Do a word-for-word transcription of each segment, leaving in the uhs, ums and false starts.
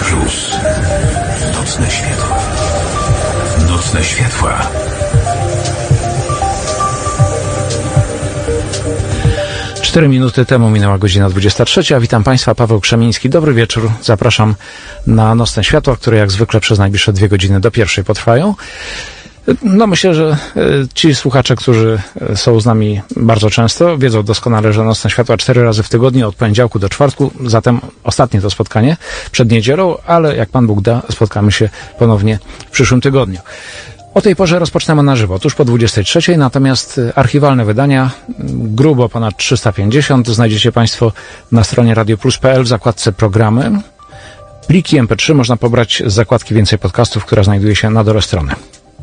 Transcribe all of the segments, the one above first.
Plus. Nocne światła. Nocne światła. Cztery minuty temu minęła godzina dwudziesta trzecia. Witam Państwa, Paweł Krzemiński. Dobry wieczór. Zapraszam na Nocne Światła, które jak zwykle przez najbliższe dwie godziny do pierwszej potrwają. No myślę, że ci słuchacze, którzy są z nami bardzo często, wiedzą doskonale, że Nocne Światła cztery razy w tygodniu, od poniedziałku do czwartku, zatem ostatnie to spotkanie przed niedzielą, ale jak Pan Bóg da, spotkamy się ponownie w przyszłym tygodniu. O tej porze rozpoczynamy na żywo, tuż po dwudziestej trzeciej, natomiast archiwalne wydania, grubo ponad trzysta pięćdziesiąt, znajdziecie Państwo na stronie radio plus kropka p l w zakładce programy. Pliki em pe trzy można pobrać z zakładki Więcej Podcastów, która znajduje się na dole strony.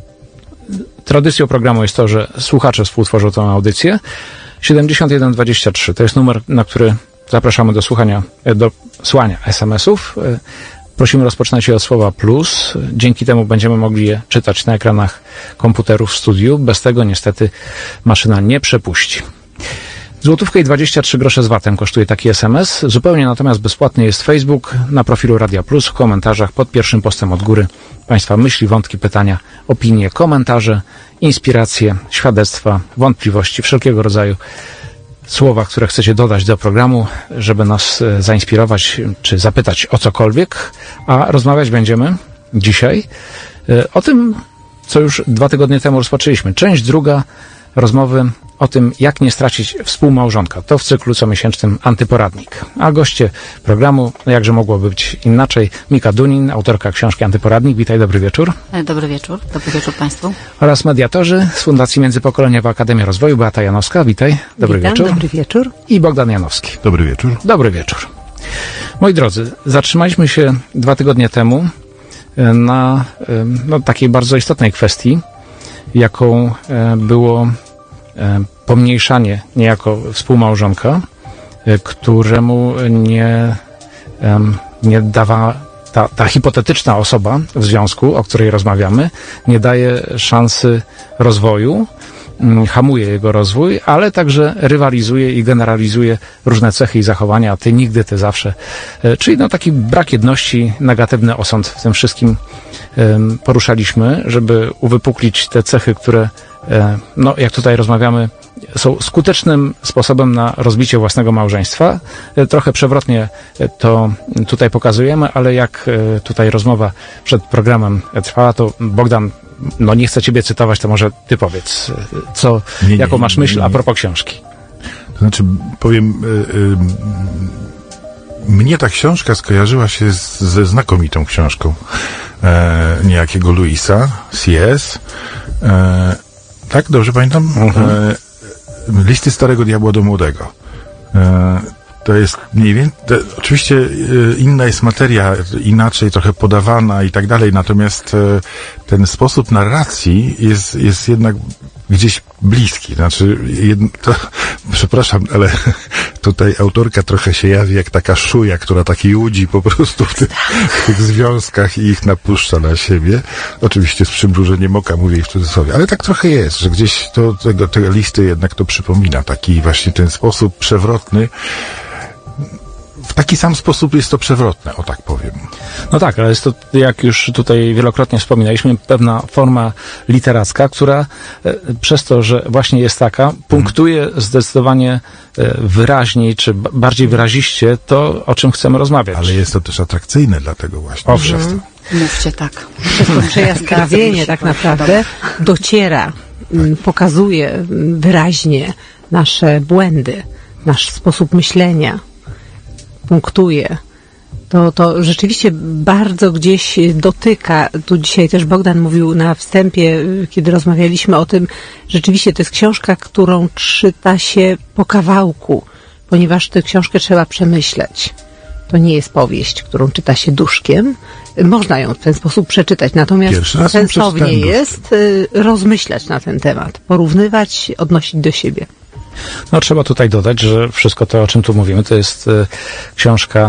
Tradycją programu jest to, że słuchacze współtworzą tę audycję. siedemdziesiąt jeden dwadzieścia trzy to jest numer, na który zapraszamy do słuchania, do słania es em esów. Prosimy, rozpoczynajcie od słowa plus. Dzięki temu będziemy mogli je czytać na ekranach komputerów w studiu. Bez tego niestety maszyna nie przepuści. Złotówkę i dwadzieścia trzy grosze z vatem kosztuje taki es em es. Zupełnie natomiast bezpłatny jest Facebook na profilu Radia Plus. W komentarzach pod pierwszym postem od góry Państwa myśli, wątki, pytania, opinie, komentarze, inspiracje, świadectwa, wątpliwości, wszelkiego rodzaju słowa, które chcecie dodać do programu, żeby nas zainspirować czy zapytać o cokolwiek. A rozmawiać będziemy dzisiaj o tym, co już dwa tygodnie temu rozpoczęliśmy. Część druga rozmowy o tym, jak nie stracić współmałżonka. To w cyklu comiesięcznym Antyporadnik. A goście programu, jakże mogłoby być inaczej, Mika Dunin, autorka książki Antyporadnik. Witaj, dobry wieczór. Dobry wieczór, dobry wieczór Państwu. Oraz mediatorzy z Fundacji Międzypokoleniowa Akademia Rozwoju, Beata Janowska. Witaj, dobry Witam, wieczór. Dobry wieczór. I Bogdan Janowski. Dobry wieczór. Dobry wieczór. Moi drodzy, zatrzymaliśmy się dwa tygodnie temu na no, takiej bardzo istotnej kwestii, jaką było pomniejszanie niejako współmałżonka, któremu nie, nie dawa ta, ta hipotetyczna osoba w związku, o której rozmawiamy, nie daje szansy rozwoju, hamuje jego rozwój, ale także rywalizuje i generalizuje różne cechy i zachowania, a ty nigdy, ty zawsze. Czyli no taki brak jedności, negatywny osąd w tym wszystkim poruszaliśmy, żeby uwypuklić te cechy, które no, jak tutaj rozmawiamy, są skutecznym sposobem na rozbicie własnego małżeństwa. Trochę przewrotnie to tutaj pokazujemy, ale jak tutaj rozmowa przed programem trwała, to Bogdan, no nie chcę ciebie cytować, to może ty powiedz, co, nie, nie, jaką masz myśl nie, nie, nie. a propos książki. To znaczy, powiem, y, y, mnie ta książka skojarzyła się z, ze znakomitą książką e, niejakiego Louisa C S. E, tak, dobrze pamiętam? Mhm. E, Listy Starego Diabła do Młodego. E, to jest mniej więcej, to, oczywiście e, inna jest materia, inaczej trochę podawana i tak dalej, natomiast e, ten sposób narracji jest, jest jednak gdzieś bliski. Znaczy, jed, to, przepraszam, ale tutaj autorka trochę się jawi jak taka szuja, która taki łudzi po prostu w, ty, w tych związkach i ich napuszcza na siebie. Oczywiście z przymrużeniem oka mówię w cudzysłowie, ale tak trochę jest, że gdzieś to, tego, te listy jednak to przypomina. Taki właśnie ten sposób przewrotny. W taki sam sposób jest to przewrotne, o tak powiem. No tak, ale jest to, jak już tutaj wielokrotnie wspominaliśmy, pewna forma literacka, która e, przez to, że właśnie jest taka, punktuje hmm. zdecydowanie e, wyraźniej, czy b- bardziej wyraziście to, o czym chcemy rozmawiać. Ale jest to też atrakcyjne dlatego właśnie. Owszem. Hmm. Mówcie tak. Przez to przejaskrawienie tak naprawdę dociera, pokazuje wyraźnie nasze błędy, nasz sposób myślenia, punktuje. To, to rzeczywiście bardzo gdzieś dotyka. Tu dzisiaj też Bogdan mówił na wstępie, kiedy rozmawialiśmy o tym, rzeczywiście to jest książka, którą czyta się po kawałku, ponieważ tę książkę trzeba przemyśleć. To nie jest powieść, którą czyta się duszkiem. Można ją w ten sposób przeczytać, natomiast sensownie jest rozmyślać na ten temat, porównywać, odnosić do siebie. No trzeba tutaj dodać, że wszystko to, o czym tu mówimy, to jest y, książka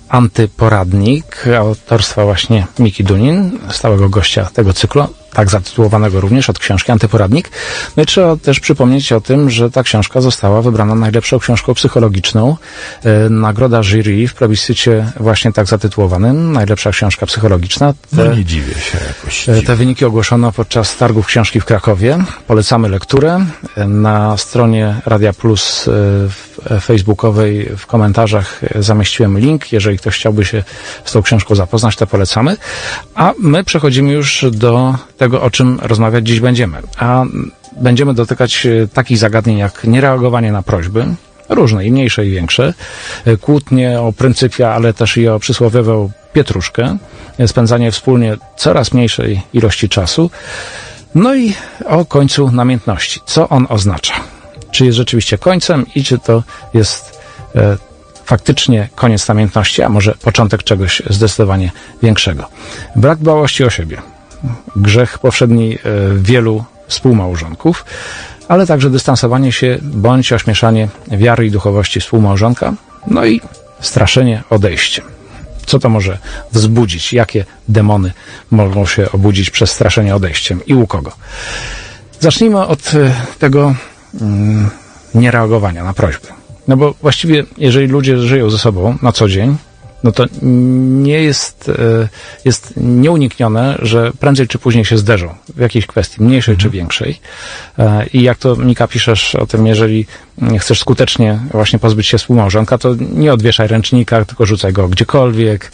Antyporadnik autorstwa właśnie Miki Dunin, stałego gościa tego cyklu, tak zatytułowanego również od książki Antyporadnik. No i trzeba też przypomnieć o tym, że ta książka została wybrana najlepszą książką psychologiczną. Nagroda jury w plebiscycie właśnie tak zatytułowanym, najlepsza książka psychologiczna. Te, no nie dziwię się jakoś. Te, te wyniki ogłoszono podczas targów książki w Krakowie. Polecamy lekturę. Na stronie Radia Plus facebookowej w komentarzach zamieściłem link. Jeżeli ktoś chciałby się z tą książką zapoznać, to polecamy. A my przechodzimy już do tego, o czym rozmawiać dziś będziemy. A będziemy dotykać takich zagadnień jak niereagowanie na prośby, różne, i mniejsze, i większe, kłótnie o pryncypia, ale też i o przysłowiową pietruszkę, spędzanie wspólnie coraz mniejszej ilości czasu, no i o końcu namiętności. Co on oznacza? Czy jest rzeczywiście końcem i czy to jest e, faktycznie koniec namiętności, a może początek czegoś zdecydowanie większego? Brak dbałości o siebie. Grzech powszedni e, wielu współmałżonków, ale także dystansowanie się bądź ośmieszanie wiary i duchowości współmałżonka, no i straszenie odejściem. Co to może wzbudzić? Jakie demony mogą się obudzić przez straszenie odejściem i u kogo? Zacznijmy od tego mm, niereagowania na prośby. No bo właściwie, jeżeli ludzie żyją ze sobą na co dzień, no to nie jest, jest nieuniknione, że prędzej czy później się zderzą w jakiejś kwestii, mniejszej czy większej. I jak to, Mika, piszesz o tym, jeżeli chcesz skutecznie właśnie pozbyć się współmałżonka, to nie odwieszaj ręcznika, tylko rzucaj go gdziekolwiek,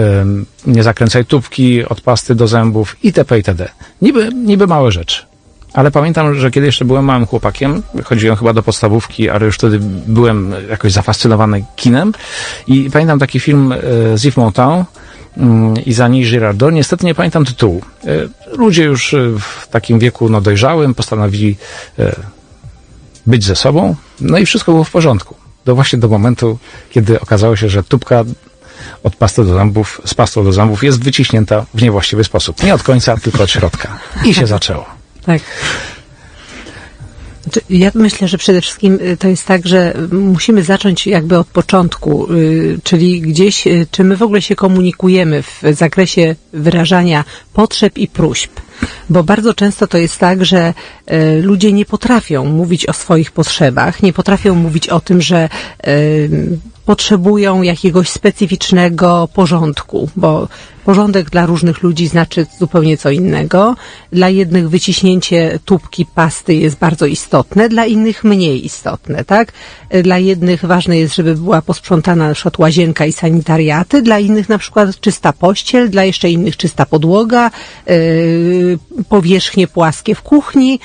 nie zakręcaj tubki od pasty do zębów itp. itd. Niby, niby małe rzeczy. Ale pamiętam, że kiedy jeszcze byłem małym chłopakiem, chodziłem chyba do podstawówki, ale już wtedy byłem jakoś zafascynowany kinem i pamiętam taki film z Yves Montand i Annie Girardot. Niestety nie pamiętam tytułu. Ludzie już w takim wieku no, dojrzałym postanowili być ze sobą, no i wszystko było w porządku. Do właśnie do momentu, kiedy okazało się, że tubka od pasty do zębów, z pastą do zębów jest wyciśnięta w niewłaściwy sposób. Nie od końca, tylko od środka. I się zaczęło. Tak. Ja myślę, że przede wszystkim to jest tak, że musimy zacząć jakby od początku, czyli gdzieś, czy my w ogóle się komunikujemy w zakresie wyrażania potrzeb i próśb. Bo bardzo często to jest tak, że ludzie nie potrafią mówić o swoich potrzebach, nie potrafią mówić o tym, że potrzebują jakiegoś specyficznego porządku, bo porządek dla różnych ludzi znaczy zupełnie co innego. Dla jednych wyciśnięcie tubki pasty jest bardzo istotne, dla innych mniej istotne, tak? Dla jednych ważne jest, żeby była posprzątana na przykład łazienka i sanitariaty, dla innych na przykład czysta pościel, dla jeszcze innych czysta podłoga, yy, powierzchnie płaskie w kuchni.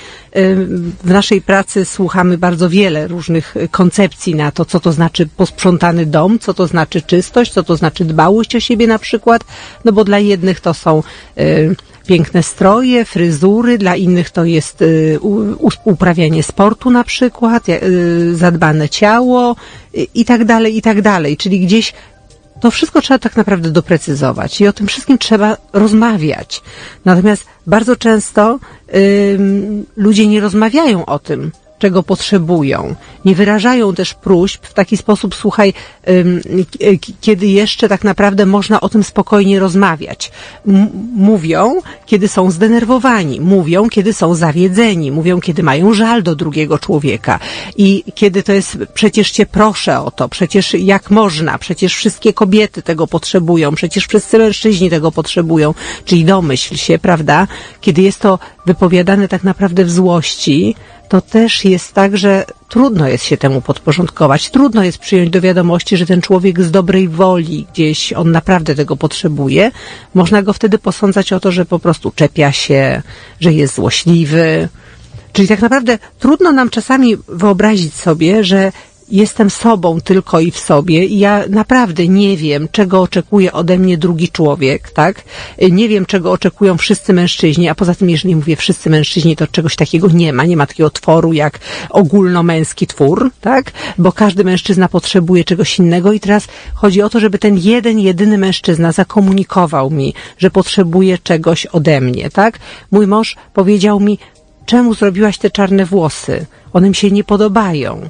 W naszej pracy słuchamy bardzo wiele różnych koncepcji na to, co to znaczy posprzątany dom, co to znaczy czystość, co to znaczy dbałość o siebie na przykład, no bo dla jednych to są y, piękne stroje, fryzury, dla innych to jest y, u, uprawianie sportu na przykład, y, zadbane ciało y, i tak dalej, i tak dalej. Czyli gdzieś to wszystko trzeba tak naprawdę doprecyzować i o tym wszystkim trzeba rozmawiać. Natomiast bardzo często y, ludzie nie rozmawiają o tym, czego potrzebują. Nie wyrażają też próśb w taki sposób, słuchaj, ym, kiedy jeszcze tak naprawdę można o tym spokojnie rozmawiać. M- mówią, kiedy są zdenerwowani, mówią, kiedy są zawiedzeni, mówią, kiedy mają żal do drugiego człowieka i kiedy to jest, przecież cię proszę o to, przecież jak można, przecież wszystkie kobiety tego potrzebują, przecież wszyscy mężczyźni tego potrzebują, czyli domyśl się, prawda? Kiedy jest to wypowiadane tak naprawdę w złości, to też jest tak, że trudno jest się temu podporządkować. Trudno jest przyjąć do wiadomości, że ten człowiek z dobrej woli gdzieś on naprawdę tego potrzebuje. Można go wtedy posądzać o to, że po prostu czepia się, że jest złośliwy. Czyli tak naprawdę trudno nam czasami wyobrazić sobie, że jestem sobą tylko i w sobie i ja naprawdę nie wiem, czego oczekuje ode mnie drugi człowiek, tak? Nie wiem, czego oczekują wszyscy mężczyźni, a poza tym, jeżeli mówię wszyscy mężczyźni, to czegoś takiego nie ma. Nie ma takiego tworu jak ogólnomęski twór, tak? Bo każdy mężczyzna potrzebuje czegoś innego i teraz chodzi o to, żeby ten jeden, jedyny mężczyzna zakomunikował mi, że potrzebuje czegoś ode mnie, tak? Mój mąż powiedział mi, czemu zrobiłaś te czarne włosy? One mi się nie podobają.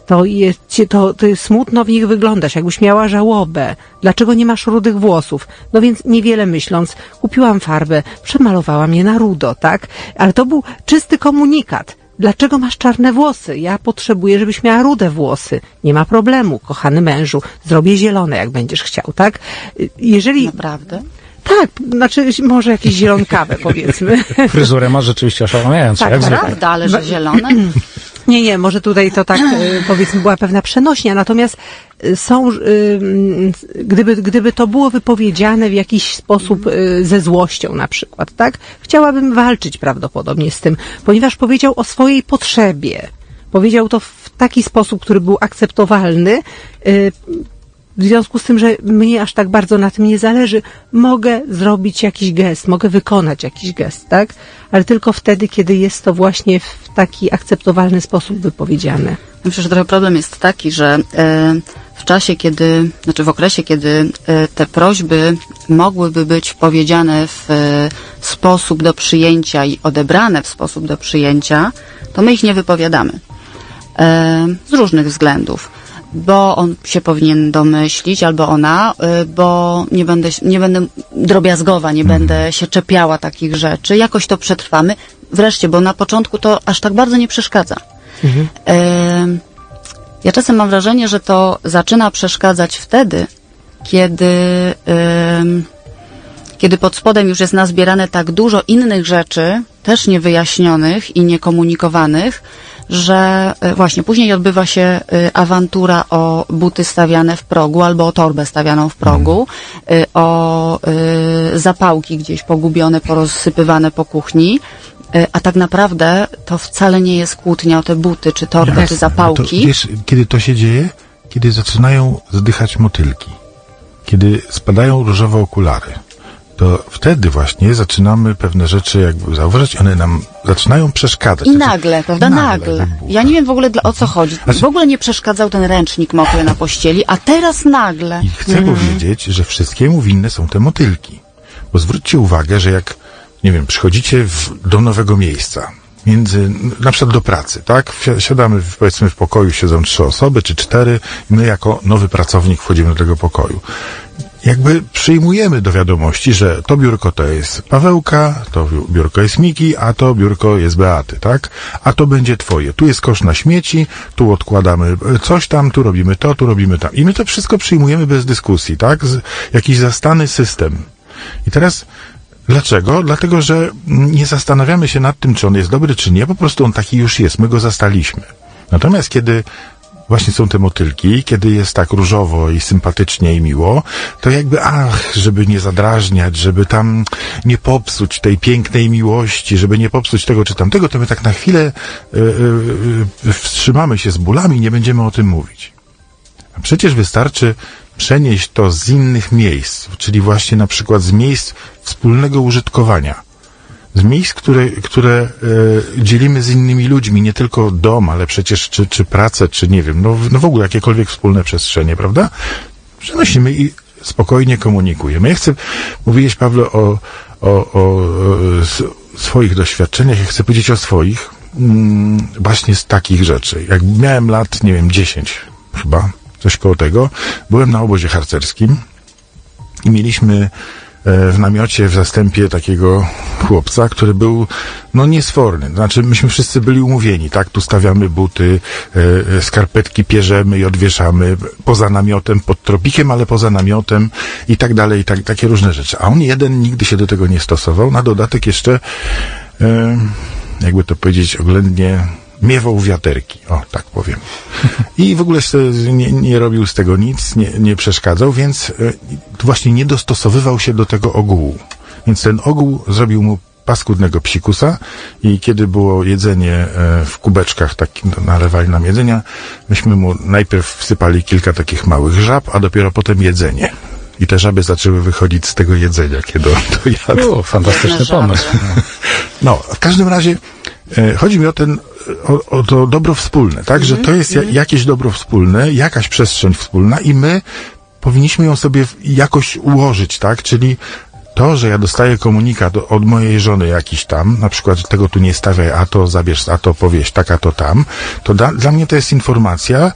to jest, to, to jest smutno w nich wyglądasz, jakbyś miała żałobę. Dlaczego nie masz rudych włosów? No więc niewiele myśląc, kupiłam farbę, przemalowałam je na rudo, tak? Ale to był czysty komunikat. Dlaczego masz czarne włosy? Ja potrzebuję, żebyś miała rude włosy. Nie ma problemu, kochany mężu. Zrobię zielone, jak będziesz chciał, tak? Jeżeli... Naprawdę? Tak, znaczy może jakieś zielonkawę, powiedzmy. Fryzurę ma rzeczywiście oszałamiającą, Tak, jak zwykle. Prawda, ale że zielone? Nie, nie, może tutaj to tak, y, powiedzmy, była pewna przenośnia, natomiast y, są, y, gdyby, gdyby to było wypowiedziane w jakiś sposób y, ze złością na przykład, tak? Chciałabym walczyć prawdopodobnie z tym, ponieważ powiedział o swojej potrzebie. Powiedział to w taki sposób, który był akceptowalny, y, w związku z tym, że mnie aż tak bardzo na tym nie zależy, mogę zrobić jakiś gest, mogę wykonać jakiś gest, tak? Ale tylko wtedy, kiedy jest to właśnie w taki akceptowalny sposób wypowiedziane. Myślę, że trochę problem jest taki, że e, w czasie, kiedy, znaczy w okresie, kiedy e, te prośby mogłyby być powiedziane w e, sposób do przyjęcia i odebrane w sposób do przyjęcia, to my ich nie wypowiadamy. E, z różnych względów. Bo on się powinien domyślić, albo ona, bo nie będę, nie będę drobiazgowa, nie będę się czepiała takich rzeczy. Jakoś to przetrwamy. Wreszcie, bo na początku to aż tak bardzo nie przeszkadza. Mhm. E, ja czasem mam wrażenie, że to zaczyna przeszkadzać wtedy, kiedy, e, kiedy pod spodem już jest nazbierane tak dużo innych rzeczy, też niewyjaśnionych i niekomunikowanych, że właśnie później odbywa się awantura o buty stawiane w progu albo o torbę stawianą w progu, o zapałki gdzieś pogubione, porozsypywane po kuchni, a tak naprawdę to wcale nie jest kłótnia o te buty, czy torbę, Jasne. czy zapałki. To, wiesz, kiedy to się dzieje? Kiedy zaczynają zdychać motylki. Kiedy spadają różowe okulary. To wtedy właśnie zaczynamy pewne rzeczy jakby zauważyć, one nam zaczynają przeszkadzać. I znaczy, nagle, prawda? Nagle. nagle. Ja nie wiem w ogóle dla, o co chodzi. Znaczy, w ogóle nie przeszkadzał ten ręcznik mokry na pościeli, a teraz nagle. I chcę mm. powiedzieć, że wszystkiemu winne są te motylki. Bo zwróćcie uwagę, że jak, nie wiem, przychodzicie w, do nowego miejsca, między, na przykład do pracy, tak? Siadamy, w, powiedzmy, w pokoju, siedzą trzy osoby, czy cztery, i my jako nowy pracownik wchodzimy do tego pokoju. Jakby przyjmujemy do wiadomości, że to biurko to jest Pawełka, to biurko jest Miki, a to biurko jest Beaty, tak? A to będzie twoje. Tu jest kosz na śmieci, tu odkładamy coś tam, tu robimy to, tu robimy tam. I my to wszystko przyjmujemy bez dyskusji, tak? Z, jakiś zastany system. I teraz dlaczego? Dlatego, że nie zastanawiamy się nad tym, czy on jest dobry, czy nie. Po prostu on taki już jest. My go zastaliśmy. Natomiast kiedy właśnie są te motylki, kiedy jest tak różowo i sympatycznie i miło, to jakby, ach, żeby nie zadrażniać, żeby tam nie popsuć tej pięknej miłości, żeby nie popsuć tego czy tamtego, to my tak na chwilę yy, yy, wstrzymamy się z bólami i nie będziemy o tym mówić. A przecież wystarczy przenieść to z innych miejsc, czyli właśnie na przykład z miejsc wspólnego użytkowania. Z miejsc, które, które e, dzielimy z innymi ludźmi, nie tylko dom, ale przecież czy, czy pracę, czy nie wiem, no, no w ogóle jakiekolwiek wspólne przestrzenie, prawda? Przenosimy i spokojnie komunikujemy. Ja chcę mówić, Pawle, o, o, o, o swoich doświadczeniach, ja chcę powiedzieć o swoich, mm, właśnie z takich rzeczy. Jak miałem lat, nie wiem, dziesięć chyba, coś koło tego, byłem na obozie harcerskim i mieliśmy w namiocie w zastępie takiego chłopca, który był, no, niesforny. Znaczy, myśmy wszyscy byli umówieni, tak? Tu stawiamy buty, e, skarpetki pierzemy i odwieszamy poza namiotem, pod tropikiem, ale poza namiotem i tak dalej, i tak, takie różne rzeczy. A on jeden nigdy się do tego nie stosował. Na dodatek jeszcze, e, jakby to powiedzieć oględnie, miewał wiaterki, o, tak powiem. I w ogóle nie, nie robił z tego nic, nie, nie przeszkadzał, więc e, właśnie nie dostosowywał się do tego ogółu. Więc ten ogół zrobił mu paskudnego psikusa i kiedy było jedzenie e, w kubeczkach, tak, nalewali nam jedzenia, myśmy mu najpierw wsypali kilka takich małych żab, a dopiero potem jedzenie. I te żaby zaczęły wychodzić z tego jedzenia, kiedy on to jadł. O, fantastyczny pomysł. No, w każdym razie e, chodzi mi o ten, o, o to dobro wspólne, tak? Że to jest ja, jakieś dobro wspólne, jakaś przestrzeń wspólna i my powinniśmy ją sobie jakoś ułożyć, tak? Czyli To, że ja dostaję komunikat od mojej żony jakiś tam, na przykład tego tu nie stawiaj, a to zabierz, a to powieś, tak, a to tam, to da, dla mnie to jest informacja,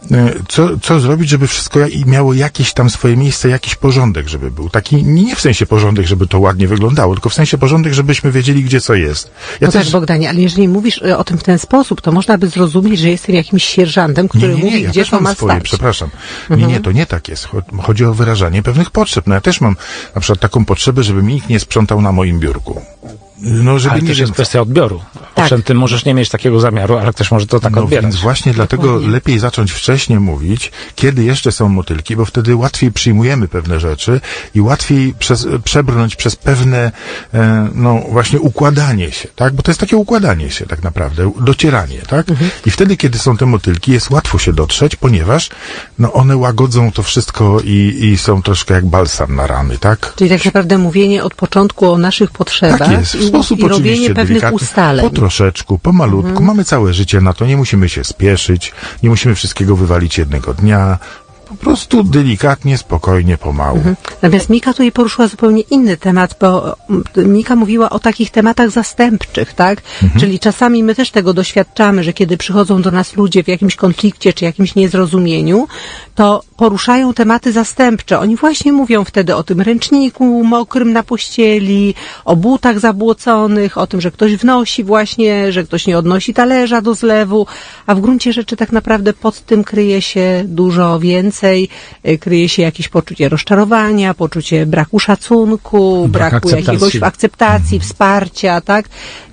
co, co zrobić, żeby wszystko miało jakieś tam swoje miejsce, jakiś porządek, żeby był. Taki, nie w sensie porządek, żeby to ładnie wyglądało, tylko w sensie porządek, żebyśmy wiedzieli, gdzie co jest. Ja no też... tak, Bogdanie, ale jeżeli mówisz o tym w ten sposób, to można by zrozumieć, że jestem jakimś sierżantem, który nie, nie, nie, mówi, ja gdzie też to mam ma swoje, stać. Przepraszam. Mhm. Nie, nie, to nie tak jest. Chodzi o wyrażanie pewnych potrzeb. No ja też mam na przykład taką potrzebę, żeby mi nikt nie sprzątał na moim biurku. No, żeby ale nie też wiem, jest kwestia odbioru. Tak. Owszem, ty możesz nie mieć takiego zamiaru, ale ktoś może to tak no odbierać. więc właśnie dlatego Dokładnie. lepiej zacząć wcześniej mówić, kiedy jeszcze są motylki, bo wtedy łatwiej przyjmujemy pewne rzeczy i łatwiej przez, przebrnąć przez pewne, e, no właśnie układanie się, tak? Bo to jest takie układanie się tak naprawdę, docieranie, tak? Mhm. I wtedy, kiedy są te motylki, jest łatwo się dotrzeć, ponieważ no one łagodzą to wszystko i, i są troszkę jak balsam na rany, tak? Czyli tak naprawdę mówienie od początku o naszych potrzebach Tak jest, w i, sposób i robienie oczywiście pewnych delikatny, ustaleń. po troszeczku, pomalutku. Mhm. Mamy całe życie na to, nie musimy się spieszyć, nie musimy wszystkiego wywalić jednego dnia. Po prostu delikatnie, spokojnie, pomału. Mhm. Natomiast Mika tutaj poruszyła zupełnie inny temat, bo Mika mówiła o takich tematach zastępczych, tak? Mhm. Czyli czasami my też tego doświadczamy, że kiedy przychodzą do nas ludzie w jakimś konflikcie czy jakimś niezrozumieniu, to poruszają tematy zastępcze. Oni właśnie mówią wtedy o tym ręczniku mokrym na pościeli, o butach zabłoconych, o tym, że ktoś wnosi właśnie, że ktoś nie odnosi talerza do zlewu, a w gruncie rzeczy tak naprawdę pod tym kryje się dużo więcej. Kryje się jakieś poczucie rozczarowania, poczucie braku szacunku, Brak braku akceptacji. jakiegoś akceptacji, wsparcia, tak?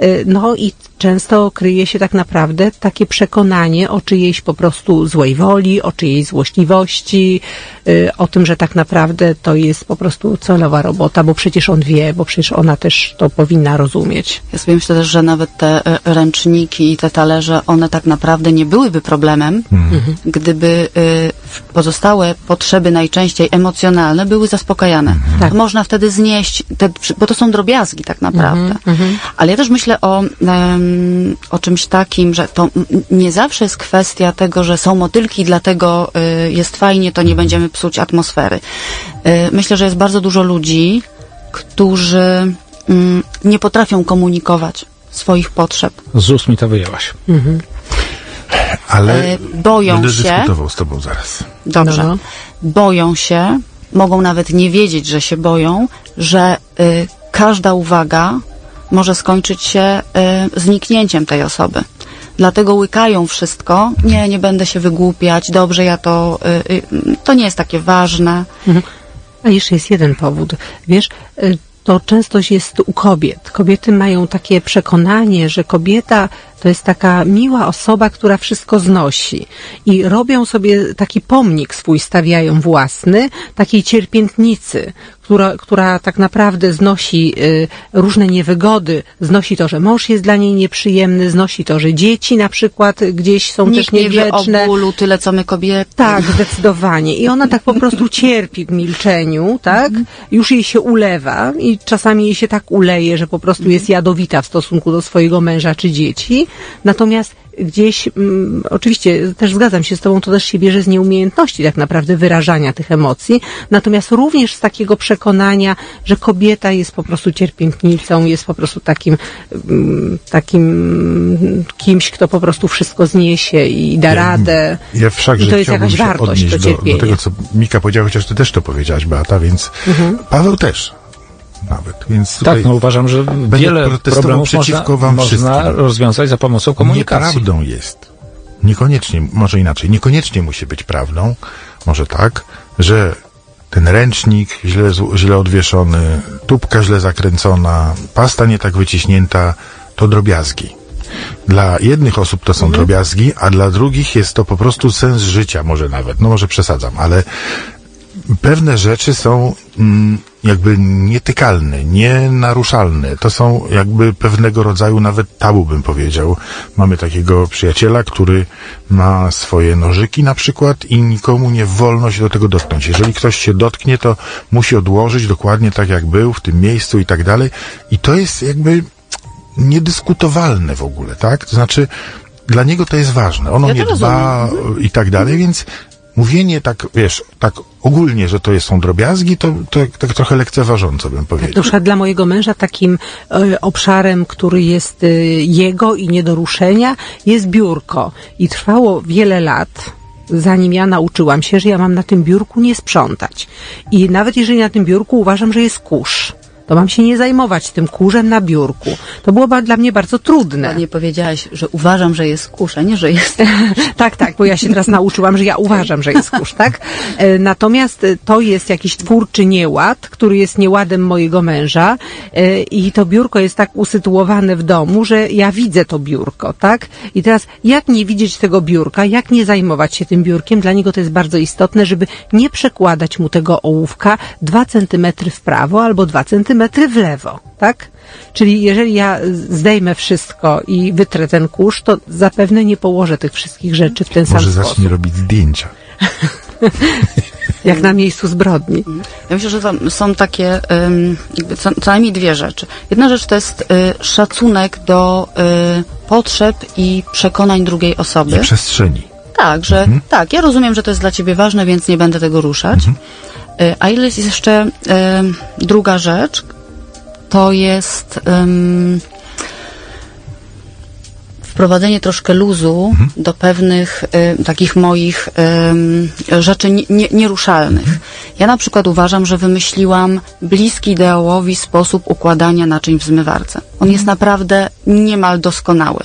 No i często kryje się tak naprawdę takie przekonanie o czyjejś po prostu złej woli, o czyjejś złośliwości, o tym, że tak naprawdę to jest po prostu celowa robota, bo przecież on wie, bo przecież ona też to powinna rozumieć. Ja sobie myślę też, że nawet te ręczniki i te talerze, one tak naprawdę nie byłyby problemem, mhm. gdyby pozostałe potrzeby, najczęściej emocjonalne, były zaspokajane. Mhm. Tak. Można wtedy znieść, te, bo to są drobiazgi tak naprawdę. Mhm. Ale ja też myślę o, um, o czymś takim, że to nie zawsze jest kwestia tego, że są motylki, dlatego y, jest fajnie, to nie będziemy psuć atmosfery. Y, myślę, że jest bardzo dużo ludzi, którzy y, nie potrafią komunikować swoich potrzeb. Z ust mi to wyjęłaś. Mhm. Ale y, boją będę się. dyskutował z tobą zaraz. Dobrze. No, no. Boją się, mogą nawet nie wiedzieć, że się boją, że y, każda uwaga może skończyć się y, zniknięciem tej osoby. Dlatego łykają wszystko. Nie, nie będę się wygłupiać. Dobrze, ja to... Y, y, to nie jest takie ważne. Mhm. A jeszcze jest jeden powód. Wiesz, y, to często jest u kobiet. Kobiety mają takie przekonanie, że kobieta to jest taka miła osoba, która wszystko znosi. I robią sobie taki pomnik swój, stawiają własny, takiej cierpiętnicy, która, która tak naprawdę znosi y, różne niewygody, znosi to, że mąż jest dla niej nieprzyjemny, znosi to, że dzieci na przykład gdzieś są Nikt też nie wie niegrzeczne. o bólu tyle, co my kobiety. Tak, zdecydowanie. I ona tak po prostu cierpi w milczeniu, tak? Już jej się ulewa i czasami jej się tak uleje, że po prostu jest jadowita w stosunku do swojego męża czy dzieci. Natomiast gdzieś, mm, oczywiście też zgadzam się z tobą, to też się bierze z nieumiejętności tak naprawdę wyrażania tych emocji, natomiast również z takiego przekonania, że kobieta jest po prostu cierpiętnicą, jest po prostu takim, mm, takim kimś, kto po prostu wszystko zniesie i da Ja, radę. Ja wszakże I to jest chciałbym jakaś się wartość, odnieść to do, cierpienie. do tego, co Mika powiedziała, chociaż ty też to powiedziałaś, Beata, więc Mhm. Paweł też nawet, więc Tak, tutaj no uważam, że wiele protestował problemów przeciwko można, wam można wszystkim. rozwiązać za pomocą komunikacji. Nieprawdą jest. Niekoniecznie, może inaczej, niekoniecznie musi być prawdą, może tak, że ten ręcznik źle, źle odwieszony, tubka źle zakręcona, pasta nie tak wyciśnięta, to drobiazgi. Dla jednych osób to są mhm. drobiazgi, a dla drugich jest to po prostu sens życia, może nawet, no może przesadzam, ale pewne rzeczy są mm, jakby nietykalne, nienaruszalne. To są jakby pewnego rodzaju nawet tabu, bym powiedział. Mamy takiego przyjaciela, który ma swoje nożyki na przykład i nikomu nie wolno się do tego dotknąć. Jeżeli ktoś się dotknie, to musi odłożyć dokładnie tak, jak był, w tym miejscu i tak dalej. I to jest jakby niedyskutowalne w ogóle, tak? To znaczy, dla niego to jest ważne. On o Ja nie to dba i tak dalej, więc mówienie tak, wiesz, tak ogólnie, że to jest, są drobiazgi, to, to tak trochę lekceważąco bym powiedział. Na przykład dla mojego męża takim e, obszarem, który jest e, jego i nie do ruszenia, jest biurko. I trwało wiele lat, zanim ja nauczyłam się, że ja mam na tym biurku nie sprzątać. I nawet jeżeli na tym biurku uważam, że jest kurz, to mam się nie zajmować tym kurzem na biurku. To było ba- dla mnie bardzo trudne. Nie powiedziałaś, że uważam, że jest kurz, a nie, że jest. Tak, tak, bo ja się teraz nauczyłam, że ja uważam, że jest kurz, tak? E, Natomiast e, to jest jakiś twórczy nieład, który jest nieładem mojego męża e, i to biurko jest tak usytuowane w domu, że ja widzę to biurko, tak? I teraz jak nie widzieć tego biurka, jak nie zajmować się tym biurkiem? Dla niego to jest bardzo istotne, żeby nie przekładać mu tego ołówka dwa centymetry w prawo albo dwa centymetry w lewo, tak? Czyli jeżeli ja zdejmę wszystko i wytrę ten kurz, to zapewne nie położę tych wszystkich rzeczy w ten sam Może sposób. zacznie robić zdjęcia. Jak na miejscu zbrodni. Ja myślę, że tam są takie ym, jakby co, co najmniej dwie rzeczy. Jedna rzecz to jest y, szacunek do y, potrzeb i przekonań drugiej osoby. I przestrzeni. Tak, że Mhm. tak, ja rozumiem, że to jest dla ciebie ważne, więc nie będę tego ruszać. Mhm. Y, a ile jest jeszcze y, druga rzecz, to jest ym, wprowadzenie troszkę luzu Mhm. do pewnych y, takich moich y, rzeczy nie, nie, nieruszalnych. Mhm. Ja na przykład uważam, że wymyśliłam bliski ideałowi sposób układania naczyń w zmywarce. On jest naprawdę niemal doskonały.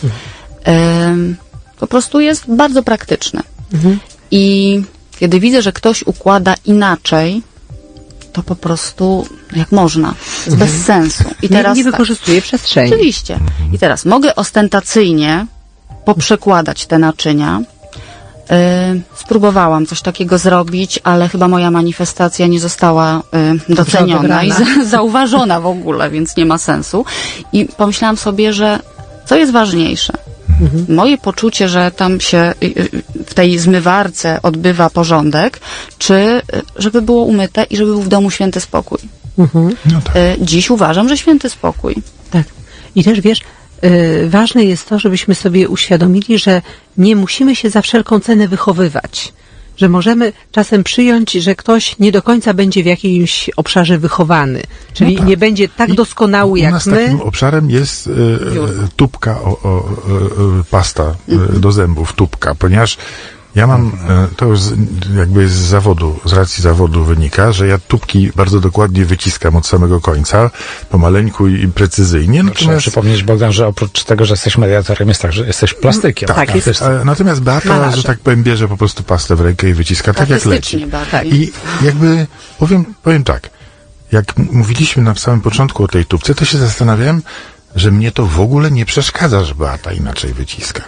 Y, po prostu jest bardzo praktyczny. Mhm. I kiedy widzę, że ktoś układa inaczej, to po prostu jak można. Jest bez sensu. I Nie, teraz nie tak. wykorzystuje przestrzeni. Oczywiście. I teraz mogę ostentacyjnie poprzekładać te naczynia. Yy, spróbowałam coś takiego zrobić, ale chyba moja manifestacja nie została yy, doceniona i odebrana. za, zauważona w ogóle, więc nie ma sensu. I pomyślałam sobie, że co jest ważniejsze? Mhm. Moje poczucie, że tam się yy, w tej zmywarce odbywa porządek, czy yy, żeby było umyte i żeby był w domu święty spokój. Mhm. No tak. Yy, dziś uważam, że święty spokój. Tak. I też wiesz, yy, ważne jest to, żebyśmy sobie uświadomili, że nie musimy się za wszelką cenę wychowywać. Że możemy czasem przyjąć, że ktoś nie do końca będzie w jakimś obszarze wychowany. Czyli No tak. nie będzie tak I doskonały U jak nas my. takim obszarem jest e, e, tubka, o, o, e, e, pasta e, do zębów, tubka, ponieważ ja mam, e, to już z, jakby z zawodu, z racji zawodu wynika, że ja tubki bardzo dokładnie wyciskam od samego końca, pomaleńku i precyzyjnie. No, trzeba przypomnieć, Bogdan, że oprócz tego, że jesteś mediatorem, jest tak, że jesteś plastykiem. Tak, Tak, jest. E, Natomiast Beata, Malarze. że tak powiem, bierze po prostu pastę w rękę i wyciska tak jak leci. Artystycznie bardziej. I jakby, powiem, powiem tak, jak m- mówiliśmy na samym początku o tej tubce, to się zastanawiałem, że mnie to w ogóle nie przeszkadza, że Beata inaczej wyciska.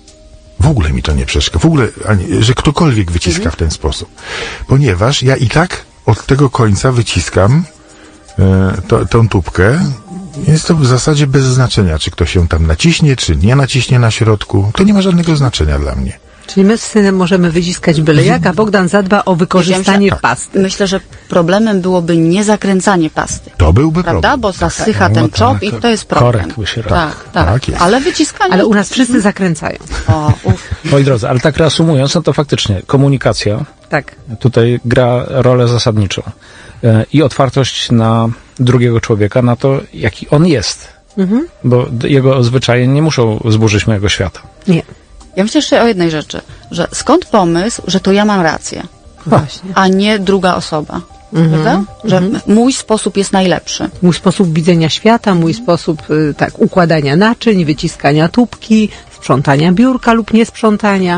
W ogóle mi to nie przeszkadza. W ogóle, ani, że ktokolwiek wyciska Mhm. w ten sposób. Ponieważ ja i tak od tego końca wyciskam e, to, tą tubkę. Jest to w zasadzie bez znaczenia, czy ktoś ją tam naciśnie, czy nie naciśnie na środku. To nie ma żadnego znaczenia dla mnie. Czyli my z synem możemy wyciskać byle jak, a Bogdan zadba o wykorzystanie Tak. pasty. Myślę, że problemem byłoby nie zakręcanie pasty. To byłby Prawda? problem. Bo zasycha No ten tak, czop i to jest problem. korek by się robił. Tak, tak. Tak jest. Ale wyciskanie... Ale u nas wszyscy zakręcają. O, uf. Moi drodzy, ale tak reasumując, no to faktycznie komunikacja Tak. tutaj gra rolę zasadniczą. E, I otwartość na drugiego człowieka, na to, jaki on jest. Mhm. Bo d- jego zwyczaje nie muszą zburzyć mojego świata. Nie. Ja myślę jeszcze o jednej rzeczy, że skąd pomysł, że to ja mam rację, Właśnie. a nie druga osoba. Mhm. Prawda? Że mój sposób jest najlepszy. Mój sposób widzenia świata, mój sposób y, tak układania naczyń, wyciskania tubki, sprzątania biurka lub niesprzątania.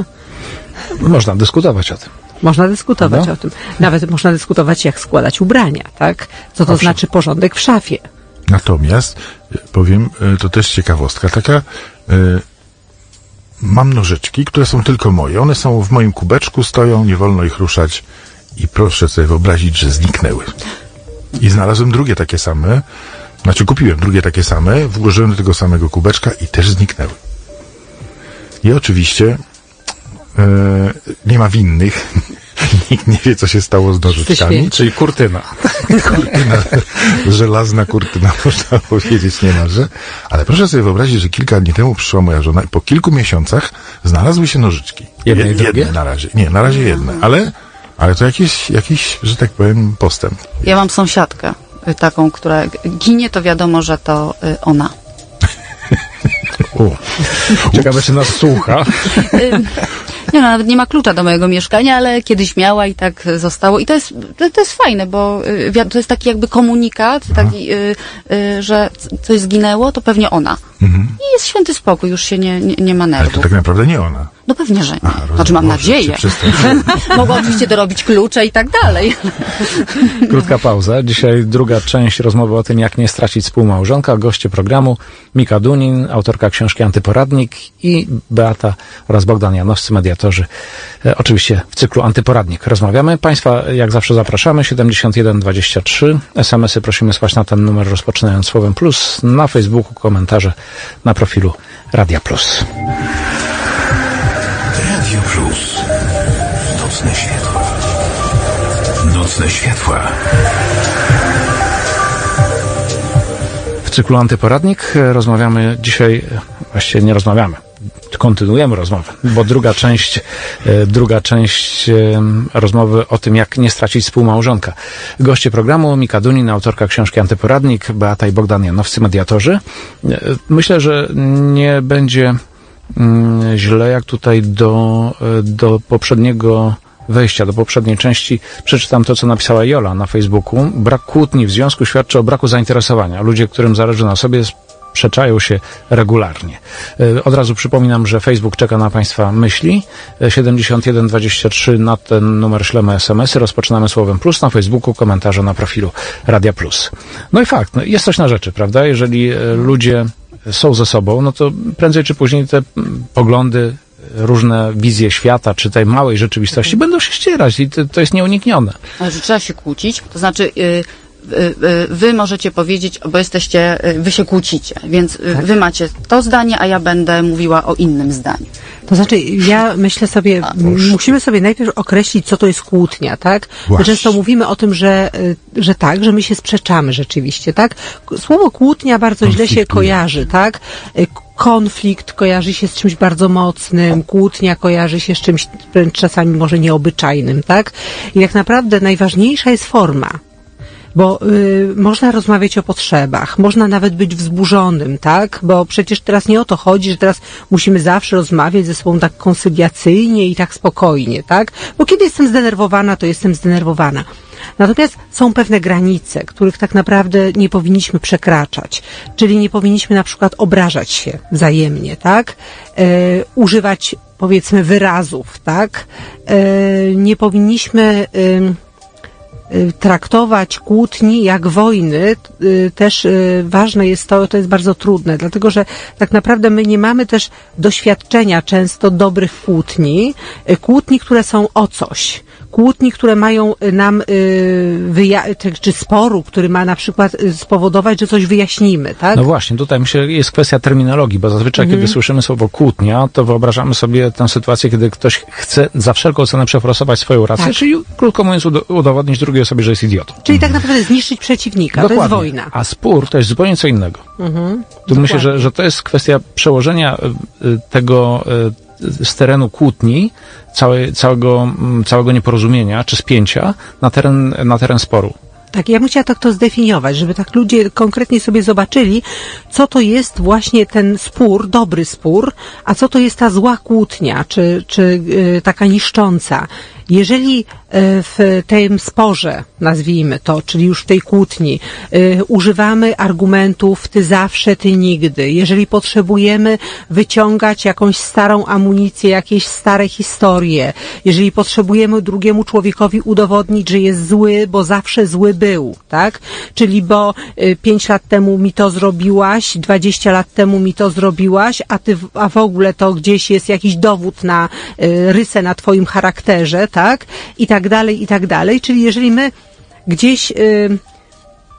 Można dyskutować o tym. Można dyskutować No. o tym. Nawet można dyskutować, jak składać ubrania, tak? Co to Owszem. znaczy porządek w szafie. Natomiast, e, powiem, e, to też ciekawostka taka, e, mam nożyczki, które są tylko moje. One są w moim kubeczku, stoją, nie wolno ich ruszać i proszę sobie wyobrazić, że zniknęły. I znalazłem drugie takie same, znaczy kupiłem drugie takie same, włożyłem do tego samego kubeczka i też zniknęły. I oczywiście e, nie ma winnych. Nikt nie wie, co się stało z nożyczkami. święci. Czyli kurtyna. kurtyna, żelazna kurtyna, można powiedzieć niemalże. Ale proszę sobie wyobrazić, że kilka dni temu przyszła moja żona i po kilku miesiącach znalazły się nożyczki. Jedne i drugie? Jedne na razie. Nie, na razie jedne, ale, ale to jakiś, jakiś, że tak powiem, postęp. Ja mam sąsiadkę y, taką, która ginie, to wiadomo, że to y, ona. U. Ciekawe, czy nas słucha. Nie no, nawet nie ma klucza do mojego mieszkania, ale kiedyś miała i tak zostało. I to jest, to, to jest fajne, bo y, wi- to jest taki jakby komunikat, taki, y, y, że c- coś zginęło, to pewnie ona. Mhm. I jest święty spokój, już się nie, nie, nie ma Ale to nerwów. tak naprawdę nie ona. No pewnie, że nie. Aha, rozumiem. Znaczy mam Boże, nadzieję. się przestań. Mogła oczywiście dorobić klucze i tak dalej. Krótka pauza. Dzisiaj druga część rozmowy o tym, jak nie stracić współmałżonka. Goście programu Mika Dunin, autorka książki Antyporadnik, i Beata oraz Bogdan Janowscy, mediatorzy. E, oczywiście w cyklu Antyporadnik rozmawiamy. Państwa jak zawsze zapraszamy. siedemdziesiąt jeden dwadzieścia trzy. es em esy prosimy słać na ten numer, rozpoczynając słowem plus. Na Facebooku komentarze na profilu Radia Plus. Radio Plus. Nocne światła. Nocne światła. W cyklu Antyporadnik rozmawiamy dzisiaj, właściwie nie rozmawiamy, kontynuujemy rozmowę, bo druga część, e, druga część e, rozmowy o tym, jak nie stracić współmałżonka. Goście programu Mika Dunin, autorka książki Antyporadnik, Beata i Bogdan Janowscy, mediatorzy. E, myślę, że nie będzie mm, źle, jak tutaj do, e, do poprzedniego wejścia do poprzedniej części przeczytam to, co napisała Jola na Facebooku. Brak kłótni w związku świadczy o braku zainteresowania. Ludzie, którym zależy na sobie, sprzeczają się regularnie. Od razu przypominam, że Facebook czeka na Państwa myśli. siedemdziesiąt jeden dwadzieścia trzy, na ten numer ślemy es em esy. Rozpoczynamy słowem plus, na Facebooku komentarze na profilu Radia Plus. No i fakt, no jest coś na rzeczy, prawda? Jeżeli ludzie są ze sobą, no to prędzej czy później te poglądy, różne wizje świata, czy tej małej rzeczywistości będą się ścierać i to, to jest nieuniknione. Ale że trzeba się kłócić, to znaczy y, y, y, wy możecie powiedzieć, bo jesteście, y, wy się kłócicie, więc y, Tak. wy macie to zdanie, a ja będę mówiła o innym zdaniu. To znaczy, ja myślę sobie, m, musimy sobie najpierw określić, co to jest kłótnia, tak? My Właśnie. często mówimy o tym, że, y, że tak, że my się sprzeczamy rzeczywiście, tak? K- Słowo kłótnia bardzo źle się Konfliktuje. kojarzy, tak? Y, Konflikt kojarzy się z czymś bardzo mocnym, kłótnia kojarzy się z czymś wręcz czasami może nieobyczajnym, tak? I tak naprawdę najważniejsza jest forma. Bo y, można rozmawiać o potrzebach, można nawet być wzburzonym, tak? Bo przecież teraz nie o to chodzi, że teraz musimy zawsze rozmawiać ze sobą tak koncyliacyjnie i tak spokojnie, tak? Bo kiedy jestem zdenerwowana, to jestem zdenerwowana. Natomiast są pewne granice, których tak naprawdę nie powinniśmy przekraczać. Czyli nie powinniśmy na przykład obrażać się wzajemnie, tak? E, używać, powiedzmy, wyrazów, tak? E, nie powinniśmy e, traktować kłótni jak wojny. Też ważne jest to, to jest bardzo trudne, dlatego że tak naprawdę my nie mamy też doświadczenia często dobrych kłótni, kłótni, które są o coś. Kłótni, które mają nam, wyja- czy sporu, który ma na przykład spowodować, że coś wyjaśnimy, tak? No właśnie, tutaj myślę, jest kwestia terminologii, bo zazwyczaj, Mhm. kiedy słyszymy słowo kłótnia, to wyobrażamy sobie tę sytuację, kiedy ktoś chce za wszelką cenę przeforsować swoją rację, Tak. czyli krótko mówiąc udo- udowodnić drugiej osobie, że jest idiotą. Czyli tak naprawdę zniszczyć przeciwnika. To jest wojna. A spór to jest zupełnie co innego. Mhm. Tu myślę, że, że to jest kwestia przełożenia y, y, tego y, z terenu kłótni, całej, całego, mm, całego nieporozumienia czy spięcia na teren, na teren sporu. Tak, ja bym chciała tak to zdefiniować, żeby tak ludzie konkretnie sobie zobaczyli, co to jest właśnie ten spór, dobry spór, a co to jest ta zła kłótnia, czy, czy y, taka niszcząca. Jeżeli y, w tym sporze, nazwijmy to, czyli już w tej kłótni, y, używamy argumentów ty zawsze, ty nigdy, jeżeli potrzebujemy wyciągać jakąś starą amunicję, jakieś stare historie, jeżeli potrzebujemy drugiemu człowiekowi udowodnić, że jest zły, bo zawsze zły był, tak? Czyli bo y, pięć lat temu mi to zrobiłaś, dwadzieścia lat temu mi to zrobiłaś, a ty, w, a w ogóle to gdzieś jest jakiś dowód na y, rysę na twoim charakterze, tak? I tak dalej, i tak dalej. Czyli jeżeli my gdzieś y,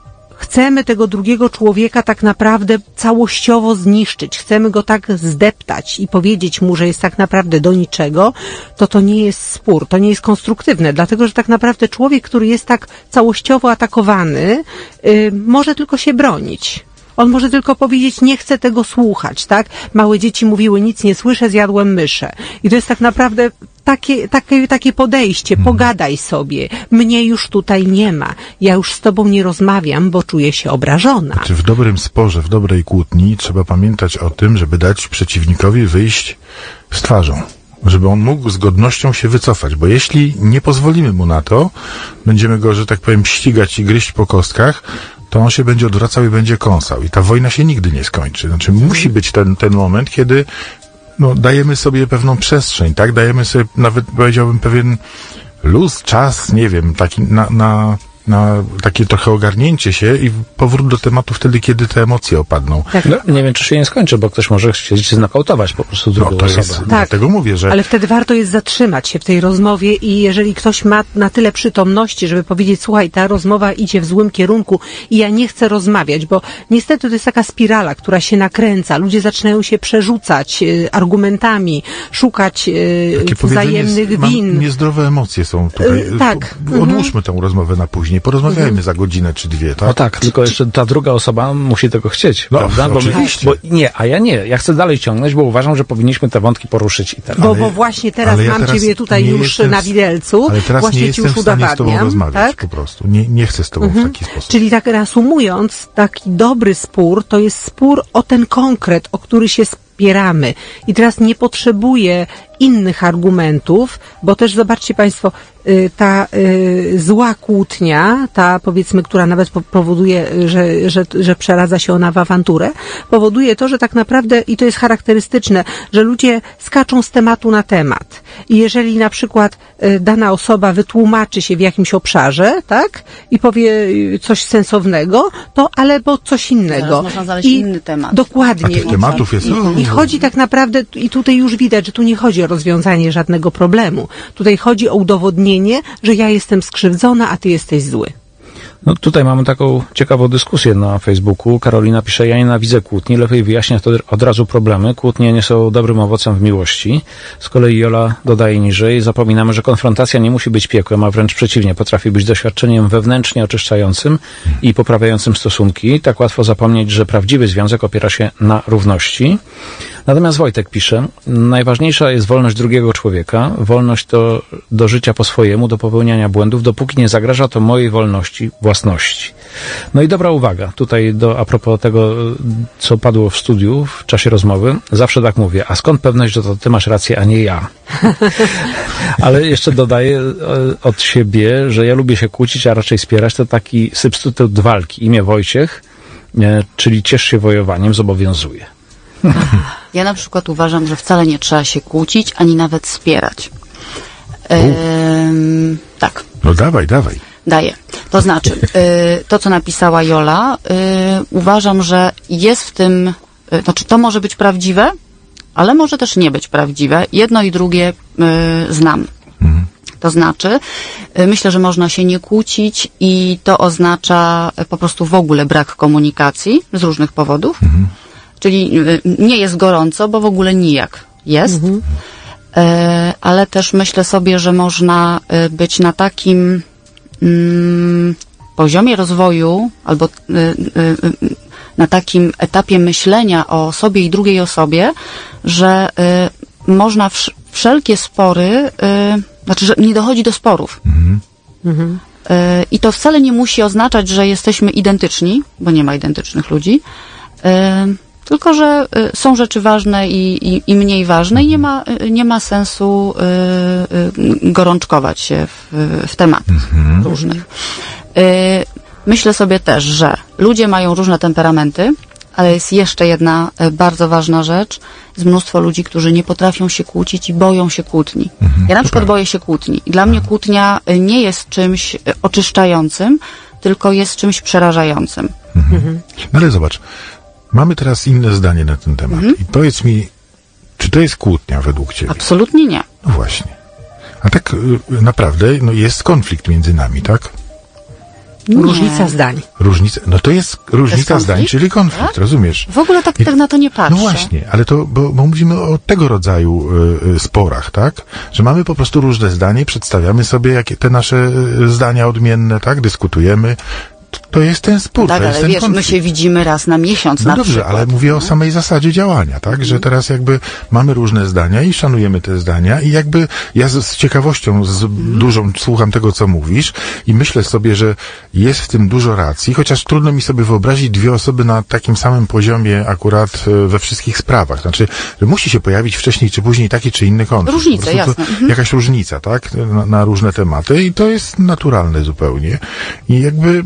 chcemy tego drugiego człowieka tak naprawdę całościowo zniszczyć, chcemy go tak zdeptać i powiedzieć mu, że jest tak naprawdę do niczego, to to nie jest spór, to nie jest konstruktywne, dlatego, że tak naprawdę człowiek, który jest tak całościowo atakowany, yy, może tylko się bronić. On może tylko powiedzieć, nie chcę tego słuchać, tak? Małe dzieci mówiły, nic nie słyszę, zjadłem myszę. I to jest tak naprawdę takie, takie, takie podejście, pogadaj sobie, mnie już tutaj nie ma, ja już z tobą nie rozmawiam, bo czuję się obrażona. Znaczy w dobrym sporze, w dobrej kłótni trzeba pamiętać o tym, żeby dać przeciwnikowi wyjść z twarzą. Żeby on mógł z godnością się wycofać, bo jeśli nie pozwolimy mu na to, będziemy go, że tak powiem, ścigać i gryźć po kostkach, to on się będzie odwracał i będzie kąsał. I ta wojna się nigdy nie skończy. Znaczy musi być ten, ten moment, kiedy no, dajemy sobie pewną przestrzeń, tak? Dajemy sobie nawet, powiedziałbym, pewien luz, czas, nie wiem, taki na, na, na takie trochę ogarnięcie się i powrót do tematu wtedy, kiedy te emocje opadną. Tak. No, nie wiem, czy się nie skończy, bo ktoś może chcieć znokautować po prostu drugą no, to osobę. jest, Tak. Dlatego mówię, że... Ale wtedy warto jest zatrzymać się w tej rozmowie i jeżeli ktoś ma na tyle przytomności, żeby powiedzieć, słuchaj, ta rozmowa idzie w złym kierunku i ja nie chcę rozmawiać, bo niestety to jest taka spirala, która się nakręca. Ludzie zaczynają się przerzucać y, argumentami, szukać y, wzajemnych jest, win. Mam niezdrowe emocje są tutaj. Y, tak. Po, odłóżmy tę rozmowę na później. Porozmawiajmy mhm. za godzinę czy dwie, tak? No tak, tylko jeszcze ta druga osoba musi tego chcieć, no, prawda? Bo, oczywiście. Bo nie, a ja nie. Ja chcę dalej ciągnąć, bo uważam, że powinniśmy te wątki poruszyć i teraz. Bo, Ale, bo właśnie teraz ja mam teraz ciebie tutaj już jestem, na widelcu. Ale teraz właśnie nie jestem ci już w stanie z tobą udowadniam, rozmawiać tak? po prostu. Nie, nie chcę z tobą Mhm. w taki sposób. Czyli tak reasumując, taki dobry spór to jest spór o ten konkret, o który się spieramy. I teraz nie potrzebuję innych argumentów, bo też zobaczcie Państwo, y, ta y, zła kłótnia, ta powiedzmy, która nawet po- powoduje, że, że, że przeradza się ona w awanturę, powoduje to, że tak naprawdę, i to jest charakterystyczne, że ludzie skaczą z tematu na temat. I jeżeli na przykład y, dana osoba wytłumaczy się w jakimś obszarze, tak, i powie y, coś sensownego, to albo coś innego. Teraz można znaleźć I inny temat. Dokładnie. A tych I- tematów jest... i, I chodzi tak naprawdę, i tutaj już widać, że tu nie chodzi o rozwiązanie żadnego problemu. Tutaj chodzi o udowodnienie, że ja jestem skrzywdzona, a ty jesteś zły. No tutaj mamy taką ciekawą dyskusję na Facebooku. Karolina pisze, ja nienawidzę kłótni, lepiej wyjaśniać od razu problemy. Kłótnie nie są dobrym owocem w miłości. Z kolei Jola dodaje niżej, zapominamy, że konfrontacja nie musi być piekłem, a wręcz przeciwnie, potrafi być doświadczeniem wewnętrznie oczyszczającym i poprawiającym stosunki. Tak łatwo zapomnieć, że prawdziwy związek opiera się na równości. Natomiast Wojtek pisze, najważniejsza jest wolność drugiego człowieka, wolność to do życia po swojemu, do popełniania błędów, dopóki nie zagraża to mojej wolności, własności. No i dobra uwaga, tutaj do, a propos tego, co padło w studiu w czasie rozmowy, zawsze tak mówię, a skąd pewność, że to ty masz rację, a nie ja? Ale jeszcze dodaję od siebie, że ja lubię się kłócić, a raczej wspierać, to taki substytut walki, imię Wojciech, czyli ciesz się wojowaniem, zobowiązuje. Ja na przykład uważam, że wcale nie trzeba się kłócić, ani nawet wspierać. Ehm, tak. No dawaj, dawaj. Daję. To znaczy, y, to co napisała Jola, y, uważam, że jest w tym, y, znaczy to może być prawdziwe, ale może też nie być prawdziwe. Jedno i drugie y, znam. Mhm. To znaczy, y, myślę, że można się nie kłócić i to oznacza y, po prostu w ogóle brak komunikacji z różnych powodów. Mhm. Czyli y, nie jest gorąco, bo w ogóle nijak jest. Mhm. Y, ale też myślę sobie, że można y, być na takim mm, poziomie rozwoju albo y, y, y, na takim etapie myślenia o sobie i drugiej osobie, że y, można wsz- wszelkie spory, y, znaczy, że nie dochodzi do sporów. Mhm. Mhm. Y, I to wcale nie musi oznaczać, że jesteśmy identyczni, bo nie ma identycznych ludzi, y, tylko że y, są rzeczy ważne i, i, i mniej ważne i nie ma, y, nie ma sensu y, y, gorączkować się w, w tematach Mhm. różnych. Y, myślę sobie też, że ludzie mają różne temperamenty, ale jest jeszcze jedna y, bardzo ważna rzecz. Jest mnóstwo ludzi, którzy nie potrafią się kłócić i boją się kłótni. Mhm. Ja na To przykład prawda. boję się kłótni. I dla mnie kłótnia y, nie jest czymś y, oczyszczającym, tylko jest czymś przerażającym. Mhm. No ale zobacz, mamy teraz inne zdanie na ten temat. Mhm. I powiedz mi, czy to jest kłótnia według ciebie? Absolutnie nie. No właśnie. A tak y, naprawdę no jest konflikt między nami, tak? Nie. Różnica zdań. Różnica, no to jest różnica konflikt? zdań, czyli konflikt, Tak? rozumiesz? W ogóle tak, I- tak na to nie patrzę. No właśnie, ale to, bo, bo mówimy o tego rodzaju y, y, sporach, tak? Że mamy po prostu różne zdanie, przedstawiamy sobie jakie te nasze y, zdania odmienne, tak? Dyskutujemy. To, to jest ten spór, Tak, to jest ale ten wiesz, my konflikt. się widzimy raz na miesiąc No na dobrze, przykład. ale mówię o no. samej zasadzie działania, tak? Że teraz jakby mamy różne zdania i szanujemy te zdania i jakby ja z, z ciekawością z dużą słucham tego, co mówisz i myślę sobie, że jest w tym dużo racji, chociaż trudno mi sobie wyobrazić dwie osoby na takim samym poziomie akurat e, we wszystkich sprawach. Znaczy, że musi się pojawić wcześniej czy później taki czy inny konflikt. Różnice, Po prostu to jasne. Mhm. Jakaś różnica, tak? Na, na różne tematy i to jest naturalne zupełnie. I jakby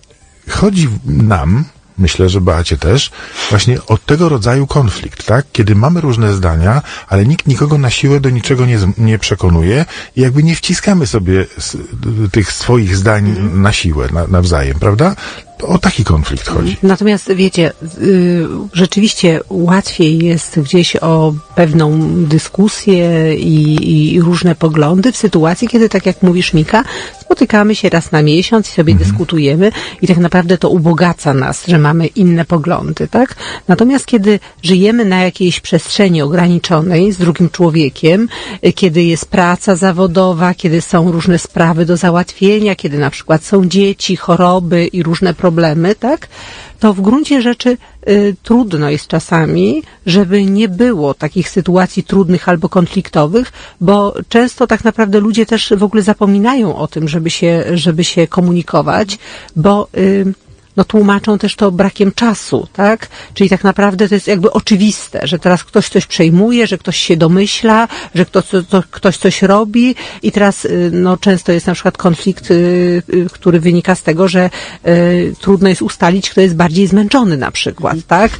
chodzi nam, myślę, że Beacie też, właśnie o tego rodzaju konflikt, tak? Kiedy mamy różne zdania, ale nikt nikogo na siłę do niczego nie, z- nie przekonuje i jakby nie wciskamy sobie s- tych swoich zdań na siłę, na, nawzajem, prawda? To o taki konflikt chodzi. Natomiast wiecie, y, rzeczywiście łatwiej jest gdzieś o pewną dyskusję i, i różne poglądy w sytuacji, kiedy, tak jak mówisz, Mika, spotykamy się raz na miesiąc i sobie dyskutujemy i tak naprawdę to ubogaca nas, że mamy inne poglądy, tak? Natomiast kiedy żyjemy na jakiejś przestrzeni ograniczonej z drugim człowiekiem, y, kiedy jest praca zawodowa, kiedy są różne sprawy do załatwienia, kiedy na przykład są dzieci, choroby i różne problemy, tak? To w gruncie rzeczy y, trudno jest czasami, żeby nie było takich sytuacji trudnych albo konfliktowych, bo często tak naprawdę ludzie też w ogóle zapominają o tym, żeby się, żeby się komunikować, bo y, no tłumaczą też to brakiem czasu, tak? Czyli tak naprawdę to jest jakby oczywiste, że teraz ktoś coś przejmuje, że ktoś się domyśla, że ktoś, to, ktoś coś robi i teraz y, no często jest na przykład konflikt, y, y, który wynika z tego, że y, trudno jest ustalić, kto jest bardziej zmęczony na przykład, tak?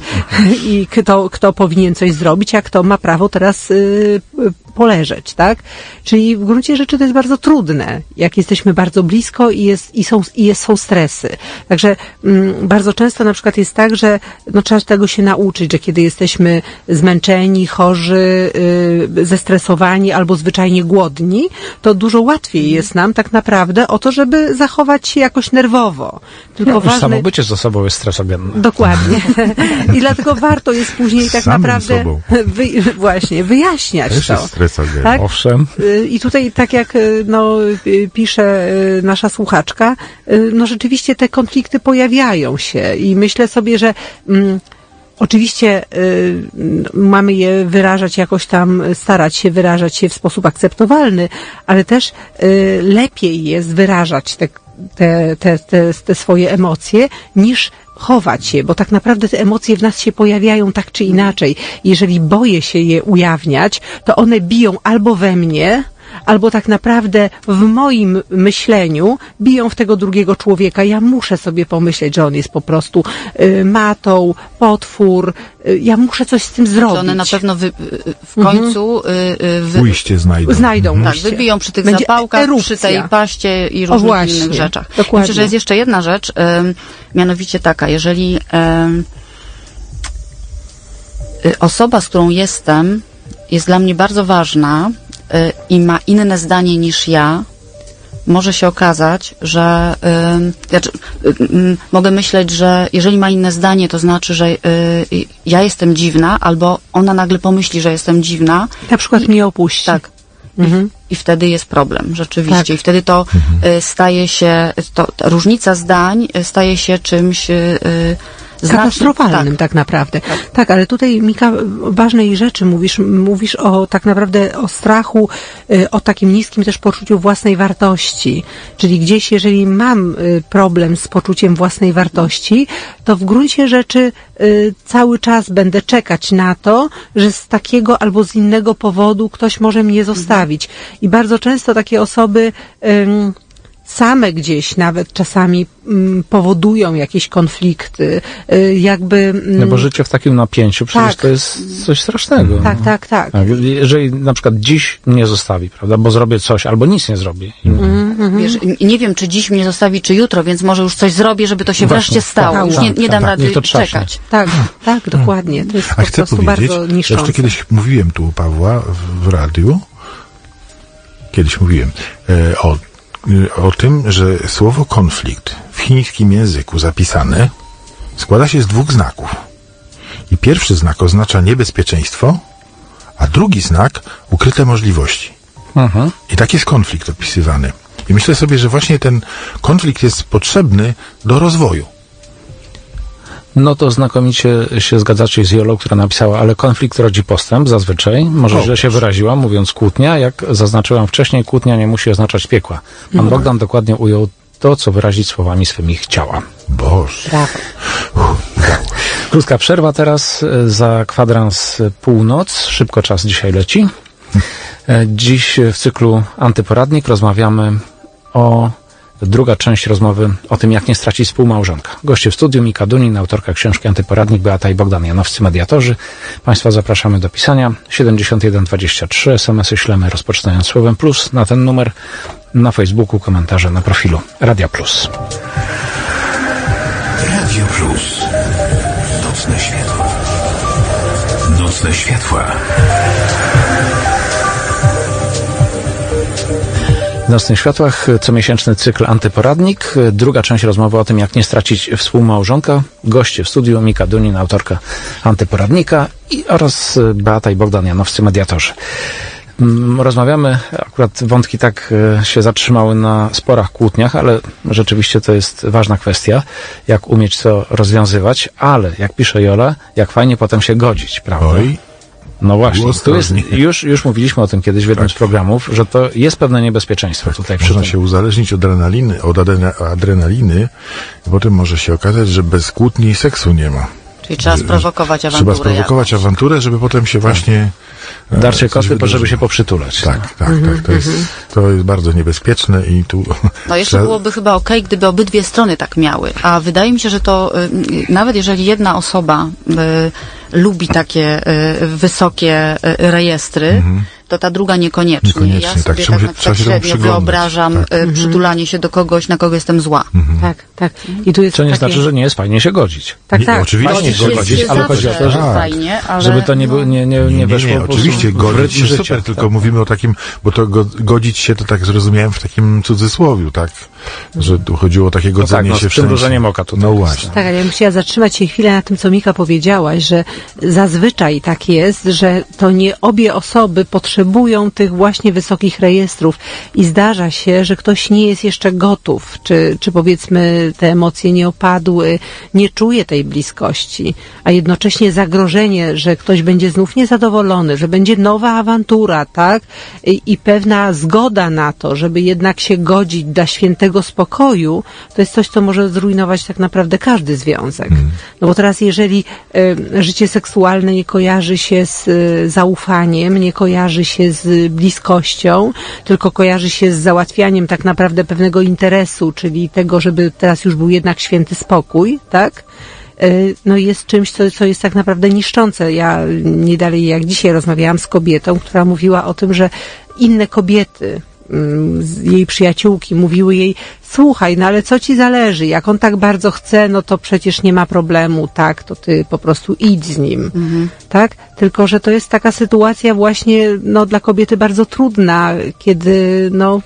I kto, kto powinien coś zrobić, a kto ma prawo teraz y, y, poleżeć, tak? Czyli w gruncie rzeczy to jest bardzo trudne, jak jesteśmy bardzo blisko i, jest, i, są, i jest, są stresy. Także mm, bardzo często na przykład jest tak, że no, trzeba tego się nauczyć, że kiedy jesteśmy zmęczeni, chorzy, yy, zestresowani albo zwyczajnie głodni, to dużo łatwiej jest nam tak naprawdę o to, żeby zachować się jakoś nerwowo. Tylko No, już ważne... samo bycie ze sobą jest stresogenne. Dokładnie. I dlatego warto jest później tak Samym naprawdę sobą. wy, właśnie wyjaśniać Też to. jest stresogen. Tak? Owszem. Y, I tutaj, tak jak y, no, y, pisze y, nasza słuchaczka, y, no rzeczywiście te konflikty pojawiają się i myślę sobie, że mm, oczywiście y, mamy je wyrażać jakoś tam, starać się wyrażać się w sposób akceptowalny, ale też y, lepiej jest wyrażać te, te, te, te, te swoje emocje niż chować się, bo tak naprawdę te emocje w nas się pojawiają tak czy inaczej. Jeżeli boję się je ujawniać, to one biją albo we mnie, albo tak naprawdę w moim myśleniu biją w tego drugiego człowieka. Ja muszę sobie pomyśleć, że on jest po prostu y, matą, potwór. Y, ja muszę coś z tym zrobić. Że one na pewno wy, w końcu y, y, wy, Ujście znajdą. Znajdą. tak, Ujście. wybiją przy tych Będzie zapałkach, erupcja. przy tej paście i O, różnych właśnie. innych rzeczach. Dokładnie. Myślę, że jest jeszcze jedna rzecz, ym, mianowicie taka, jeżeli ym, y, osoba, z którą jestem, jest dla mnie bardzo ważna y, i ma inne zdanie niż ja, może się okazać, że y, znaczy, y, y, mogę myśleć, że jeżeli ma inne zdanie, to znaczy, że y, y, ja jestem dziwna, albo ona nagle pomyśli, że jestem dziwna. Na przykład I- mnie opuści. Tak. Mhm. I wtedy jest problem, rzeczywiście. Tak. I wtedy to y, staje się, to, ta różnica zdań y, staje się czymś y, y, znacznym. Katastrofalnym tak. tak naprawdę. Tak. tak, ale tutaj Mika, ważnej rzeczy mówisz, mówisz o tak naprawdę o strachu, y, o takim niskim też poczuciu własnej wartości. Czyli gdzieś, jeżeli mam y, problem z poczuciem własnej wartości, to w gruncie rzeczy y, cały czas będę czekać na to, że z takiego albo z innego powodu ktoś może mnie zostawić. I bardzo często takie osoby ym, same gdzieś nawet czasami mm, powodują jakieś konflikty, y, jakby... Mm, No bo życie w takim napięciu przecież tak. to jest coś strasznego. Tak, tak, tak. Tak, jeżeli na przykład dziś mnie zostawi, prawda, bo zrobię coś, albo nic nie zrobię. Mhm. Wiesz, nie wiem, czy dziś mnie zostawi, czy jutro, więc może już coś zrobię, żeby to się Właśnie, wreszcie stało. tak, już tak, nie, nie tak, dam tak, rady niech to trzaśnie. czekać. Tak, tak, dokładnie. To jest A po chcę prostu powiedzieć, bardzo że niszczące. jeszcze kiedyś mówiłem tu u Pawła w, w radiu, kiedyś mówiłem, e, o y, o tym, że słowo konflikt w chińskim języku zapisane składa się z dwóch znaków. I pierwszy znak oznacza niebezpieczeństwo, a drugi znak ukryte możliwości. Mhm. I tak jest konflikt opisywany. I myślę sobie, że właśnie ten konflikt jest potrzebny do rozwoju. No to znakomicie się zgadzacie z Jolą, która napisała, ale konflikt rodzi postęp zazwyczaj. Może O, źle się wyraziłam, mówiąc kłótnia. Jak zaznaczyłam wcześniej, kłótnia nie musi oznaczać piekła. Pan Bogdan dokładnie ujął to, co wyrazić słowami swymi chciała. Boże. Brawo. Krótka przerwa teraz, za kwadrans północ. Szybko czas dzisiaj leci. Dziś w cyklu Antyporadnik rozmawiamy o druga część rozmowy o tym, jak nie stracić współmałżonka. Goście w studiu Mika Dunin, autorka książki Antyporadnik, Beata i Bogdan Janowscy, mediatorzy. Państwa zapraszamy do pisania. siedemdziesiąt jeden dwadzieścia trzy, es em esy ślemy rozpoczynając słowem plus na ten numer, na Facebooku komentarze na profilu Radia Plus. Radio Plus. Nocne światła. Nocne światła. W Nocnych Światłach comiesięczny cykl Antyporadnik. Druga część rozmowy o tym, jak nie stracić współmałżonka. Goście w studiu Mika Dunin, autorka Antyporadnika i oraz Beata i Bogdan Janowscy, mediatorzy. Rozmawiamy, akurat wątki tak się zatrzymały na sporach, kłótniach, ale rzeczywiście to jest ważna kwestia, jak umieć to rozwiązywać, ale jak pisze Jola, jak fajnie potem się godzić, prawda? Oj. No właśnie, tu jest, Ostrożnie. już, już mówiliśmy o tym kiedyś w jednym z programów, że to jest pewne niebezpieczeństwo tutaj przy Można tym. się uzależnić od adrenaliny, od adrena- adrenaliny i potem może się okazać, że bez kłótni seksu nie ma. Czyli trzeba sprowokować awanturę. Trzeba sprowokować jakąś. awanturę, żeby potem się właśnie... e, Darcie coś koty, po żeby wydarzyło. się poprzytulać. Tak, tak, tak. To jest, to jest bardzo niebezpieczne i tu... No jeszcze trzeba- byłoby chyba okej, gdyby obydwie strony tak miały. A wydaje mi się, że to y, y, nawet jeżeli jedna osoba y, lubi takie y, wysokie y, rejestry, to ta druga niekoniecznie. Niekoniecznie, Ja tak, sobie trzeba tak, się- tak, trzeba tak się temu średnio przyglądać. wyobrażam Tak. y, przytulanie się do kogoś, na kogo jestem zła. Tak, tak. I tu jest Co nie takie... znaczy, że nie jest fajnie się godzić. Tak, Nie, tak. oczywiście Fajnie się się godzić, godzić, ale chodzi o to, że tak. fajnie, ale Żeby to nie, no, było- nie, nie, nie, Nie, weszło nie, po prostu oczywiście w godzić rytm się życia. super, tylko mówimy o takim, bo to go, godzić się to tak zrozumiałem w takim cudzysłowiu, tak? Że tu chodziło o takie godzenie tak, no, się z w sensie. przymrużeniem oka tutaj No jest. właśnie. Tak, ale ja bym chciała zatrzymać się chwilę na tym, co Mika powiedziałaś, że zazwyczaj tak jest, że to nie obie osoby potrzebują tych właśnie wysokich rejestrów i zdarza się, że ktoś nie jest jeszcze gotów, czy, czy powiedzmy te emocje nie opadły, nie czuje tej bliskości, a jednocześnie zagrożenie, że ktoś będzie znów niezadowolony, że będzie nowa awantura, tak? I, i pewna zgoda na to, żeby jednak się godzić dla świętego spokoju, to jest coś, co może zrujnować tak naprawdę każdy związek. No bo teraz jeżeli y, życie seksualne nie kojarzy się z y, zaufaniem, nie kojarzy się z bliskością, tylko kojarzy się z załatwianiem tak naprawdę pewnego interesu, czyli tego, żeby teraz już był jednak święty spokój, tak? Y, No jest czymś, co, co jest tak naprawdę niszczące. Ja nie dalej jak dzisiaj rozmawiałam z kobietą, która mówiła o tym, że inne kobiety, z jej przyjaciółki mówiły jej, słuchaj, no ale co ci zależy, jak on tak bardzo chce, no to przecież nie ma problemu, tak, to ty po prostu idź z nim, Mhm. tak, tylko że to jest taka sytuacja właśnie, no dla kobiety bardzo trudna, kiedy, no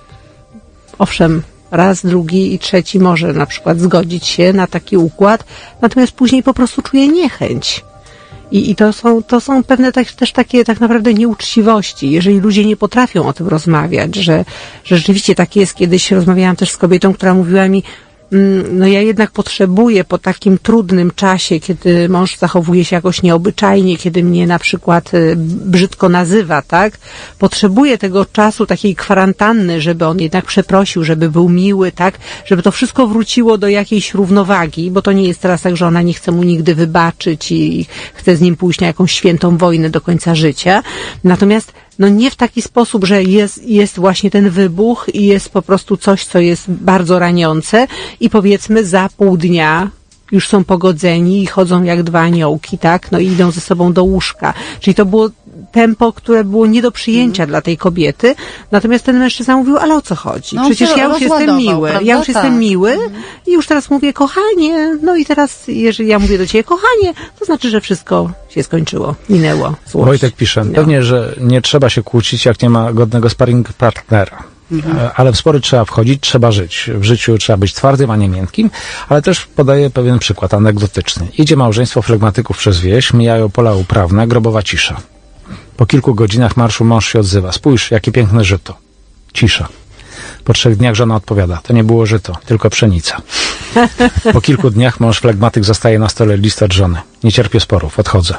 owszem, raz, drugi i trzeci może na przykład zgodzić się na taki układ, natomiast później po prostu czuje niechęć. I, I to są, to są pewne tak, też takie tak naprawdę nieuczciwości, jeżeli ludzie nie potrafią o tym rozmawiać, że, że rzeczywiście tak jest. Kiedyś rozmawiałam też z kobietą, która mówiła mi, mm, no ja jednak potrzebuję po takim trudnym czasie, kiedy mąż zachowuje się jakoś nieobyczajnie, kiedy mnie na przykład y, brzydko nazywa, tak? Potrzebuję tego czasu, takiej kwarantanny, żeby on jednak przeprosił, żeby był miły, tak? Żeby to wszystko wróciło do jakiejś równowagi, bo to nie jest teraz tak, że ona nie chce mu nigdy wybaczyć i chce z nim pójść na jakąś świętą wojnę do końca życia. Natomiast no nie w taki sposób, że jest, jest właśnie ten wybuch i jest po prostu coś, co jest bardzo raniące i powiedzmy za pół dnia już są pogodzeni i chodzą jak dwa aniołki, tak? No i idą ze sobą do łóżka. Czyli to było tempo, które było nie do przyjęcia dla tej kobiety. Natomiast ten mężczyzna mówił, ale o co chodzi? No, Przecież się ja już jestem rozładował, miły. prawda? Ja już Tak. jestem miły i już teraz mówię, kochanie. No i teraz, jeżeli ja mówię do ciebie, kochanie, to znaczy, że wszystko się skończyło. Minęło. Złość. Wojtek pisze, No. pewnie, że nie trzeba się kłócić, jak nie ma godnego sparring partnera. Mhm. Ale w spory trzeba wchodzić, trzeba żyć. W życiu trzeba być twardym, a nie miękkim, ale też podaję pewien przykład anegdotyczny. Idzie małżeństwo flegmatyków przez wieś, mijają pola uprawne, grobowa cisza. Po kilku godzinach marszu mąż się odzywa. Spójrz, jakie piękne żyto. Cisza. Po trzech dniach żona odpowiada. To nie było żyto, tylko pszenica. Po kilku dniach mąż flegmatyk zastaje na stole list od żony. Nie cierpię sporów, odchodzę.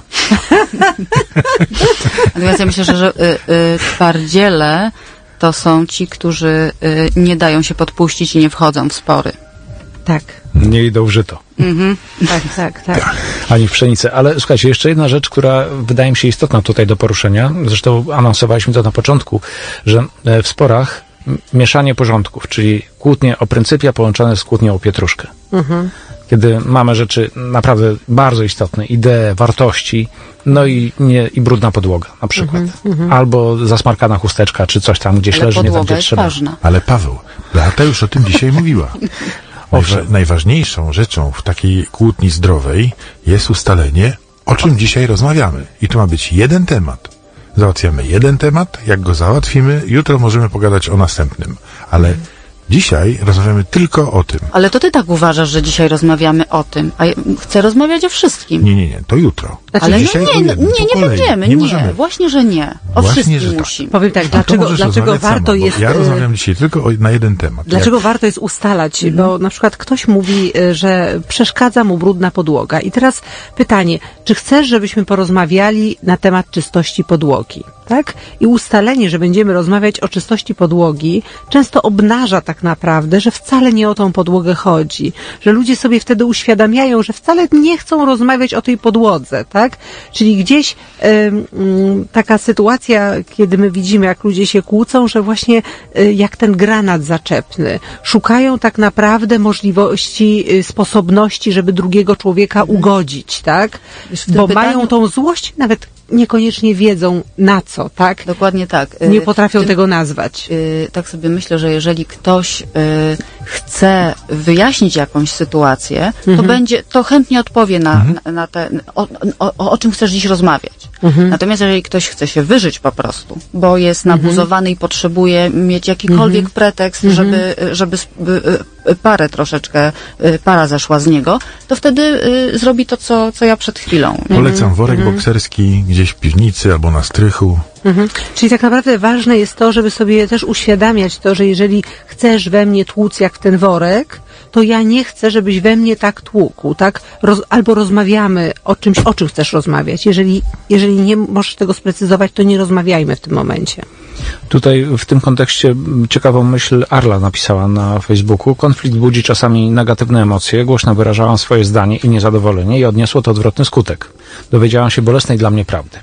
Natomiast ja myślę, że, że y, y, twardziele to są ci, którzy y, nie dają się podpuścić i nie wchodzą w spory. Tak. Nie idą w żyto. Mhm. Tak, tak, tak. Ani w pszenicę. Ale słuchajcie, jeszcze jedna rzecz, która wydaje mi się istotna tutaj do poruszenia. Zresztą anonsowaliśmy to na początku, że w sporach mieszanie porządków, czyli kłótnie o pryncypia połączone z kłótnią o pietruszkę. Mhm. Kiedy mamy rzeczy naprawdę bardzo istotne, idee, wartości, no i, nie, i brudna podłoga na przykład. Mhm, albo zasmarkana chusteczka, czy coś tam gdzieś ale leży, nie tam, gdzie jest trzeba. Ważna. Ale Paweł, Beata już o tym dzisiaj mówiła. Najwa- najważniejszą rzeczą w takiej kłótni zdrowej jest ustalenie, o czym dzisiaj rozmawiamy. I to ma być jeden temat. Załatwiamy jeden temat, jak go załatwimy, jutro możemy pogadać o następnym. Ale dzisiaj rozmawiamy tylko o tym. Ale to ty tak uważasz, że dzisiaj rozmawiamy o tym, a ja chcę rozmawiać o wszystkim. Nie, nie, nie, to jutro. Znaczy, ale dzisiaj no nie, jednym, nie, nie kolei. będziemy, nie, nie, możemy. właśnie, że nie. O Właśnie, wszystkim że tak. musimy. Powiem tak, dlaczego, dlaczego warto sama, jest... Ja rozmawiam dzisiaj tylko o, na jeden temat. Dlaczego jak... warto jest ustalać? Mhm. Bo na przykład ktoś mówi, że przeszkadza mu brudna podłoga. I teraz pytanie, czy chcesz, żebyśmy porozmawiali na temat czystości podłogi? Tak? I ustalenie, że będziemy rozmawiać o czystości podłogi, często obnaża tak naprawdę, że wcale nie o tą podłogę chodzi. Że ludzie sobie wtedy uświadamiają, że wcale nie chcą rozmawiać o tej podłodze, tak? Czyli gdzieś y, y, taka sytuacja, kiedy my widzimy, jak ludzie się kłócą, że właśnie y, jak ten granat zaczepny. Szukają tak naprawdę możliwości, y, sposobności, żeby drugiego człowieka ugodzić, tak? Bo pytaniu... mają tą złość, nawet niekoniecznie wiedzą na co, tak? Dokładnie tak. Nie potrafią Ty, tego nazwać. Yy, tak sobie myślę, że jeżeli ktoś yy, chce wyjaśnić jakąś sytuację, mhm. to będzie, to chętnie odpowie na, mhm. na, na te, o, o, o czym chcesz dziś rozmawiać. Mhm. Natomiast jeżeli ktoś chce się wyżyć po prostu, bo jest nabuzowany mhm. i potrzebuje mieć jakikolwiek mhm. pretekst, mhm. żeby, żeby parę troszeczkę, para zeszła z niego, to wtedy y, zrobi to, co, co ja przed chwilą. Polecam worek mhm. bokserski gdzieś w piwnicy albo na strychu. Mhm. Czyli tak naprawdę ważne jest to, żeby sobie też uświadamiać to, że jeżeli chcesz we mnie tłuc jak w ten worek, to ja nie chcę, żebyś we mnie tak tłukł, tak? Roz, albo rozmawiamy o czymś, o czym chcesz rozmawiać. Jeżeli, jeżeli nie możesz tego sprecyzować, to nie rozmawiajmy w tym momencie. Tutaj w tym kontekście ciekawą myśl Arla napisała na Facebooku. Konflikt budzi czasami negatywne emocje, głośno wyrażałam swoje zdanie i niezadowolenie i odniosło to odwrotny skutek. Dowiedziałam się bolesnej dla mnie prawdy.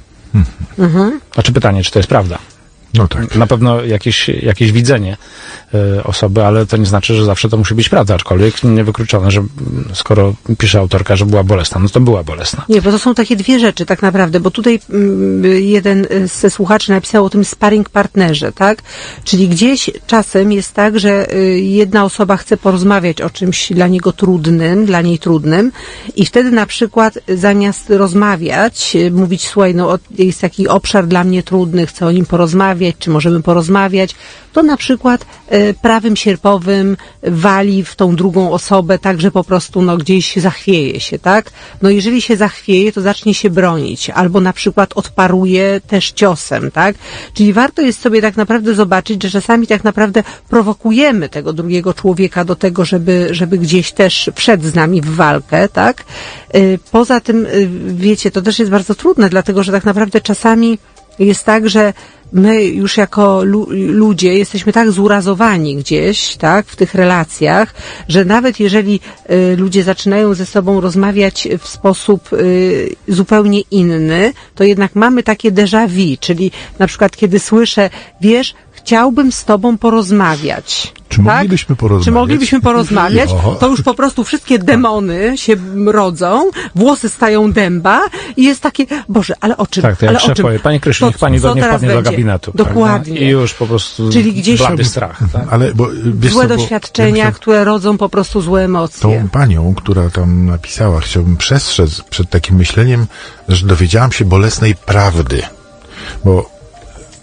Mhm. Znaczy pytanie, czy to jest prawda? No tak. Na pewno jakieś, jakieś widzenie y, osoby, ale to nie znaczy, że zawsze to musi być prawda, aczkolwiek niewykluczone, że skoro pisze autorka, że była bolesna, no to była bolesna. Nie, bo to są takie dwie rzeczy tak naprawdę, bo tutaj mm, jeden ze słuchaczy napisał o tym sparring partnerze, tak? Czyli gdzieś czasem jest tak, że y, jedna osoba chce porozmawiać o czymś dla niego trudnym, dla niej trudnym i wtedy na przykład zamiast rozmawiać, y, mówić, słuchaj, no jest taki obszar dla mnie trudny, chcę o nim porozmawiać, czy możemy porozmawiać, to na przykład y, prawym sierpowym wali w tą drugą osobę tak, że po prostu no, gdzieś zachwieje się, tak? No jeżeli się zachwieje, to zacznie się bronić, albo na przykład odparuje też ciosem, tak? Czyli warto jest sobie tak naprawdę zobaczyć, że czasami tak naprawdę prowokujemy tego drugiego człowieka do tego, żeby, żeby gdzieś też wszedł z nami w walkę, tak? Y, poza tym, y, wiecie, to też jest bardzo trudne, dlatego, że tak naprawdę czasami jest tak, że my już jako lu- ludzie jesteśmy tak zurazowani gdzieś, tak, w tych relacjach, że nawet jeżeli y, ludzie zaczynają ze sobą rozmawiać w sposób y, zupełnie inny, to jednak mamy takie déjà vu, czyli na przykład kiedy słyszę, wiesz, chciałbym z tobą porozmawiać. Czy moglibyśmy tak? porozmawiać? Czy moglibyśmy porozmawiać? To już po prostu wszystkie demony się rodzą, włosy stają dęba i jest takie, Boże, ale o czym? Tak, to jak ale szef o czym? powie, Pani Krysiu, niech Pani do, niech wpadnie do gabinetu. Dokładnie. Tak? I już po prostu czyli gdzieś blady strach. Tak? Ale, bo, wiesz złe co, doświadczenia, ja które rodzą po prostu złe emocje. Tą panią, która tam napisała, chciałbym przestrzec przed takim myśleniem, że dowiedziałam się bolesnej prawdy. Bo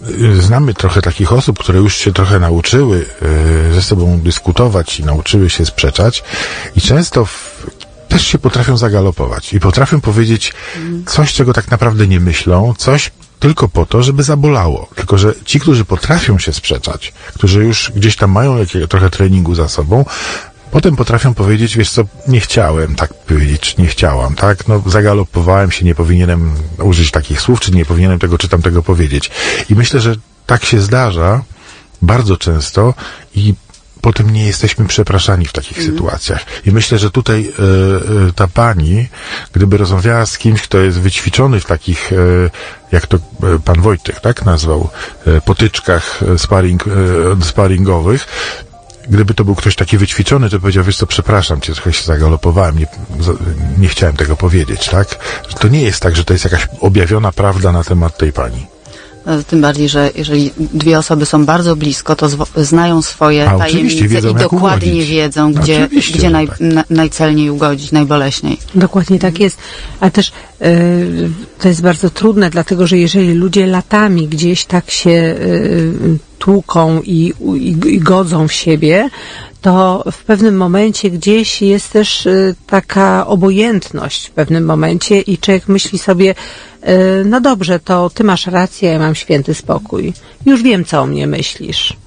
y, znamy trochę takich osób, które już się trochę nauczyły y, ze sobą dyskutować i nauczyły się sprzeczać i często w, też się potrafią zagalopować i potrafią powiedzieć coś, czego tak naprawdę nie myślą, coś tylko po to, żeby zabolało. Tylko że ci, którzy potrafią się sprzeczać, którzy już gdzieś tam mają jakieś, trochę treningu za sobą, potem potrafią powiedzieć, wiesz co, nie chciałem tak powiedzieć, czy nie chciałam, tak? No, zagalopowałem się, nie powinienem użyć takich słów, czy nie powinienem tego, czy tamtego powiedzieć. I myślę, że tak się zdarza bardzo często i potem nie jesteśmy przepraszani w takich mm. sytuacjach. I myślę, że tutaj y, y, ta pani, gdyby rozmawiała z kimś, kto jest wyćwiczony w takich, y, jak to y, pan Wojtek, tak, nazwał, y, potyczkach y, sparring, y, sparingowych, gdyby to był ktoś taki wyćwiczony, to powiedział, wiesz co, przepraszam cię, trochę się zagalopowałem, nie, nie chciałem tego powiedzieć, tak? Że to nie jest tak, że to jest jakaś objawiona prawda na temat tej pani. Tym bardziej, że jeżeli dwie osoby są bardzo blisko, to zwo- znają swoje A, tajemnice wiedzą, i dokładnie ugodzić. wiedzą, gdzie, Oczywiście, gdzie naj, tak. na, najcelniej ugodzić, najboleśniej. Dokładnie tak jest. Ale też y, to jest bardzo trudne, dlatego że jeżeli ludzie latami gdzieś tak się y, tłuką i, i, i godzą w siebie, to w pewnym momencie gdzieś jest też y, taka obojętność w pewnym momencie i człowiek myśli sobie, y, no dobrze, to ty masz rację, ja mam święty spokój. Już wiem, co o mnie myślisz.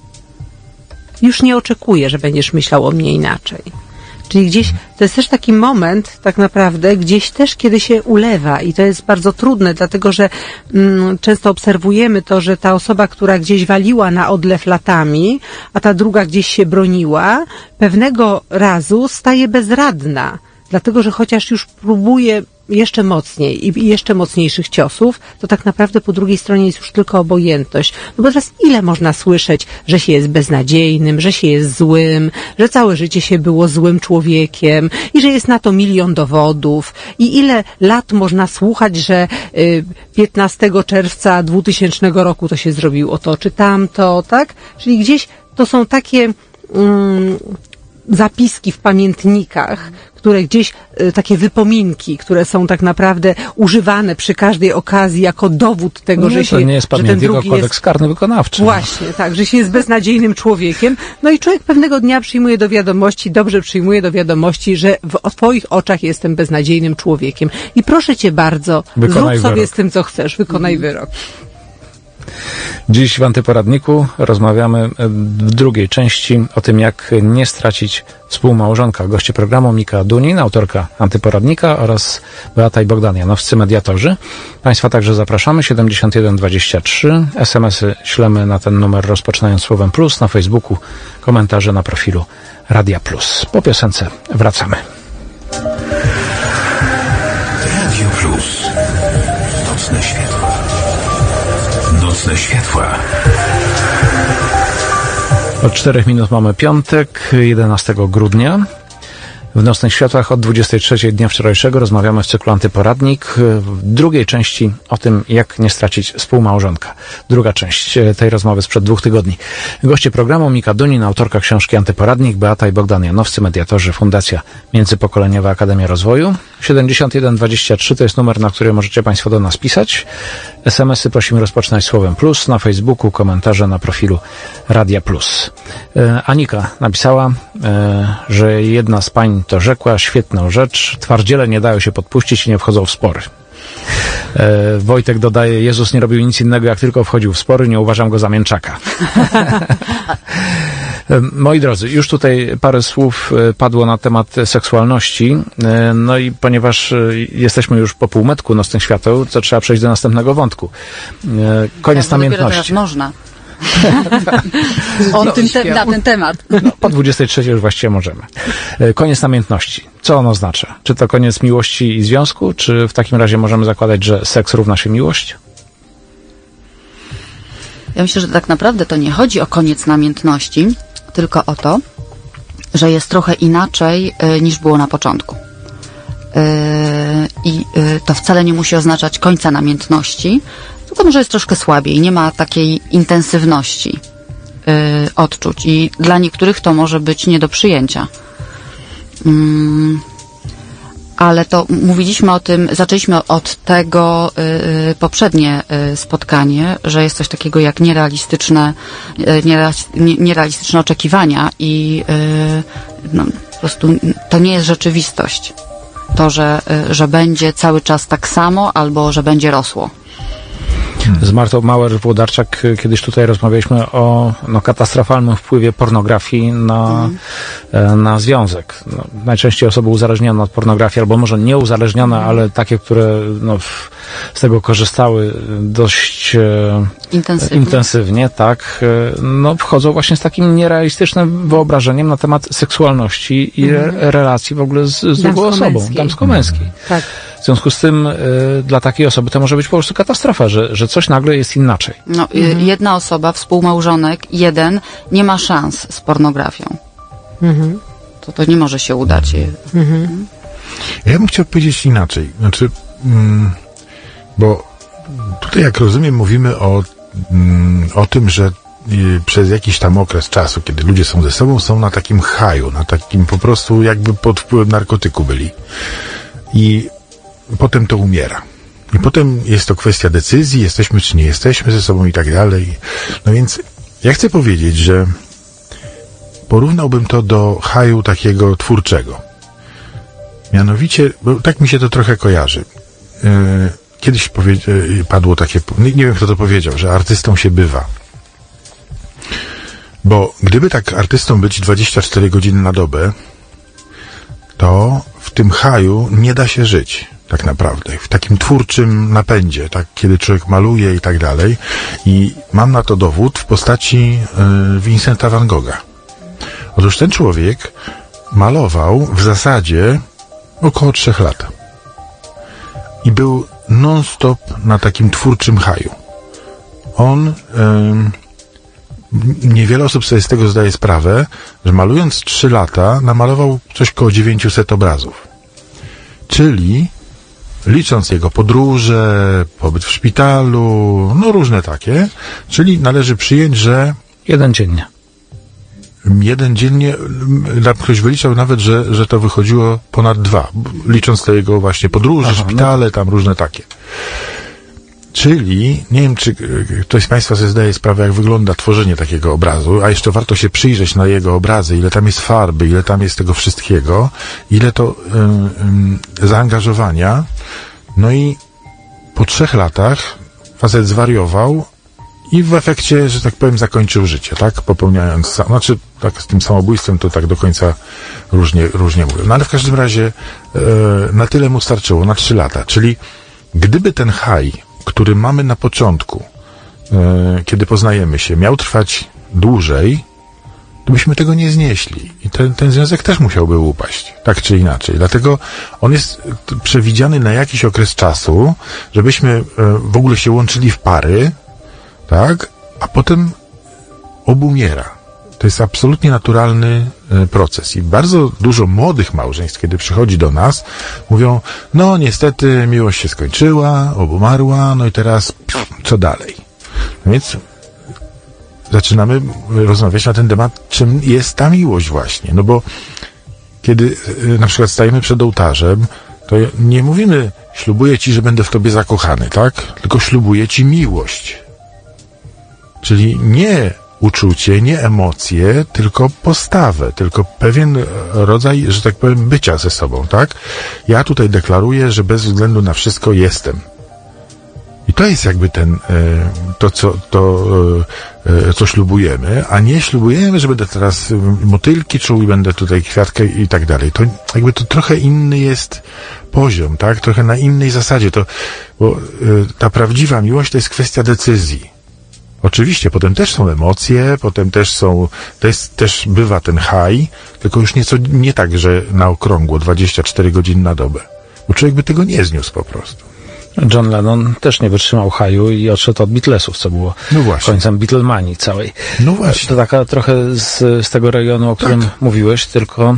Już nie oczekuję, że będziesz myślał o mnie inaczej. Czyli gdzieś, to jest też taki moment, tak naprawdę, gdzieś też, kiedy się ulewa i to jest bardzo trudne, dlatego że mm, często obserwujemy to, że ta osoba, która gdzieś waliła na odlew latami, a ta druga gdzieś się broniła, pewnego razu staje bezradna, dlatego że chociaż już próbuje jeszcze mocniej i jeszcze mocniejszych ciosów, to tak naprawdę po drugiej stronie jest już tylko obojętność. No bo teraz ile można słyszeć, że się jest beznadziejnym, że się jest złym, że całe życie się było złym człowiekiem i że jest na to milion dowodów i ile lat można słuchać, że y, piętnastego czerwca dwutysięcznego roku to się zrobiło to czy tamto, tak? Czyli gdzieś to są takie mm, zapiski w pamiętnikach, które gdzieś, y, takie wypominki, które są tak naprawdę używane przy każdej okazji jako dowód tego, nie, że się... To nie jest pamiętnik, tylko kodeks jest, karny wykonawczy. Właśnie, tak, że się jest beznadziejnym człowiekiem. No i człowiek pewnego dnia przyjmuje do wiadomości, dobrze przyjmuje do wiadomości, że w twoich oczach jestem beznadziejnym człowiekiem. I proszę cię bardzo, Wykonaj zrób sobie wyrok. z tym, co chcesz, wykonaj mm. wyrok. Dziś w Antyporadniku rozmawiamy w drugiej części o tym, jak nie stracić współmałżonka. Goście programu Mika Dunin, autorka Antyporadnika oraz Beata i Bogdan Janowscy, mediatorzy. Państwa także zapraszamy. siedemdziesiąt jeden dwadzieścia trzy. es em esy ślemy na ten numer rozpoczynając słowem plus. Na Facebooku komentarze na profilu Radia Plus. Po piosence wracamy. Radio Plus. Nocne światła. Nocne światła. Od czterech minut mamy piątek, jedenastego grudnia. W Nocnych Światłach od dwudziestej trzeciej dnia wczorajszego rozmawiamy w cyklu Antyporadnik. W drugiej części o tym, jak nie stracić współmałżonka. Druga część tej rozmowy sprzed dwóch tygodni. Goście programu Mika Dunin, autorka książki Antyporadnik, Beata i Bogdan Janowscy, mediatorzy, Fundacja Międzypokoleniowa Akademia Rozwoju. siedemdziesiąt jeden dwadzieścia trzy to jest numer, na który możecie Państwo do nas pisać. es em esy prosimy rozpoczynać słowem plus. Na Facebooku komentarze na profilu Radia Plus. E, Anika napisała, e, że jedna z pań to rzekła świetną rzecz. Twardziele nie dają się podpuścić i nie wchodzą w spory. E, Wojtek dodaje, Jezus nie robił nic innego, jak tylko wchodził w spory, nie uważam go za mięczaka. Moi drodzy, już tutaj parę słów padło na temat seksualności, no i ponieważ jesteśmy już po półmetku Nocnych Świateł, to trzeba przejść do następnego wątku. Koniec tak, namiętności. Teraz można. o no, tym te, na ten temat. No, po dwudziestej trzeciej już właściwie możemy. Koniec namiętności. Co on oznacza? Czy to koniec miłości i związku, czy w takim razie możemy zakładać, że seks równa się miłość? Ja myślę, że tak naprawdę to nie chodzi o koniec namiętności, tylko o to, że jest trochę inaczej y, niż było na początku. Y, I y, to wcale nie musi oznaczać końca namiętności, tylko może jest troszkę słabiej, nie ma takiej intensywności y, odczuć i dla niektórych to może być nie do przyjęcia. Mm, ale to mówiliśmy o tym, zaczęliśmy od tego y, poprzednie y, spotkanie, że jest coś takiego jak nierealistyczne, y, niereal- nierealistyczne oczekiwania i y, no, po prostu to nie jest rzeczywistość. To, że, y, że będzie cały czas tak samo albo że będzie rosło. Z Martą Mauer-Włodarczak kiedyś tutaj rozmawialiśmy o no, katastrofalnym wpływie pornografii na, mm. na związek. No, najczęściej osoby uzależnione od pornografii, albo może nie uzależnione, mm. ale takie, które no, w, z tego korzystały dość e, intensywnie. intensywnie, tak, e, no, wchodzą właśnie z takim nierealistycznym wyobrażeniem na temat seksualności i mm. re, relacji w ogóle z, z drugą osobą, damsko-męskiej. Mm. Tak. W związku z tym y, dla takiej osoby to może być po prostu katastrofa, że, że coś nagle jest inaczej. No, mhm. Jedna osoba, współmałżonek, jeden, nie ma szans z pornografią. Mhm. To to nie może się udać. Mhm. Ja bym chciał powiedzieć inaczej. Znaczy, mm, bo tutaj, jak rozumiem, mówimy o, mm, o tym, że y, przez jakiś tam okres czasu, kiedy ludzie są ze sobą, są na takim haju, na takim po prostu jakby pod wpływem narkotyku byli. I potem to umiera. I potem jest to kwestia decyzji, jesteśmy czy nie jesteśmy ze sobą i tak dalej. No więc ja chcę powiedzieć, że porównałbym to do haju takiego twórczego. Mianowicie, bo tak mi się to trochę kojarzy. Kiedyś powie, padło takie, nie wiem kto to powiedział, że artystą się bywa. Bo gdyby tak artystą być dwadzieścia cztery godziny na dobę, to w tym haju nie da się żyć. Tak naprawdę. W takim twórczym napędzie, tak, kiedy człowiek maluje i tak dalej. I mam na to dowód w postaci y, Vincenta van Gogha. Otóż ten człowiek malował w zasadzie około trzech lat. I był non-stop na takim twórczym haju. On... Y, niewiele osób sobie z tego zdaje sprawę, że malując trzy lata namalował coś koło dziewięćset obrazów. Czyli licząc jego podróże, pobyt w szpitalu, no różne takie, czyli należy przyjąć, że jeden dziennie. Jeden dziennie, ktoś wyliczał nawet, że, że to wychodziło ponad dwa, licząc te jego właśnie podróże, Aha, szpitale, no. tam różne takie. Czyli, nie wiem, czy ktoś z Państwa sobie zdaje sprawę, jak wygląda tworzenie takiego obrazu, a jeszcze warto się przyjrzeć na jego obrazy, ile tam jest farby, ile tam jest tego wszystkiego, ile to y, y, zaangażowania. No i po trzech latach facet zwariował i w efekcie, że tak powiem, zakończył życie, tak? Popełniając, znaczy, tak z tym samobójstwem to tak do końca różnie, różnie mówię. No ale w każdym razie y, na tyle mu starczyło, na trzy lata. Czyli gdyby ten haj, który mamy na początku, e, kiedy poznajemy się, miał trwać dłużej, to byśmy tego nie znieśli. I ten, ten związek też musiałby upaść, tak czy inaczej. Dlatego on jest przewidziany na jakiś okres czasu, żebyśmy e, w ogóle się łączyli w pary, tak, a potem obumiera. To jest absolutnie naturalny e, proces. I bardzo dużo młodych małżeństw, kiedy przychodzi do nas, mówią, no niestety miłość się skończyła, obumarła, no i teraz pff, co dalej? No więc zaczynamy rozmawiać na ten temat, czym jest ta miłość właśnie. No bo kiedy e, na przykład stajemy przed ołtarzem, to nie mówimy, ślubuję ci, że będę w tobie zakochany, tak? Tylko ślubuję ci miłość. Czyli nie uczucie, nie emocje, tylko postawę, tylko pewien rodzaj, że tak powiem, bycia ze sobą, tak? Ja tutaj deklaruję, że bez względu na wszystko jestem. I to jest jakby ten, to co, to, co ślubujemy, a nie ślubujemy, że będę teraz motylki czuł i będę tutaj kwiatkę i tak dalej. To jakby to trochę inny jest poziom, tak? Trochę na innej zasadzie. To, bo ta prawdziwa miłość to jest kwestia decyzji. Oczywiście, potem też są emocje, potem też są, też, też bywa ten haj, tylko już nieco, nie tak, że na okrągło, dwadzieścia cztery godziny na dobę. Bo człowiek by tego nie zniósł po prostu. John Lennon też nie wytrzymał haju i odszedł od Beatlesów, co było No właśnie. końcem Beatlemanii całej. No właśnie. To taka trochę z, z tego rejonu, o którym Tak. mówiłeś, tylko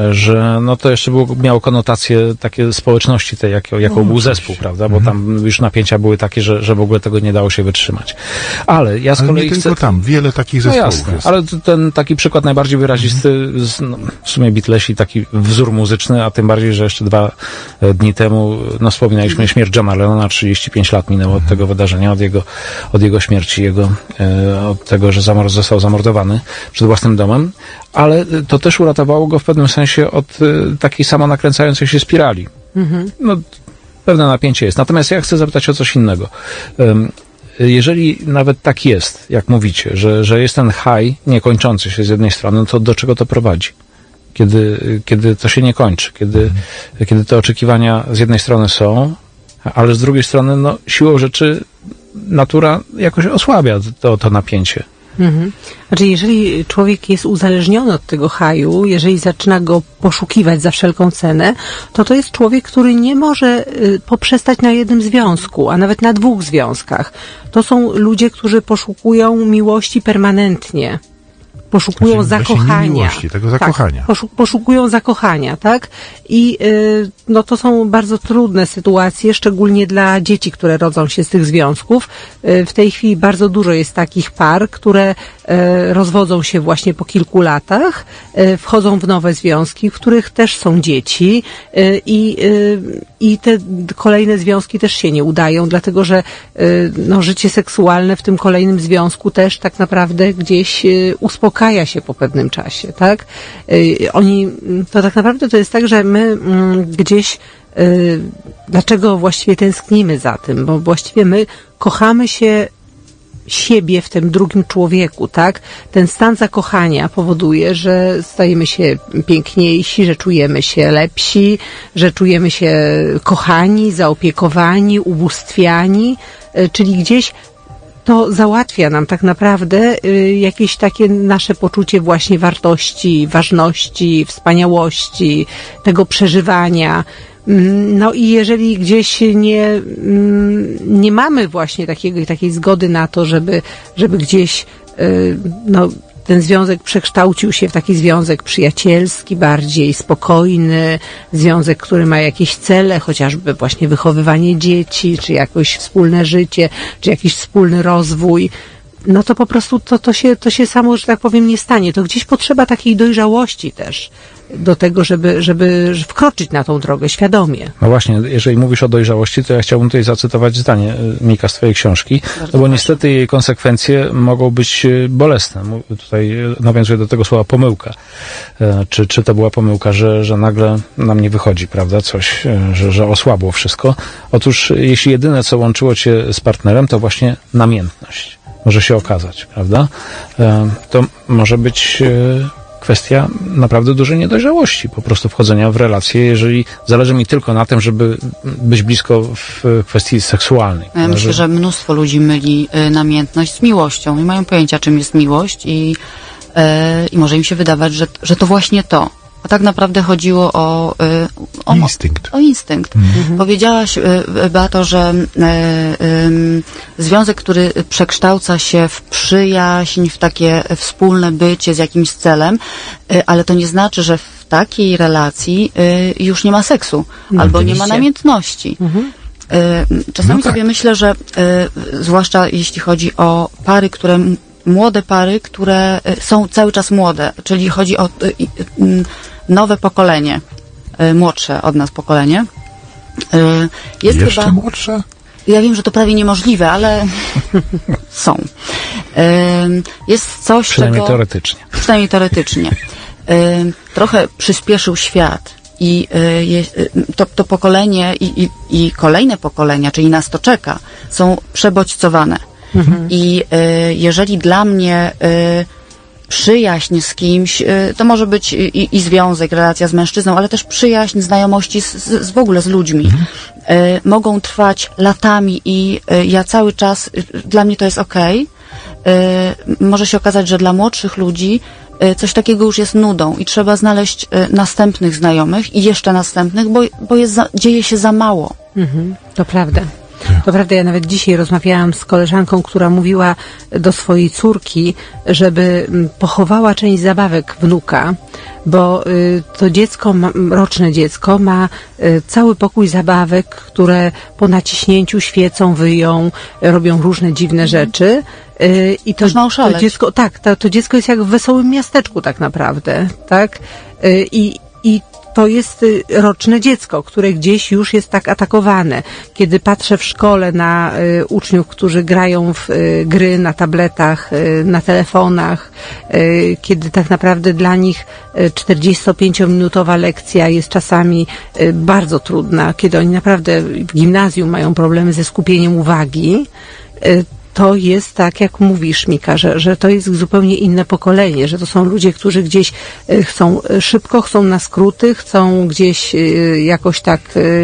że no to jeszcze było, miało konotacje takie społeczności tej, jak, jaką No, był oczywiście. zespół, prawda? Bo tam już napięcia były takie, że, że w ogóle tego nie dało się wytrzymać. Ale ja z Ale kolei nie chcę... tylko tam, wiele takich No zespołów jasne, jest. ale t- ten taki przykład najbardziej wyrazisty, z, no, w sumie Beatlesi, taki wzór muzyczny, a tym bardziej, że jeszcze dwa e, dni temu no, wspominaliśmy śmierć Johna Lennona, trzydzieści pięć lat minęło od tego wydarzenia, od jego, od jego śmierci, jego, e, od tego, że zamor- został zamordowany przed własnym domem, ale to też uratowało go w pewnym sensie od e, takiej samonakręcającej się spirali. Mhm. No, pewne napięcie jest. Natomiast ja chcę zapytać o coś innego. Em, Jeżeli nawet tak jest, jak mówicie, że, że jest ten high niekończący się z jednej strony, to do czego to prowadzi? Kiedy, kiedy to się nie kończy, kiedy, kiedy te oczekiwania z jednej strony są, ale z drugiej strony, no, siłą rzeczy natura jakoś osłabia to, to napięcie. Mhm. Znaczy, jeżeli człowiek jest uzależniony od tego haju, jeżeli zaczyna go poszukiwać za wszelką cenę, to to jest człowiek, który nie może y, poprzestać na jednym związku, a nawet na dwóch związkach. To są ludzie, którzy poszukują miłości permanentnie. Poszukują Właśnie- właśnie nie zakochania. miłości, tego zakochania. Tak, poszu- poszukują zakochania, tak? I y, no to są bardzo trudne sytuacje, szczególnie dla dzieci, które rodzą się z tych związków. Y, w tej chwili bardzo dużo jest takich par, które y, rozwodzą się właśnie po kilku latach, y, wchodzą w nowe związki, w których też są dzieci y, i, y, i te kolejne związki też się nie udają, dlatego że y, no, życie seksualne w tym kolejnym związku też tak naprawdę gdzieś y, uspokaja się po pewnym czasie, tak? Y, oni, to tak naprawdę to jest tak, że my mm, gdzieś y, dlaczego właściwie tęsknimy za tym? Bo właściwie my kochamy się siebie w tym drugim człowieku, tak? Ten stan zakochania powoduje, że stajemy się piękniejsi, że czujemy się lepsi, że czujemy się kochani, zaopiekowani, ubóstwiani, y, czyli gdzieś to załatwia nam tak naprawdę y, jakieś takie nasze poczucie właśnie wartości, ważności, wspaniałości, tego przeżywania. Mm, No i jeżeli gdzieś nie, mm, nie mamy właśnie takiego, takiej zgody na to, żeby, żeby gdzieś y, no, ten związek przekształcił się w taki związek przyjacielski, bardziej spokojny, związek, który ma jakieś cele, chociażby właśnie wychowywanie dzieci, czy jakoś wspólne życie, czy jakiś wspólny rozwój, no to po prostu to, to, się, to się samo, że tak powiem, nie stanie. To gdzieś potrzeba takiej dojrzałości też do tego, żeby, żeby wkroczyć na tą drogę świadomie. No właśnie, jeżeli mówisz o dojrzałości, to ja chciałbym tutaj zacytować zdanie y, Mika z twojej książki, no bo niestety jej konsekwencje mogą być y, bolesne. Mu- Tutaj y, nawiązuję do tego słowa pomyłka. E, Czy, czy to była pomyłka, że, że nagle nam nie wychodzi, prawda, coś, y, że, że osłabło wszystko? Otóż y, jeśli jedyne, co łączyło cię z partnerem, to właśnie namiętność. Może się okazać, prawda? E, To może być y, kwestia naprawdę dużej niedojrzałości, po prostu wchodzenia w relacje, jeżeli zależy mi tylko na tym, żeby być blisko w kwestii seksualnej. Ja myślę, że mnóstwo ludzi myli y, namiętność z miłością. Nie mają pojęcia, czym jest miłość i, y, i może im się wydawać, że, że to właśnie to. A tak naprawdę chodziło o, y, o Instynkt. O instynkt. Mhm. Powiedziałaś, y, Beato, że y, y, związek, który przekształca się w przyjaźń, w takie wspólne bycie z jakimś celem, y, ale to nie znaczy, że w takiej relacji y, już nie ma seksu, albo nie ma oczywiście. namiętności. Y, Czasami No tak. sobie myślę, że y, zwłaszcza jeśli chodzi o pary, które m- młode pary, które y, są cały czas młode, czyli chodzi o y, y, y, nowe pokolenie, y, młodsze od nas pokolenie. Y, Jest Jeszcze chyba, młodsza? ja wiem, że to prawie niemożliwe, ale są. Y, Jest coś, Przynajmniej czego teoretycznie. przynajmniej teoretycznie, y, trochę przyspieszył świat i y, je, y, to, to pokolenie i, i, i kolejne pokolenia, czyli nas to czeka, są przebodźcowane. I y, jeżeli dla mnie y, przyjaźń z kimś, y, to może być i, i związek, relacja z mężczyzną, ale też przyjaźń, znajomości z, z, z w ogóle z ludźmi, y, mogą trwać latami i y, ja cały czas, y, dla mnie to jest okej. Y, może się okazać, że dla młodszych ludzi y, coś takiego już jest nudą i trzeba znaleźć y, następnych znajomych i jeszcze następnych, bo, bo jest za, dzieje się za mało. Mhm, to prawda. To prawda, ja nawet dzisiaj rozmawiałam z koleżanką, która mówiła do swojej córki, żeby pochowała część zabawek wnuka, bo y, to dziecko, ma, roczne dziecko ma y, cały pokój zabawek, które po naciśnięciu świecą, wyją, robią różne dziwne rzeczy. Y, I to, to dziecko, tak, to, to dziecko jest jak w wesołym miasteczku tak naprawdę, tak? Y, i, i to jest roczne dziecko, które gdzieś już jest tak atakowane. Kiedy patrzę w szkole na y, uczniów, którzy grają w y, gry na tabletach, y, na telefonach, y, kiedy tak naprawdę dla nich y, czterdziestopięciominutowa lekcja jest czasami y, bardzo trudna, kiedy oni naprawdę w gimnazjum mają problemy ze skupieniem uwagi, y, to jest tak, jak mówisz, Mika, że, że to jest zupełnie inne pokolenie, że to są ludzie, którzy gdzieś chcą szybko, chcą na skróty, chcą gdzieś jakoś tak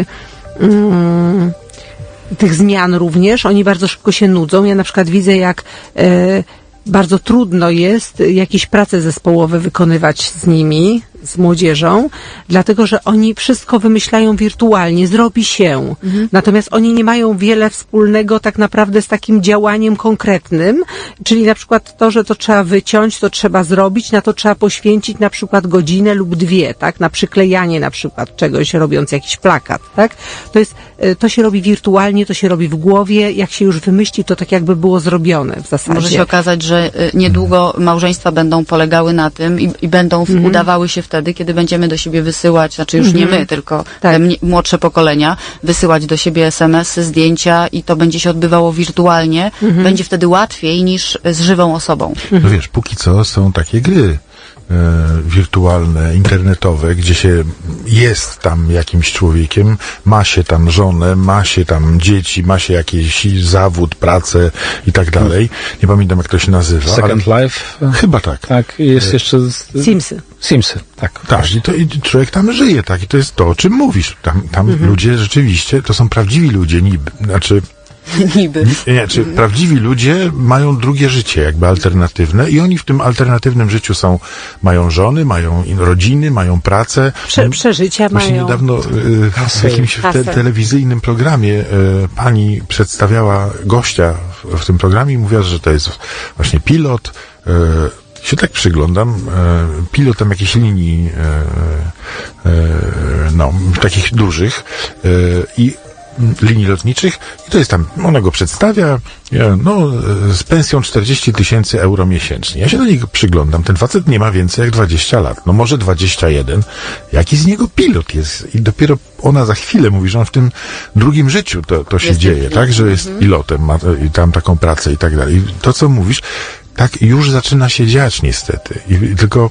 um, tych zmian również. Oni bardzo szybko się nudzą. Ja na przykład widzę, jak e, bardzo trudno jest jakieś prace zespołowe wykonywać z nimi, z młodzieżą, dlatego, że oni wszystko wymyślają wirtualnie, zrobi się. Mhm. Natomiast oni nie mają wiele wspólnego tak naprawdę z takim działaniem konkretnym, czyli na przykład to, że to trzeba wyciąć, to trzeba zrobić, na to trzeba poświęcić na przykład godzinę lub dwie, tak, na przyklejanie na przykład czegoś, robiąc jakiś plakat, tak. To jest, to się robi wirtualnie, to się robi w głowie, jak się już wymyśli, to tak jakby było zrobione w zasadzie. Może się okazać, że niedługo małżeństwa będą polegały na tym i, i będą mhm. udawały się wtedy, kiedy będziemy do siebie wysyłać, znaczy już nie my, tylko tak. te młodsze pokolenia, wysyłać do siebie es em esy, zdjęcia i to będzie się odbywało wirtualnie. Mhm. Będzie wtedy łatwiej niż z żywą osobą. No wiesz, póki co są takie gry e, wirtualne, internetowe, gdzie się jest tam jakimś człowiekiem, ma się tam żonę, ma się tam dzieci, ma się jakiś zawód, pracę i tak dalej. Nie pamiętam, jak to się nazywa. Second ale... Life. Chyba tak. Tak, jest jeszcze... Simsy. Simsy, tak. Tak, i, to, i człowiek tam żyje, tak, i to jest to, o czym mówisz. Tam, tam mhm. ludzie rzeczywiście, to są prawdziwi ludzie, niby, znaczy... Niby. Nie, czy prawdziwi ludzie mają drugie życie, jakby alternatywne i oni w tym alternatywnym życiu są, mają żony, mają rodziny, mają pracę. Prze, przeżycia Właśnie mają. niedawno y, w jakimś te, telewizyjnym programie y, pani przedstawiała gościa w, w tym programie i mówiła, że to jest właśnie pilot. Y, się tak przyglądam, y, pilotem jakiejś linii y, y, no, takich dużych y, i linii lotniczych i to jest tam, ona go przedstawia, no, z pensją czterdzieści tysięcy euro miesięcznie. Ja się do niego przyglądam, ten facet nie ma więcej jak dwadzieścia lat, no może dwadzieścia jeden. Jaki z niego pilot jest? I dopiero ona za chwilę mówi, że on w tym drugim życiu to, to się jest dzieje, pilot. Tak, że jest pilotem, ma i tam taką pracę i tak dalej. I to, co mówisz, tak już zaczyna się dziać niestety. I, i tylko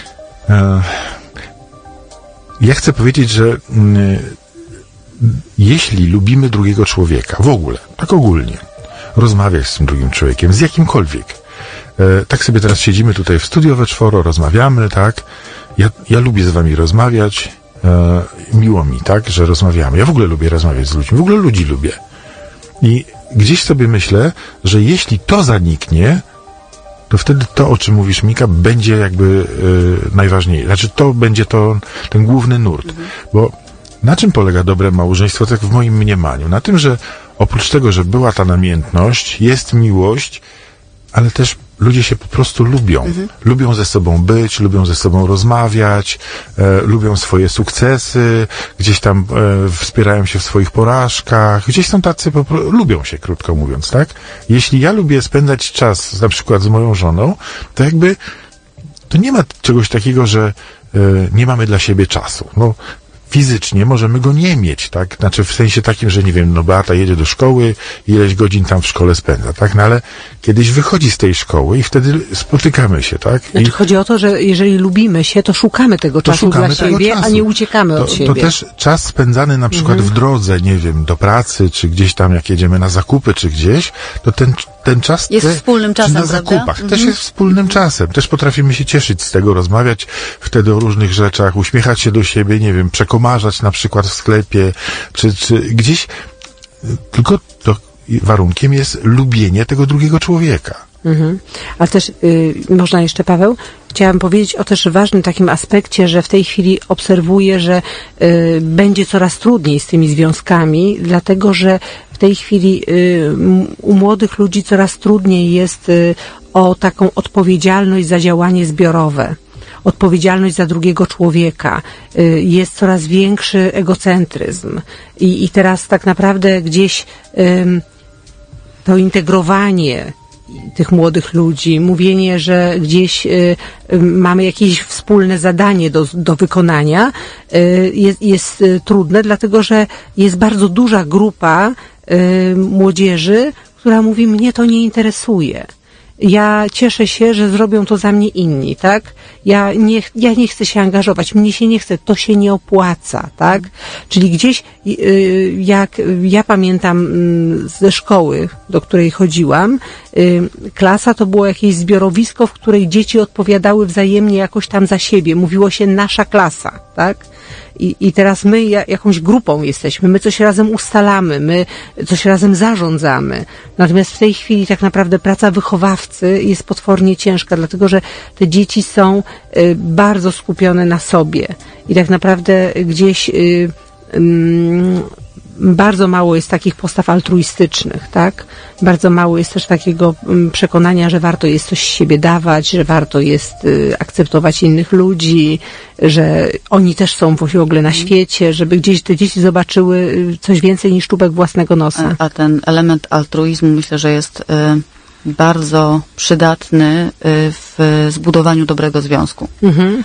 e, ja chcę powiedzieć, że y, jeśli lubimy drugiego człowieka, w ogóle, tak ogólnie, rozmawiać z tym drugim człowiekiem, z jakimkolwiek. E, tak sobie teraz siedzimy tutaj w studio we czworo, rozmawiamy, tak? Ja, ja lubię z wami rozmawiać, e, miło mi, tak, że rozmawiamy. Ja w ogóle lubię rozmawiać z ludźmi, w ogóle ludzi lubię. I gdzieś sobie myślę, że jeśli to zaniknie, to wtedy to, o czym mówisz, Mika, będzie jakby e, najważniejsze. Znaczy, to będzie to ten główny nurt. Mhm. Bo na czym polega dobre małżeństwo, tak w moim mniemaniu? Na tym, że oprócz tego, że była ta namiętność, jest miłość, ale też ludzie się po prostu lubią. Mhm. Lubią ze sobą być, lubią ze sobą rozmawiać, e, lubią swoje sukcesy, gdzieś tam e, wspierają się w swoich porażkach, gdzieś są tacy, po prostu lubią się, krótko mówiąc, tak? Jeśli ja lubię spędzać czas na przykład z moją żoną, to jakby to nie ma czegoś takiego, że e, nie mamy dla siebie czasu. No, fizycznie możemy go nie mieć, tak? Znaczy w sensie takim, że nie wiem, no Beata jedzie do szkoły, ileś godzin tam w szkole spędza, tak? No ale kiedyś wychodzi z tej szkoły i wtedy spotykamy się, tak? I znaczy chodzi o to, że jeżeli lubimy się, to szukamy tego to czasu szukamy dla siebie, czasu. A nie uciekamy to, od siebie. To też czas spędzany na przykład mhm. w drodze, nie wiem, do pracy, czy gdzieś tam, jak jedziemy na zakupy, czy gdzieś, to ten, ten czas... Jest te, wspólnym czasem, na prawda? zakupach Mhm. też jest wspólnym czasem. Też potrafimy się cieszyć z tego, rozmawiać wtedy o różnych rzeczach, uśmiechać się do siebie, nie wiem, przekomarzać na przykład w sklepie, czy, czy gdzieś, tylko to warunkiem jest lubienie tego drugiego człowieka. Mhm. A też y, można jeszcze, Paweł, chciałam powiedzieć o też ważnym takim aspekcie, że w tej chwili obserwuję, że y, będzie coraz trudniej z tymi związkami, dlatego że w tej chwili y, u młodych ludzi coraz trudniej jest y, o taką odpowiedzialność za działanie zbiorowe. Odpowiedzialność za drugiego człowieka, y, jest coraz większy egocentryzm i, i teraz tak naprawdę gdzieś y, to integrowanie tych młodych ludzi, mówienie, że gdzieś y, y, mamy jakieś wspólne zadanie do, do wykonania, y, jest, jest y, trudne, dlatego że jest bardzo duża grupa y, młodzieży, która mówi, mnie to nie interesuje. Ja cieszę się, że zrobią to za mnie inni, tak? Ja nie, ja nie chcę się angażować, mnie się nie chce, to się nie opłaca, tak? Czyli gdzieś, jak ja pamiętam ze szkoły, do której chodziłam, klasa to było jakieś zbiorowisko, w której dzieci odpowiadały wzajemnie jakoś tam za siebie. Mówiło się nasza klasa, tak? I, I teraz my jakąś grupą jesteśmy, my coś razem ustalamy, my coś razem zarządzamy. Natomiast w tej chwili tak naprawdę praca wychowawcy jest potwornie ciężka, dlatego że te dzieci są y, bardzo skupione na sobie. I tak naprawdę gdzieś y, y, bardzo mało jest takich postaw altruistycznych, tak? Bardzo mało jest też takiego przekonania, że warto jest coś z siebie dawać, że warto jest y, akceptować innych ludzi, że oni też są w ogóle na świecie, żeby gdzieś te dzieci zobaczyły coś więcej niż czubek własnego nosa. A, a ten element altruizmu myślę, że jest y, bardzo przydatny y, w zbudowaniu dobrego związku. Mhm.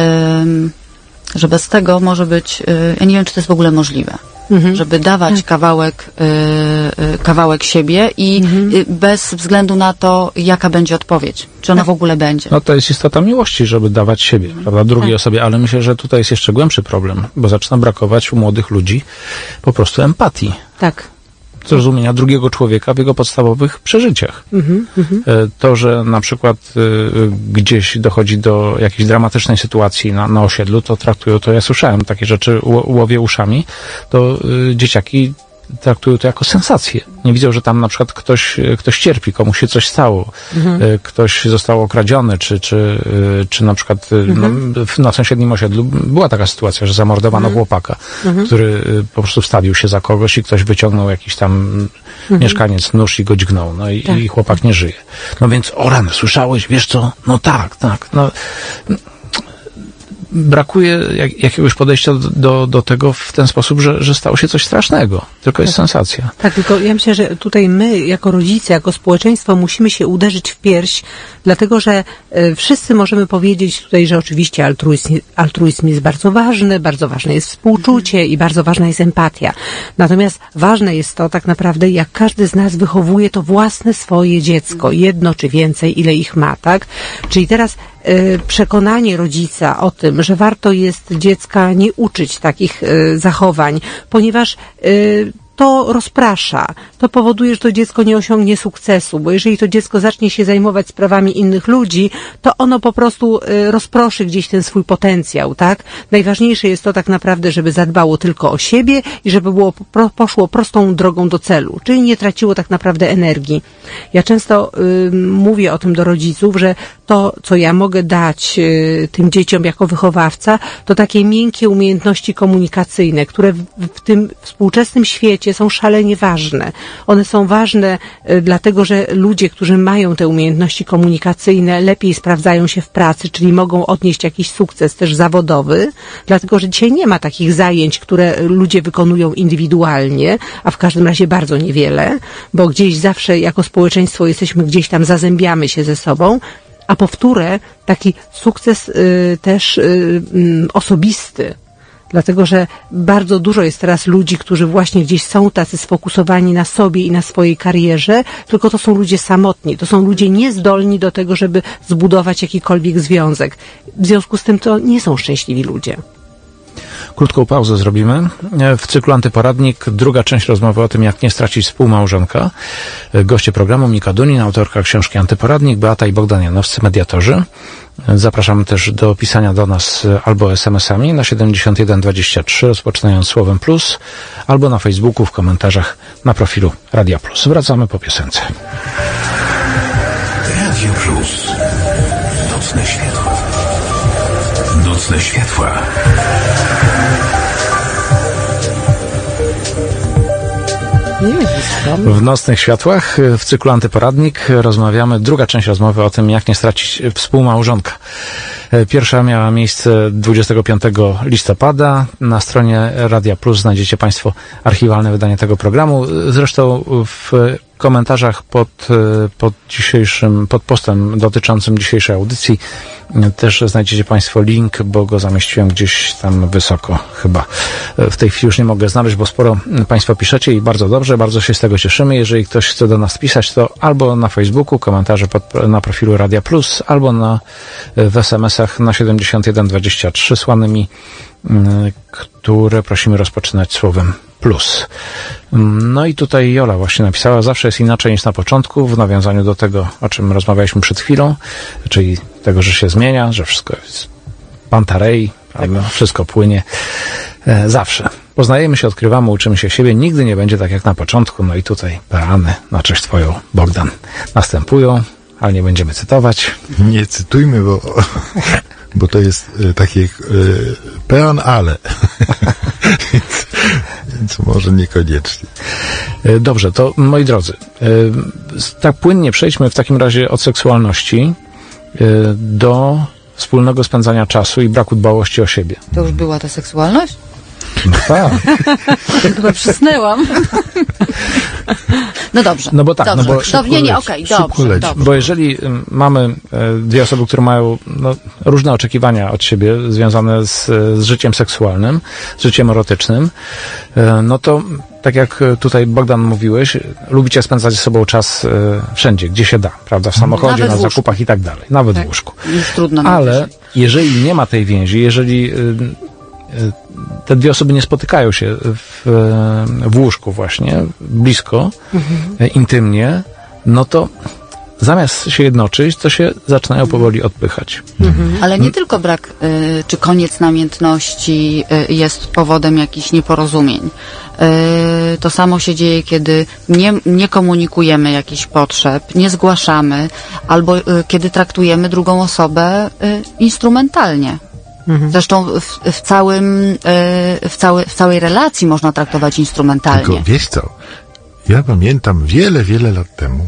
Y, że bez tego może być, y, ja nie wiem, czy to jest w ogóle możliwe. Mhm. Żeby dawać tak. kawałek, y, y, kawałek siebie i mhm. y, bez względu na to, jaka będzie odpowiedź. Czy ona tak. w ogóle będzie. No to jest istota miłości, żeby dawać siebie, prawda, drugiej tak. osobie, ale myślę, że tutaj jest jeszcze głębszy problem, bo zaczyna brakować u młodych ludzi po prostu empatii. Tak. Zrozumienia drugiego człowieka w jego podstawowych przeżyciach. Mhm, to, że na przykład y, gdzieś dochodzi do jakiejś dramatycznej sytuacji na, na osiedlu, to traktują to, ja słyszałem takie rzeczy, łowię uszami, to y, dzieciaki traktują to jako sensację. Nie widzą, że tam na przykład ktoś, ktoś cierpi, komuś się coś stało, mhm. ktoś został okradziony, czy, czy, czy na przykład mhm. no, na sąsiednim osiedlu była taka sytuacja, że zamordowano mhm. chłopaka, mhm. który po prostu wstawił się za kogoś i ktoś wyciągnął jakiś tam mhm. mieszkaniec nóż i go dźgnął, no i, tak. i chłopak nie żyje. No więc, o rany, słyszałeś, wiesz co? No tak, tak, no... Brakuje jak, jakiegoś podejścia do, do, do tego w ten sposób, że, że stało się coś strasznego. Tylko jest tak. sensacja. Tak, tylko ja myślę, że tutaj my, jako rodzice, jako społeczeństwo, musimy się uderzyć w pierś, dlatego że e, wszyscy możemy powiedzieć tutaj, że oczywiście altruizm, altruizm jest bardzo ważny, bardzo ważne jest współczucie mhm. i bardzo ważna jest empatia. Natomiast ważne jest to tak naprawdę, jak każdy z nas wychowuje to własne swoje dziecko, jedno czy więcej, ile ich ma, tak? Czyli teraz e, przekonanie rodzica o tym, że warto jest dziecka nie uczyć takich y, zachowań, ponieważ y, to rozprasza, to powoduje, że to dziecko nie osiągnie sukcesu, bo jeżeli to dziecko zacznie się zajmować sprawami innych ludzi, to ono po prostu y, rozproszy gdzieś ten swój potencjał, tak? Najważniejsze jest to tak naprawdę, żeby zadbało tylko o siebie i żeby było, pro, poszło prostą drogą do celu, czyli nie traciło tak naprawdę energii. Ja często y, mówię o tym do rodziców, że to, co ja mogę dać y, tym dzieciom jako wychowawca, to takie miękkie umiejętności komunikacyjne, które w, w tym współczesnym świecie są szalenie ważne. One są ważne y, dlatego, że ludzie, którzy mają te umiejętności komunikacyjne, lepiej sprawdzają się w pracy, czyli mogą odnieść jakiś sukces też zawodowy, dlatego, że dzisiaj nie ma takich zajęć, które ludzie wykonują indywidualnie, a w każdym razie bardzo niewiele, bo gdzieś zawsze jako społeczeństwo jesteśmy gdzieś tam, zazębiamy się ze sobą, a po wtóre taki sukces y, też y, y, osobisty. Dlatego, że bardzo dużo jest teraz ludzi, którzy właśnie gdzieś są tacy sfokusowani na sobie i na swojej karierze, tylko to są ludzie samotni, to są ludzie niezdolni do tego, żeby zbudować jakikolwiek związek. W związku z tym to nie są szczęśliwi ludzie. Krótką pauzę zrobimy. W cyklu Antyporadnik druga część rozmowy o tym, jak nie stracić współmałżonka. Goście programu Mika Dunin, autorka książki Antyporadnik, Beata i Bogdan Janowscy, mediatorzy. Zapraszamy też do pisania do nas albo es em esami na siedemdziesiąt jeden dwadzieścia trzy, rozpoczynając słowem plus, albo na Facebooku w komentarzach na profilu Radia Plus. Wracamy po piosence. Radio Plus. Nocne światła. Nocne światła. W Nocnych Światłach w cyklu Antyporadnik rozmawiamy, druga część rozmowy o tym, jak nie stracić współmałżonka. Pierwsza miała miejsce dwudziestego piątego listopada. Na stronie Radia Plus znajdziecie Państwo archiwalne wydanie tego programu. Zresztą w komentarzach pod, pod dzisiejszym, pod postem dotyczącym dzisiejszej audycji też znajdziecie Państwo link, bo go zamieściłem gdzieś tam wysoko chyba. W tej chwili już nie mogę znaleźć, bo sporo Państwo piszecie i bardzo dobrze, bardzo się z tego cieszymy. Jeżeli ktoś chce do nas pisać, to albo na Facebooku, komentarze pod, na profilu Radia Plus, albo na, w es em esach na siedemdziesiąt jeden dwadzieścia trzy słanymi, które prosimy rozpoczynać słowem plus. No i tutaj Jola właśnie napisała, zawsze jest inaczej niż na początku, w nawiązaniu do tego, o czym rozmawialiśmy przed chwilą, czyli tego, że się zmienia, że wszystko jest pantarei, prawda? Wszystko płynie. E, zawsze. Poznajemy się, odkrywamy, uczymy się siebie, nigdy nie będzie tak jak na początku. No i tutaj peany na cześć twoją, Bogdan, następują, ale nie będziemy cytować. Nie cytujmy, bo, bo to jest y, takie y, pean, ale. więc, więc może niekoniecznie. Dobrze, to moi drodzy, tak płynnie przejdźmy w takim razie od seksualności do wspólnego spędzania czasu i braku dbałości o siebie. To już była ta seksualność? No tak. Chyba przysnęłam. No dobrze. No bo tak, dobrze. no bo Dobrze, nie, nie, okej, okay, dobrze, dobrze. Bo jeżeli mamy dwie osoby, które mają no, różne oczekiwania od siebie związane z, z życiem seksualnym, z życiem erotycznym, no to tak jak tutaj Bogdan mówiłeś, lubicie spędzać ze sobą czas wszędzie, gdzie się da, prawda? W samochodzie, nawet na zakupach i tak dalej. Nawet tak. w łóżku. Jest trudno. Ale jeżeli nie ma tej więzi, jeżeli te dwie osoby nie spotykają się w, w łóżku właśnie, blisko, mhm. intymnie, no to zamiast się jednoczyć, to się zaczynają powoli odpychać. Mhm. Ale nie tylko brak y, czy koniec namiętności y, jest powodem jakichś nieporozumień. Y, to samo się dzieje, kiedy nie, nie komunikujemy jakichś potrzeb, nie zgłaszamy, albo y, kiedy traktujemy drugą osobę y, instrumentalnie. Mhm. Zresztą w, w, całym, w, całe, w całej relacji można traktować instrumentalnie. Tylko wiesz co, ja pamiętam wiele, wiele lat temu,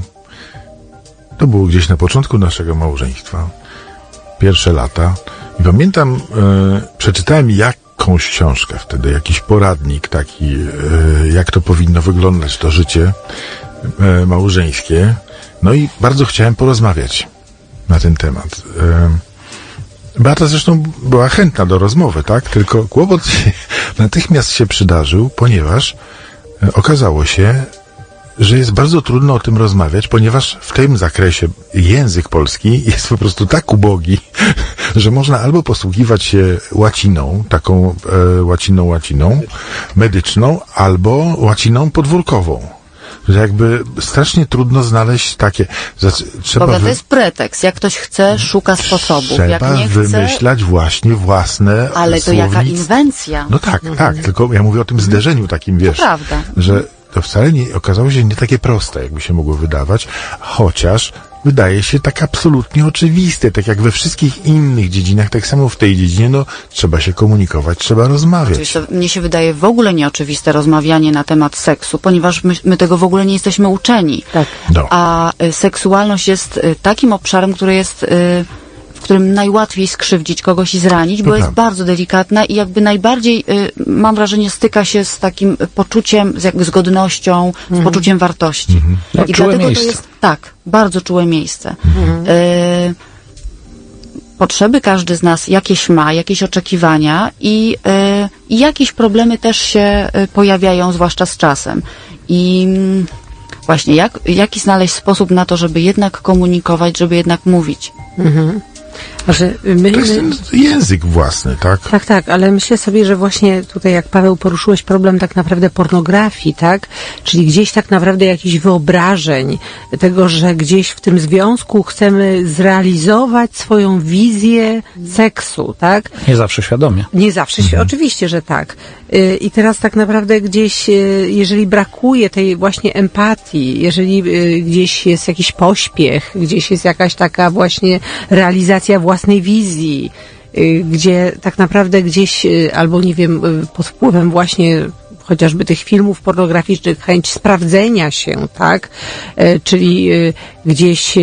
to było gdzieś na początku naszego małżeństwa, pierwsze lata, i pamiętam, e, przeczytałem jakąś książkę wtedy, jakiś poradnik taki, e, jak to powinno wyglądać to życie e, małżeńskie, no i bardzo chciałem porozmawiać na ten temat. E, Beata zresztą była chętna do rozmowy, tak? Tylko kłopot się, natychmiast się przydarzył, ponieważ e, okazało się, że jest bardzo trudno o tym rozmawiać, ponieważ w tym zakresie język polski jest po prostu tak ubogi, że można albo posługiwać się łaciną, taką e, łaciną, łaciną medyczną, albo łaciną podwórkową. Że jakby strasznie trudno znaleźć takie... Trzeba Boga, wy... to jest pretekst. Jak ktoś chce, szuka sposobów. Trzeba Jak nie chce, wymyślać właśnie własne ale to słownic... jaka inwencja. No tak, mhm. tak. Tylko ja mówię o tym zderzeniu takim, wiesz, to prawda. że to wcale nie okazało się nie takie proste, jakby się mogło wydawać, chociaż wydaje się tak absolutnie oczywiste, tak jak we wszystkich innych dziedzinach, tak samo w tej dziedzinie, no trzeba się komunikować, trzeba rozmawiać. Oczywiście, mnie się wydaje w ogóle nieoczywiste rozmawianie na temat seksu, ponieważ my, my tego w ogóle nie jesteśmy uczeni. Tak. No. A y, seksualność jest y, takim obszarem, który jest... Y, w którym najłatwiej skrzywdzić kogoś i zranić, bo no jest tak. bardzo delikatna i jakby najbardziej, y, mam wrażenie, styka się z takim poczuciem, z jakby z godnością, mm. z poczuciem wartości. Mm-hmm. No, I czułe dlatego miejsce. to jest, tak, bardzo czułe miejsce. Mm-hmm. Y, potrzeby każdy z nas jakieś ma, jakieś oczekiwania i, y, i jakieś problemy też się y, pojawiają, zwłaszcza z czasem. I y, właśnie, jak, jaki znaleźć sposób na to, żeby jednak komunikować, żeby jednak mówić. Mhm. Że my, To jest ten język własny, tak? Tak, tak, ale myślę sobie, że właśnie tutaj, jak Paweł poruszyłeś problem tak naprawdę pornografii, tak? Czyli gdzieś tak naprawdę jakichś wyobrażeń tego, że gdzieś w tym związku chcemy zrealizować swoją wizję seksu, tak? Nie zawsze świadomie. Nie zawsze, mhm. oczywiście, że tak. I teraz tak naprawdę gdzieś, jeżeli brakuje tej właśnie empatii, jeżeli gdzieś jest jakiś pośpiech, gdzieś jest jakaś taka właśnie realizacja własnej wizji, gdzie tak naprawdę gdzieś, albo nie wiem, pod wpływem właśnie chociażby tych filmów pornograficznych, chęć sprawdzenia się, tak? Czyli gdzieś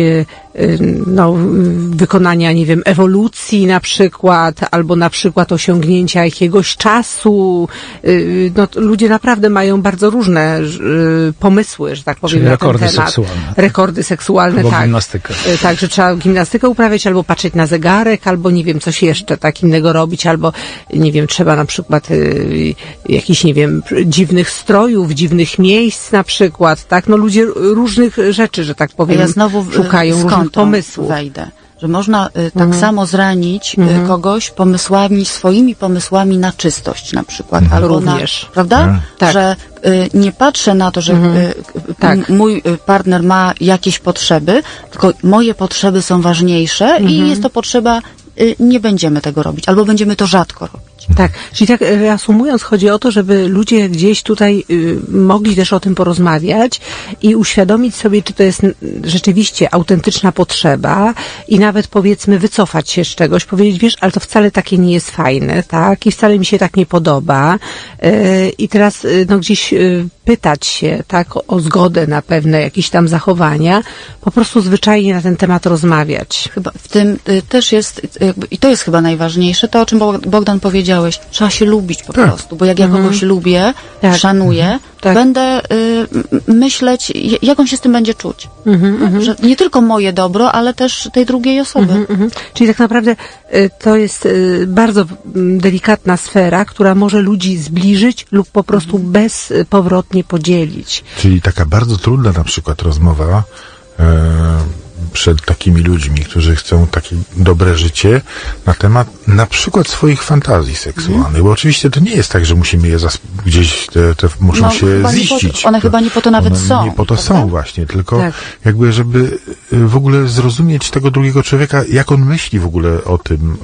no, wykonania, nie wiem, ewolucji na przykład, albo na przykład osiągnięcia jakiegoś czasu. No, ludzie naprawdę mają bardzo różne pomysły, że tak powiem, czyli na rekordy ten temat. seksualne. Rekordy seksualne, albo tak. gimnastykę. Tak, że trzeba gimnastykę uprawiać, albo patrzeć na zegarek, albo nie wiem, coś jeszcze tak innego robić, albo nie wiem, trzeba na przykład y, jakichś, nie wiem, dziwnych strojów, dziwnych miejsc na przykład, tak? No ludzie różnych rzeczy, że tak powiem, ja znowu szukają różnych pomysłów. Wejdę. Że można y, tak Mhm. samo zranić y, Mhm. kogoś pomysłami, swoimi pomysłami na czystość na przykład. Mhm. Albo Również. na, prawda? Mhm. Tak. Że y, nie patrzę na to, że Mhm. y, y, Tak. m- mój y, partner ma jakieś potrzeby, tylko moje potrzeby są ważniejsze Mhm. i jest to potrzeba, y, nie będziemy tego robić. Albo będziemy to rzadko robić. Tak, czyli tak reasumując, chodzi o to, żeby ludzie gdzieś tutaj y, mogli też o tym porozmawiać i uświadomić sobie, czy to jest n- rzeczywiście autentyczna potrzeba i nawet powiedzmy wycofać się z czegoś, powiedzieć, wiesz, ale to wcale takie nie jest fajne, tak, i wcale mi się tak nie podoba y, i teraz y, no gdzieś y, pytać się, tak, o, o zgodę na pewne jakieś tam zachowania, po prostu zwyczajnie na ten temat rozmawiać. Chyba w tym y, też jest, y, jakby, i to jest chyba najważniejsze, to o czym Bog- Bogdan powiedziałeś, trzeba się lubić po Tak. prostu, bo jak ja Mhm. kogoś lubię, Tak. szanuję, Tak. będę y, m- myśleć, j- jak on się z tym będzie czuć. Mhm, mhm. Że nie tylko moje dobro, ale też tej drugiej osoby. Mhm, mhm. Czyli tak naprawdę y, to jest y, bardzo mm, delikatna sfera, która może ludzi zbliżyć lub po prostu bezpowrotnie podzielić. Czyli taka bardzo trudna na przykład rozmowa e, przed takimi ludźmi, którzy chcą takie dobre życie na temat na przykład swoich fantazji seksualnych, bo oczywiście to nie jest tak, że musimy je zas- gdzieś te, te muszą No, się chyba nie po to- ziścić. one chyba nie po to nawet one są, Nie po to prawda? są właśnie, tylko Tak. jakby, żeby y, w ogóle zrozumieć tego drugiego człowieka, jak on myśli w ogóle o tym,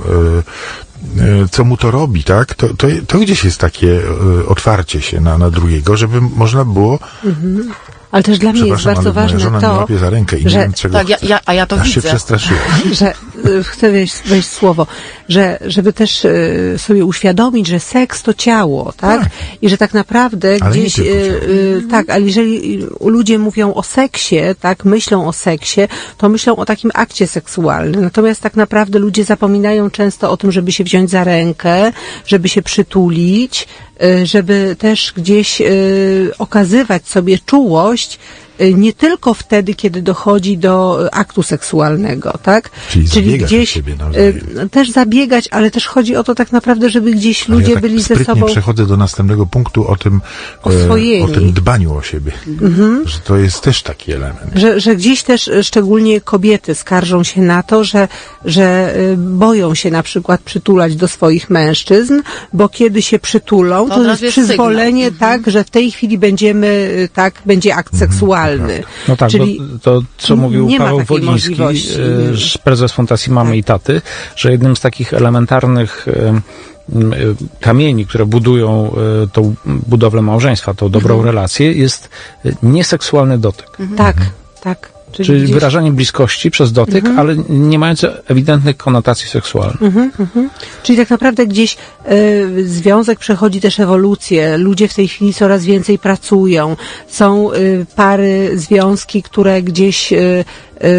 y, y, co mu to robi, tak? To, to, to gdzieś jest takie y, otwarcie się na, na drugiego, żeby można było. Ale też dla mnie jest Przepraszam, bardzo ale moja ważne żona mnie to, łapie za rękę i nie że- wiem, czego Tak, ja, ja, a ja to aż się widzę. przestraszyłem. że y, chcę wejść, wejść w słowo, że żeby też y, sobie uświadomić, że seks to ciało, tak? Tak. I że tak naprawdę Ale nie gdzieś, tylko y, ciało. y, tak, ale jeżeli y, ludzie mówią o seksie, tak, myślą o seksie, to myślą o takim akcie seksualnym. Natomiast tak naprawdę ludzie zapominają często o tym, żeby się wziąć za rękę, żeby się przytulić, y, żeby też gdzieś y, okazywać sobie czułość, y, nie tylko wtedy, kiedy dochodzi do y, aktu seksualnego, tak? Czyli zabiegać o siebie nawzajem. y, też zabiegać, ale też chodzi o to tak naprawdę, żeby gdzieś Ale ludzie ja tak byli ze sprytnie sobą przechodzę do następnego punktu o tym, Oswojeni. e, o tym dbaniu o siebie. Że to jest też taki element. Że, że gdzieś też y, szczególnie kobiety skarżą się na to, że, że y, boją się na przykład przytulać do swoich mężczyzn, bo kiedy się przytulą, To to od jest razu jest przyzwolenie, sygnał. tak, że w tej chwili będziemy, y, tak, będzie akt seksualny. No tak, Czyli bo to, co mówił nie ma Paweł takiej Woliński, możliwości. e, prezes Fundacji Mamy i Taty, że jednym z takich elementarnych e, m, e, kamieni, które budują e, tą budowlę małżeństwa, tą dobrą Mhm. relację, jest e, nieseksualny dotyk. Tak, tak. Czyli, Czyli gdzieś- wyrażanie bliskości przez dotyk, ale nie mające ewidentnych konotacji seksualnych. Mhm, mhm. Czyli tak naprawdę gdzieś e, związek przechodzi też ewolucję. Ludzie w tej chwili coraz więcej pracują. Są e, pary, związki, które gdzieś e, e,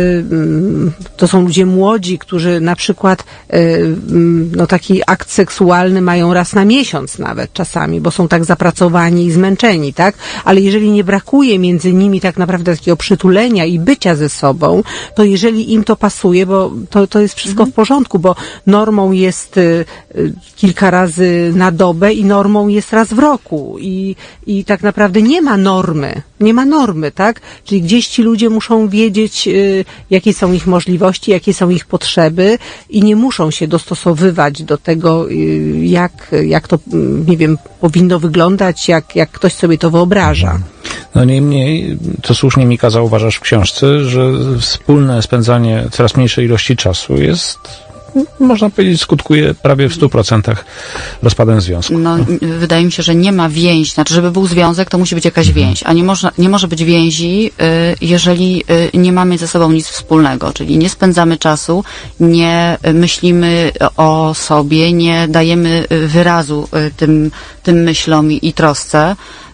mm, to są ludzie młodzi, którzy na przykład e, mm, no taki akt seksualny mają raz na miesiąc nawet czasami, bo są tak zapracowani i zmęczeni, tak? Ale jeżeli nie brakuje między nimi tak naprawdę takiego przytulenia i bycia ze sobą, to jeżeli im to pasuje, bo to, to jest wszystko w porządku, bo normą jest y, y, kilka razy na dobę i normą jest raz w roku i, i tak naprawdę nie ma normy. nie ma normy, tak? Czyli gdzieś ci ludzie muszą wiedzieć, y, jakie są ich możliwości, jakie są ich potrzeby i nie muszą się dostosowywać do tego, y, jak, jak to, nie wiem, powinno wyglądać, jak, jak ktoś sobie to wyobraża. No niemniej, to słusznie Mika zauważasz w książce, że wspólne spędzanie coraz mniejszej ilości czasu jest, można powiedzieć, skutkuje prawie w stu procentach rozpadem związku. No, wydaje mi się, że nie ma więzi. Znaczy, żeby był związek, to musi być jakaś więź, a nie, można, nie może być więzi, jeżeli nie mamy ze sobą nic wspólnego, czyli nie spędzamy czasu, nie myślimy o sobie, nie dajemy wyrazu tym, tym myślom i trosce.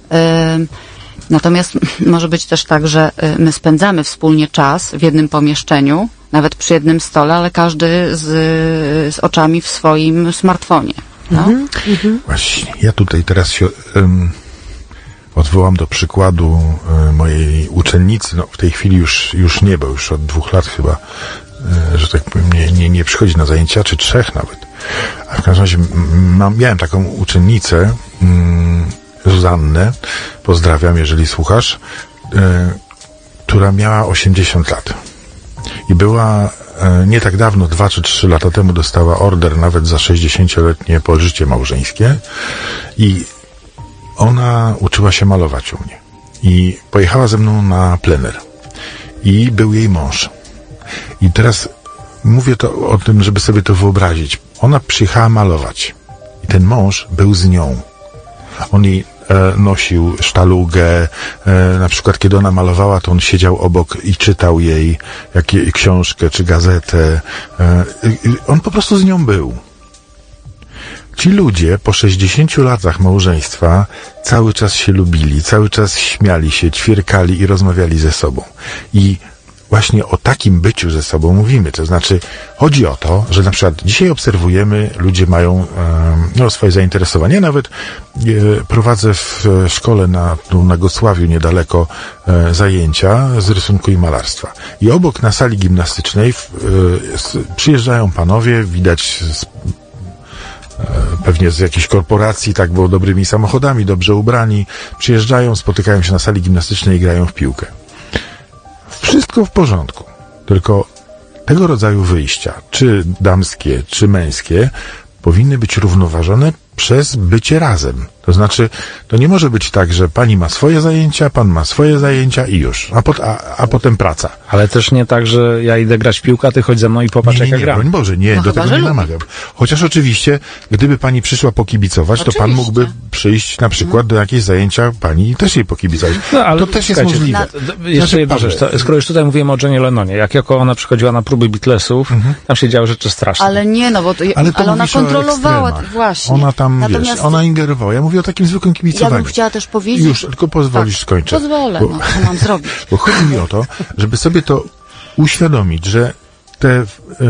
Natomiast może być też tak, że my spędzamy wspólnie czas w jednym pomieszczeniu, nawet przy jednym stole, ale każdy z, z oczami w swoim smartfonie. No? Mhm, mhm. Właśnie, ja tutaj teraz się um, odwołam do przykładu um, mojej uczennicy, no w tej chwili już, już nie, bo już od dwóch lat chyba, um, że tak powiem, nie, nie, nie przychodzi na zajęcia, czy trzech nawet. A w każdym razie mam, miałem taką uczennicę, um, Zuzannę, pozdrawiam, jeżeli słuchasz, y, która miała osiemdziesiąt lat. I była y, nie tak dawno, dwa czy trzy lata temu, dostała order nawet za sześćdziesięcioletnie pożycie małżeńskie. I ona uczyła się malować u mnie. I pojechała ze mną na plener. I był jej mąż. I teraz mówię to o tym, żeby sobie to wyobrazić. Ona przyjechała malować. I ten mąż był z nią. On jej e, nosił sztalugę, e, na przykład kiedy ona malowała, to on siedział obok i czytał jej jakie, książkę czy gazetę. E, on po prostu z nią był. Ci ludzie po sześćdziesięciu latach małżeństwa cały czas się lubili, cały czas śmiali się, ćwierkali i rozmawiali ze sobą. I właśnie o takim byciu ze sobą mówimy. To znaczy, chodzi o to, że na przykład dzisiaj obserwujemy, ludzie mają e, no, swoje zainteresowania. Nawet e, prowadzę w szkole na, tu na Gosławiu niedaleko e, zajęcia z rysunku i malarstwa. I obok na sali gimnastycznej w, e, przyjeżdżają panowie, widać z, pewnie z jakiejś korporacji, tak, bo dobrymi samochodami, dobrze ubrani, przyjeżdżają, spotykają się na sali gimnastycznej i grają w piłkę. Wszystko w porządku, tylko tego rodzaju wyjścia, czy damskie, czy męskie, powinny być równoważone przez bycie razem. To znaczy, to nie może być tak, że pani ma swoje zajęcia, pan ma swoje zajęcia i już, a, pot, a, a potem praca. Ale też nie tak, że ja idę grać w piłkę, a ty chodź ze mną i popatrz, nie, nie, jak nie, gram. broń Boże, nie, no do chyba, tego nie lubi. namawiam. Chociaż oczywiście, gdyby pani przyszła pokibicować, Oczywiście. to pan mógłby przyjść na przykład hmm. do jakiejś zajęcia pani i też jej pokibicować. No, ale to też jest możliwe. Na, d- jeszcze jedna rzecz, to, skoro już tutaj mówimy o Johnie Lennonie, jak jako ona przychodziła na próby Beatlesów, mhm. tam się działy rzeczy straszne. Ale nie, no bo to, ale, to ale ona kontrolowała, ekstremach. właśnie. Ona tam, Natomiast wiesz, ona ingerowała. Ja mówię o takim zwykłym kibicowaniu. ja bym chciała też powiedzieć... Już, tylko pozwolisz, tak, skończę. Pozwolę, bo, no, co mam zrobić? Bo chodzi mi o to, żeby sobie to uświadomić, że te, e,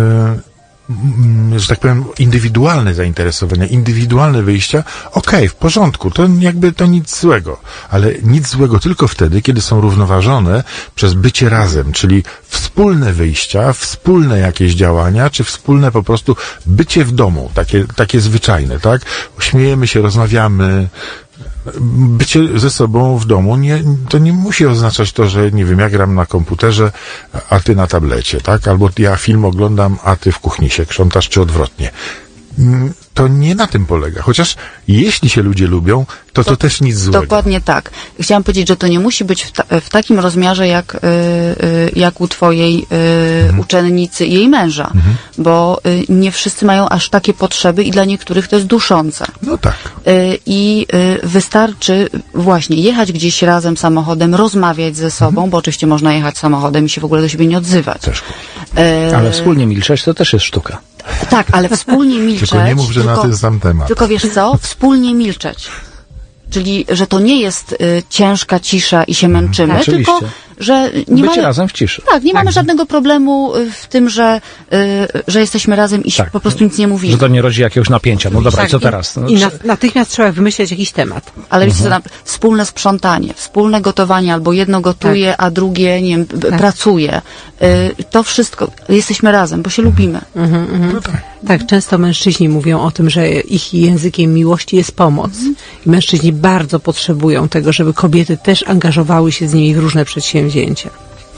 że tak powiem, indywidualne zainteresowania, indywidualne wyjścia, okej, okay, w porządku, to jakby to nic złego, ale nic złego tylko wtedy, kiedy są równoważone przez bycie razem, czyli wspólne wyjścia, wspólne jakieś działania, czy wspólne po prostu bycie w domu, takie, takie zwyczajne, tak? Śmiejemy się, rozmawiamy. Bycie ze sobą w domu nie, to nie musi oznaczać to, że nie wiem, ja gram na komputerze, a ty na tablecie, tak? Albo ja film oglądam, a ty w kuchni się krzątasz, czy odwrotnie. To nie na tym polega. Chociaż jeśli się ludzie lubią, to to, to też nic złego. Dokładnie tak. Chciałam powiedzieć, że to nie musi być w, ta, w takim rozmiarze jak, y, y, jak u twojej y, mhm. uczennicy i jej męża. Mhm. Bo y, nie wszyscy mają aż takie potrzeby i dla niektórych to jest duszące. No tak. Y, I y, wystarczy właśnie jechać gdzieś razem samochodem, rozmawiać ze sobą, mhm. bo oczywiście można jechać samochodem i się w ogóle do siebie nie odzywać. Też. Y, Ale wspólnie milczeć to też jest sztuka. Tak, ale wspólnie milczeć. Tylko nie mów, że tylko, na ten sam temat. Tylko wiesz co? Wspólnie milczeć. Czyli, że to nie jest y, ciężka cisza i się męczymy, tak, tylko, że nie Być mamy... razem w ciszy. Tak, nie tak. mamy żadnego problemu w tym, że, y, że jesteśmy razem i tak. po prostu nic nie mówimy. Że to nie rodzi jakiegoś napięcia. No dobra, tak, i co teraz? No, I na, natychmiast trzeba wymyśleć jakiś temat. Ale wiecie co, tam, wspólne sprzątanie, wspólne gotowanie, albo jedno gotuje, tak. a drugie, nie wiem, tak. pracuje. Y, to wszystko, jesteśmy razem, bo się lubimy. Mhm, mhm. No tak. Tak, często mężczyźni mówią o tym, że ich językiem miłości jest pomoc. I mężczyźni bardzo potrzebują tego, żeby kobiety też angażowały się z nimi w różne przedsięwzięcia.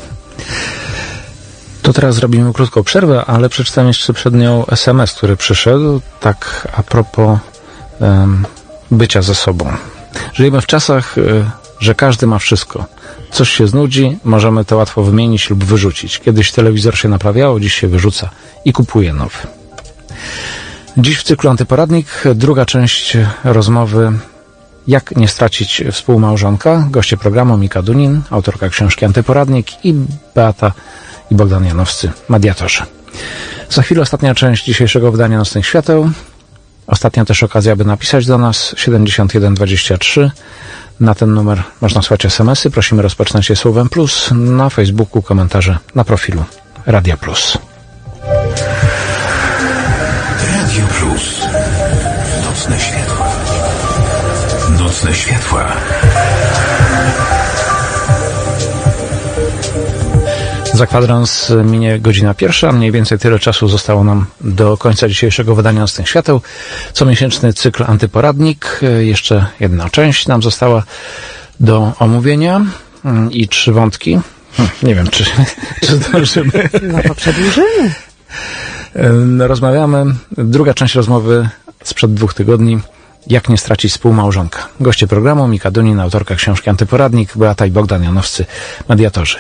To teraz zrobimy krótką przerwę, ale przeczytam jeszcze przed nią es em es, który przyszedł, tak a propos um, bycia ze sobą. Żyjemy w czasach, y, że każdy ma wszystko. Coś się znudzi, możemy to łatwo wymienić lub wyrzucić. Kiedyś telewizor się naprawiało, dziś się wyrzuca i kupuje nowy. Dziś w cyklu Antyporadnik druga część rozmowy Jak nie stracić współmałżonka. Goście programu Mika Dunin, autorka książki Antyporadnik i Beata i Bogdan Janowscy, mediatorzy. Za chwilę ostatnia część dzisiejszego wydania Nocnych Świateł. Ostatnia też okazja, by napisać do nas siedemdziesiąt jeden dwadzieścia trzy. Na ten numer można słać es em esy. Prosimy rozpoczynać je słowem plus. Na Facebooku komentarze na profilu Radia Plus. Radio Plus. Nocne światła. Nocne światła. Za kwadrans minie godzina pierwsza, mniej więcej tyle czasu zostało nam do końca dzisiejszego wydania Nocnych Świateł. Comiesięczny cykl Antyporadnik. Jeszcze jedna część nam została do omówienia i trzy wątki. Nie wiem, czy, czy zdążymy. No to przedłużymy. Rozmawiamy. Druga część rozmowy sprzed dwóch tygodni. Jak nie stracić współmałżonka. Goście programu Mika Dunin, autorka książki Antyporadnik, Beata i Bogdan Janowscy, mediatorzy.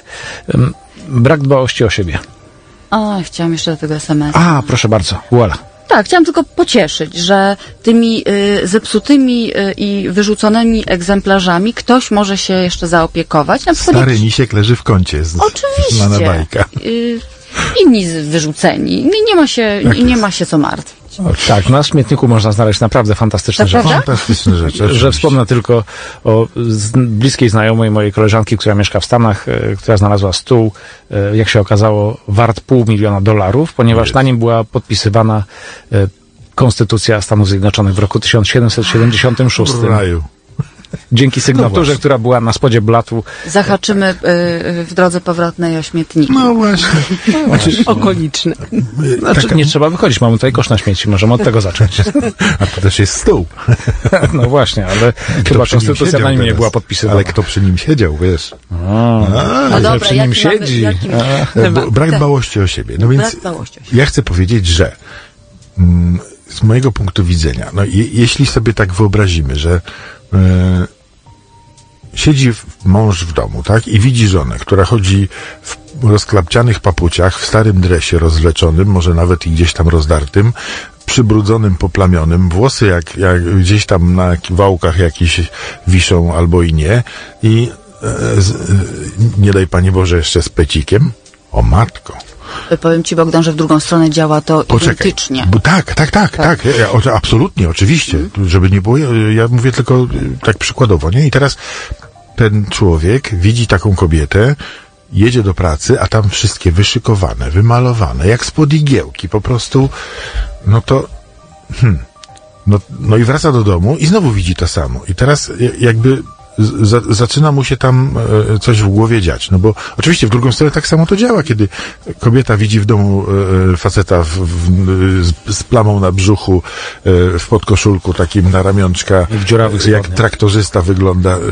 Brak dbałości o siebie. O, chciałam jeszcze do tego es em esu. A, proszę bardzo, voila. Tak, chciałam tylko pocieszyć, że tymi y, zepsutymi y, i wyrzuconymi egzemplarzami ktoś może się jeszcze zaopiekować. Na przykład Stary jakiś... misiek leży w kącie. Z, Oczywiście. Znana bajka. Y, inni z- wyrzuceni. Nie, nie ma się, nie, nie ma się co martwić. O, tak, na śmietniku można znaleźć naprawdę fantastyczne To rzeczy. prawda? Fantastyczne rzeczy. Że oczywiście. wspomnę tylko o z, bliskiej znajomej mojej koleżanki, która mieszka w Stanach, e, która znalazła stół, e, jak się okazało, wart pół miliona dolarów, ponieważ Jest. na nim była podpisywana e, Konstytucja Stanów Zjednoczonych w roku tysiąc siedemset siedemdziesiątym szóstym. W raju. Dzięki sygnaturze, właśnie. która była na spodzie blatu. Zahaczymy y, w drodze powrotnej o śmietniki. No właśnie. Znaczy, Okoliczne. znaczy, Taka- nie trzeba wychodzić, mamy tutaj kosz na śmieci, możemy od tego zacząć. A to też jest stół. No właśnie, ale Kto chyba przy nim Konstytucja siedział na nim nie teraz? była podpisywana. Ale kto przy nim siedział, wiesz? A, No że dobra, przy nim jaki mamy- siedzi. jaki- A. E, bo Brak Te- dbałości o siebie. No więc Brak dbałości o siebie. ja chcę powiedzieć, że mm, z mojego punktu widzenia, no je, jeśli sobie tak wyobrazimy, że e, siedzi w- mąż w domu, tak, i widzi żonę, która chodzi w rozklapcianych papuciach, w starym dresie rozwleczonym, może nawet i gdzieś tam rozdartym, przybrudzonym, poplamionym, włosy jak, jak gdzieś tam na wałkach jakiś wiszą albo i nie, i e, z, e, nie daj Panie Boże jeszcze z pecikiem. O matko. Powiem Ci, Bogdan, że w drugą stronę działa to identycznie. Bo tak, tak, tak, tak. Ja, ja, o- absolutnie, oczywiście. Żeby nie było, ja, ja mówię tylko y, tak przykładowo, nie? I teraz ten człowiek widzi taką kobietę, jedzie do pracy, a tam wszystkie wyszykowane, wymalowane, jak spod igiełki, po prostu, no to, hmm, no, no i wraca do domu i znowu widzi to samo. I teraz y, jakby z- za, zaczyna mu się tam e, coś w głowie dziać. No bo oczywiście w drugą stronę tak samo to działa, kiedy kobieta widzi w domu e, faceta w, w, z, z plamą na brzuchu, e, w podkoszulku takim na ramionczka, W dziurawych jak spodniach. traktorzysta wygląda e,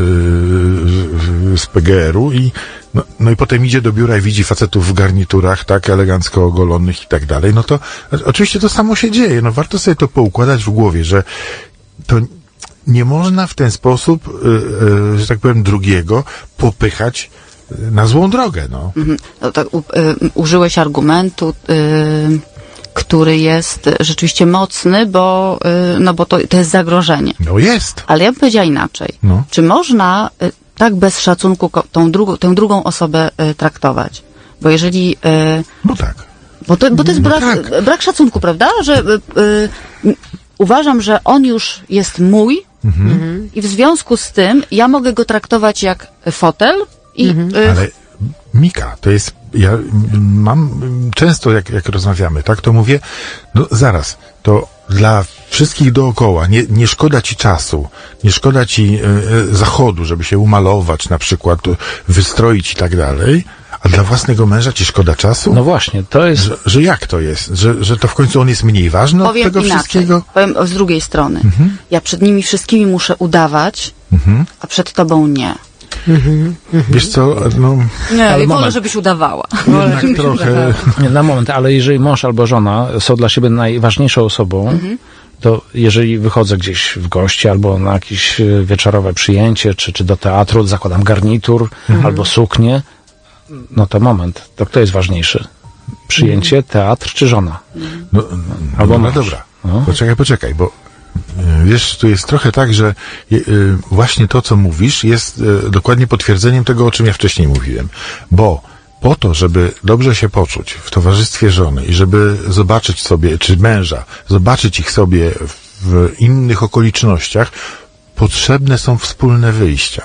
z P G R u i no, no i potem idzie do biura i widzi facetów w garniturach, tak, elegancko ogolonych i tak dalej. No to e, oczywiście to samo się dzieje. No warto sobie to poukładać w głowie, że to nie można w ten sposób, y, y, że tak powiem, drugiego popychać y, na złą drogę, no. Mhm. No, tak, u, y, użyłeś argumentu, y, który jest rzeczywiście mocny, bo, y, no bo to, to jest zagrożenie. No jest. Ale ja bym powiedziała inaczej. No. Czy można y, tak bez szacunku ko- tą, drugą, tę drugą osobę y, traktować? Bo jeżeli... Y, No tak. bo, to, bo to jest No brak, tak. brak szacunku, prawda? Że y, y, uważam, że on już jest mój Mhm. i w związku z tym ja mogę go traktować jak fotel i... Y, Ale Mika, to jest, ja mm, mam mm, często jak, jak rozmawiamy, tak, to mówię, no zaraz, to dla wszystkich dookoła, nie, nie szkoda ci czasu, nie szkoda ci e, e, zachodu, żeby się umalować, na przykład e, wystroić i tak dalej, A dla własnego męża ci szkoda czasu? No właśnie, to jest... Że, że jak to jest? Że, że to w końcu on jest mniej ważny Powiem od tego inaczej. wszystkiego? Powiem z drugiej strony. Mhm. Ja przed nimi wszystkimi muszę udawać, Mhm. a przed tobą nie. Wiesz co, no... Nie, Ale wolę, moment. żebyś udawała. Jednak trochę... Nie, na moment, ale jeżeli mąż albo żona są dla siebie najważniejszą osobą, Mhm. to jeżeli wychodzę gdzieś w gości albo na jakieś e, wieczorowe przyjęcie, czy, czy do teatru, zakładam garnitur albo suknię, no to moment, to kto jest ważniejszy? Przyjęcie, teatr czy żona? No, Albo no, no mąż. dobra, No. poczekaj, poczekaj, bo y, wiesz, tu jest trochę tak, że y, y, właśnie to, co mówisz, jest y, dokładnie potwierdzeniem tego, o czym ja wcześniej mówiłem. Bo po to, żeby dobrze się poczuć w towarzystwie żony i żeby zobaczyć sobie, czy męża, zobaczyć ich sobie w innych okolicznościach, potrzebne są wspólne wyjścia.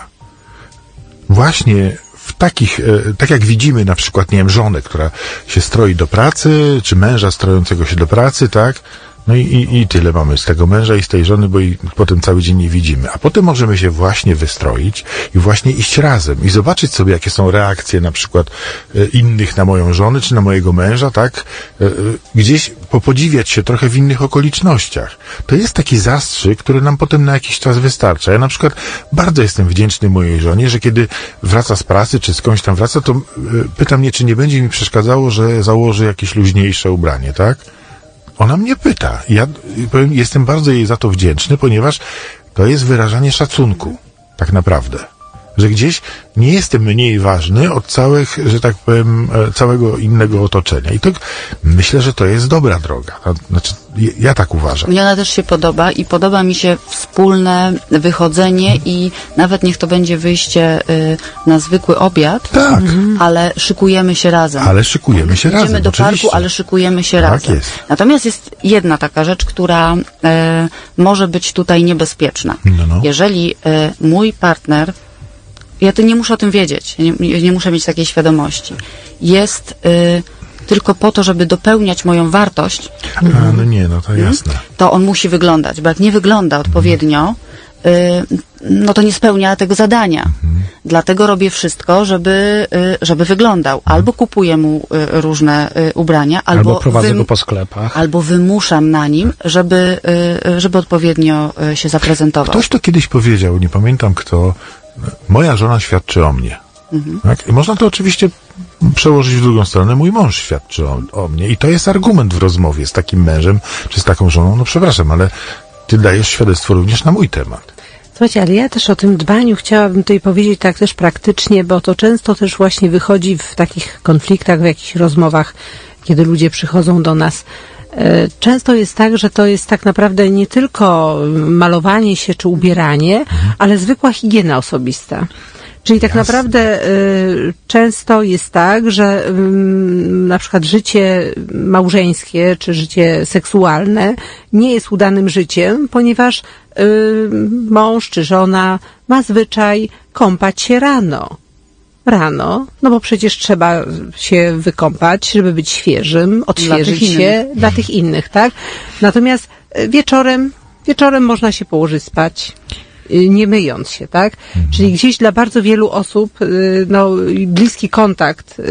Właśnie w takich, e, tak jak widzimy na przykład, nie wiem, żonę, która się stroi do pracy, czy męża strojącego się do pracy, tak? No i, i, i tyle mamy z tego męża i z tej żony, bo i potem cały dzień nie widzimy. A potem możemy się właśnie wystroić i właśnie iść razem i zobaczyć sobie, jakie są reakcje na przykład e, innych na moją żonę, czy na mojego męża, tak? E, e, gdzieś popodziwiać się trochę w innych okolicznościach. To jest taki zastrzyk, który nam potem na jakiś czas wystarcza. Ja na przykład bardzo jestem wdzięczny mojej żonie, że kiedy wraca z pracy, czy skądś tam wraca, to e, pyta mnie, czy nie będzie mi przeszkadzało, że założy jakieś luźniejsze ubranie, tak? Ona mnie pyta. Ja powiem, jestem bardzo jej za to wdzięczny, ponieważ to jest wyrażanie szacunku, tak naprawdę. Że gdzieś nie jestem mniej ważny od całych, że tak powiem, całego innego otoczenia. I to myślę, że to jest dobra droga. Znaczy, ja tak uważam. Mnie ona też się podoba i podoba mi się wspólne wychodzenie i nawet niech to będzie wyjście y, na zwykły obiad, Tak. ale szykujemy się razem. Ale szykujemy się Idziemy razem, do oczywiście. parku, ale szykujemy się Tak razem. jest. Natomiast jest jedna taka rzecz, która e, może być tutaj niebezpieczna. No, no. Jeżeli e, mój partner, ja to nie muszę o tym wiedzieć, nie, nie muszę mieć takiej świadomości, jest e, tylko po to, żeby dopełniać moją wartość, A, no nie, no to jasne. to on musi wyglądać, bo jak nie wygląda odpowiednio, y, no to nie spełnia tego zadania. Mhm. Dlatego robię wszystko, żeby, y, żeby wyglądał. Albo kupuję mu y, różne y, ubrania, albo, Albo prowadzę wym- go po sklepach. albo wymuszam na nim, żeby, y, żeby odpowiednio y, się zaprezentował. Ktoś to kiedyś powiedział, nie pamiętam kto, moja żona świadczy o mnie. Tak? I można to oczywiście przełożyć w drugą stronę. Mój mąż świadczy o, o mnie i to jest argument w rozmowie z takim mężem czy z taką żoną. No przepraszam, ale ty dajesz świadectwo również na mój temat. Słuchajcie, ale ja też o tym dbaniu chciałabym tutaj powiedzieć tak też praktycznie, bo to często też właśnie wychodzi w takich konfliktach, w jakichś rozmowach, kiedy ludzie przychodzą do nas. Często jest tak, że to jest tak naprawdę nie tylko malowanie się czy ubieranie, ale zwykła higiena osobista. Czyli tak Jasne. naprawdę y, często jest tak, że y, na przykład życie małżeńskie czy życie seksualne nie jest udanym życiem, ponieważ y, mąż czy żona ma zwyczaj kąpać się rano. Rano, no bo przecież trzeba się wykąpać, żeby być świeżym, odświeżyć tych się dla tych innych, tak? Natomiast y, wieczorem, wieczorem można się położyć spać, nie myjąc się, tak? Mhm. Czyli gdzieś dla bardzo wielu osób no, bliski kontakt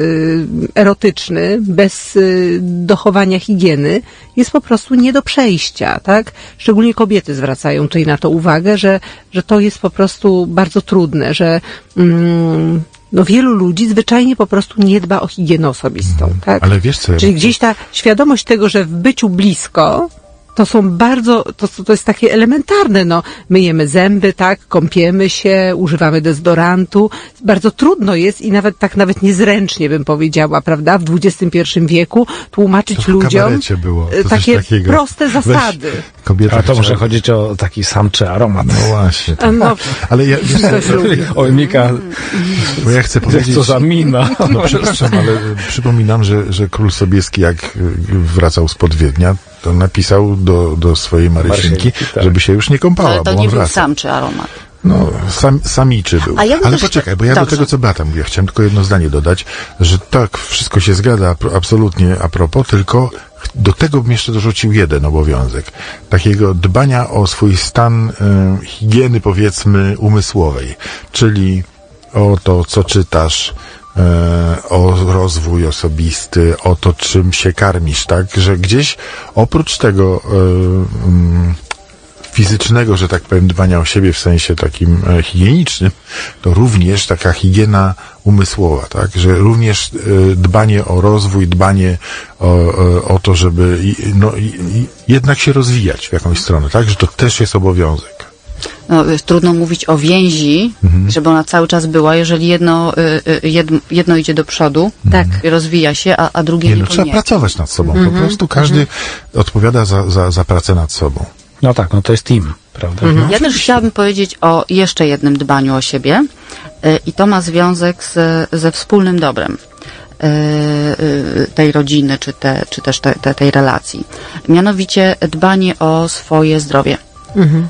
erotyczny bez dochowania higieny jest po prostu nie do przejścia, tak? Szczególnie kobiety zwracają tutaj na to uwagę, że, że to jest po prostu bardzo trudne, że mm, no, wielu ludzi zwyczajnie po prostu nie dba o higienę osobistą, mhm. tak? Ale wiesz co? Czyli gdzieś ta świadomość tego, że w byciu blisko to są bardzo, to, to jest takie elementarne, no, myjemy zęby, tak, kąpiemy się, używamy dezodorantu. Bardzo trudno jest i nawet tak nawet niezręcznie bym powiedziała, prawda, w dwudziestym pierwszym wieku tłumaczyć to w ludziom było. To takie takiego. proste zasady. Weź, kobieta A to może chciała... chodzić o taki samczy aromat. No właśnie. Tak. No, Ale ja, wiesz, Oj, Mika, bo ja chcę powiedzieć... co za mina. No przepraszam, ale przypominam, że, że król Sobieski, jak wracał spod Wiednia, to napisał do, do swojej Marysynki, Marysynki, tak. żeby się już nie kąpała, Ale to bo nie on był wraca. samczy aromat. No, sam, samiczy był. A ja bym Ale też- poczekaj, bo ja Dobrze. do tego, co Beata mówiła, chciałem tylko jedno zdanie dodać, że tak, wszystko się zgadza, pro- absolutnie a propos, tylko ch- do tego bym jeszcze dorzucił jeden obowiązek. Takiego dbania o swój stan y, higieny, powiedzmy, umysłowej. Czyli o to, co czytasz, e, o rozwój osobisty, o to, czym się karmisz, tak? Że gdzieś oprócz tego e, mm, fizycznego, że tak powiem, dbania o siebie w sensie takim e, higienicznym, to również taka higiena umysłowa, tak? Że również e, dbanie o rozwój, dbanie o, e, o to, żeby i, no, i, i jednak się rozwijać w jakąś stronę, tak? Że to też jest obowiązek. No, trudno mówić o więzi, mhm. żeby ona cały czas była, jeżeli jedno, jedno, jedno idzie do przodu, tak, rozwija się, a, a drugie nie, nie no, trzeba pracować nad sobą. Mhm. Po prostu każdy mhm. odpowiada za, za, za pracę nad sobą. No tak, no to jest team, prawda? Mhm. No. Ja też chciałabym powiedzieć o jeszcze jednym dbaniu o siebie i to ma związek z, ze wspólnym dobrem tej rodziny, czy, te, czy też te, te, tej relacji. Mianowicie dbanie o swoje zdrowie. Mhm.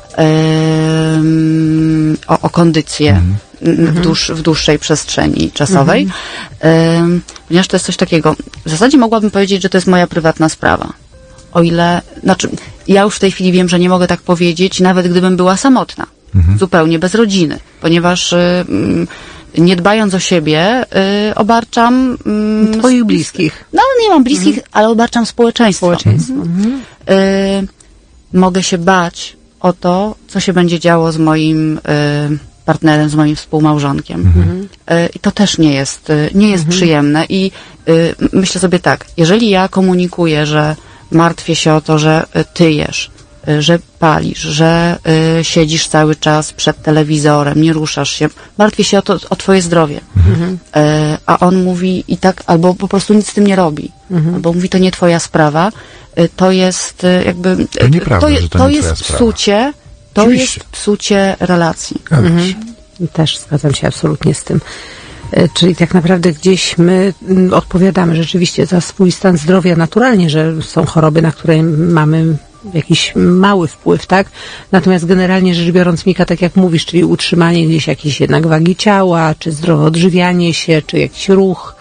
Um, o, o kondycję mhm. w, dłuż, w dłuższej przestrzeni czasowej. Mhm. Um, ponieważ to jest coś takiego, w zasadzie mogłabym powiedzieć, że to jest moja prywatna sprawa. O ile, znaczy, ja już w tej chwili wiem, że nie mogę tak powiedzieć, nawet gdybym była samotna, mhm. zupełnie bez rodziny, ponieważ um, nie dbając o siebie, y, obarczam y, twoich bliskich. No, nie mam bliskich, mhm. ale obarczam społeczeństwo. Społeczeństwo. Mhm. Y, mogę się bać o to, co się będzie działo z moim y, partnerem, z moim współmałżonkiem. Mhm. Y, I to też nie jest, y, nie jest mhm. przyjemne i y, myślę sobie tak, jeżeli ja komunikuję, że martwię się o to, że y, tyjesz, y, że palisz, że y, siedzisz cały czas przed telewizorem, nie ruszasz się, martwię się o to, o twoje zdrowie. Mhm. Y, a on mówi i tak, albo po prostu nic z tym nie robi. Mhm. Albo mówi, to nie twoja sprawa. To jest jakby... To nieprawda, to, że to, to nie jest sprawa. psucie, to Oczywiście. jest psucie relacji. Mhm. Też zgadzam się absolutnie z tym. Czyli tak naprawdę gdzieś my odpowiadamy rzeczywiście za swój stan zdrowia naturalnie, że są choroby, na które mamy jakiś mały wpływ, tak? Natomiast generalnie rzecz biorąc, Mika, tak jak mówisz, czyli utrzymanie gdzieś jakiejś jednak wagi ciała, czy zdrowe odżywianie się, czy jakiś ruch,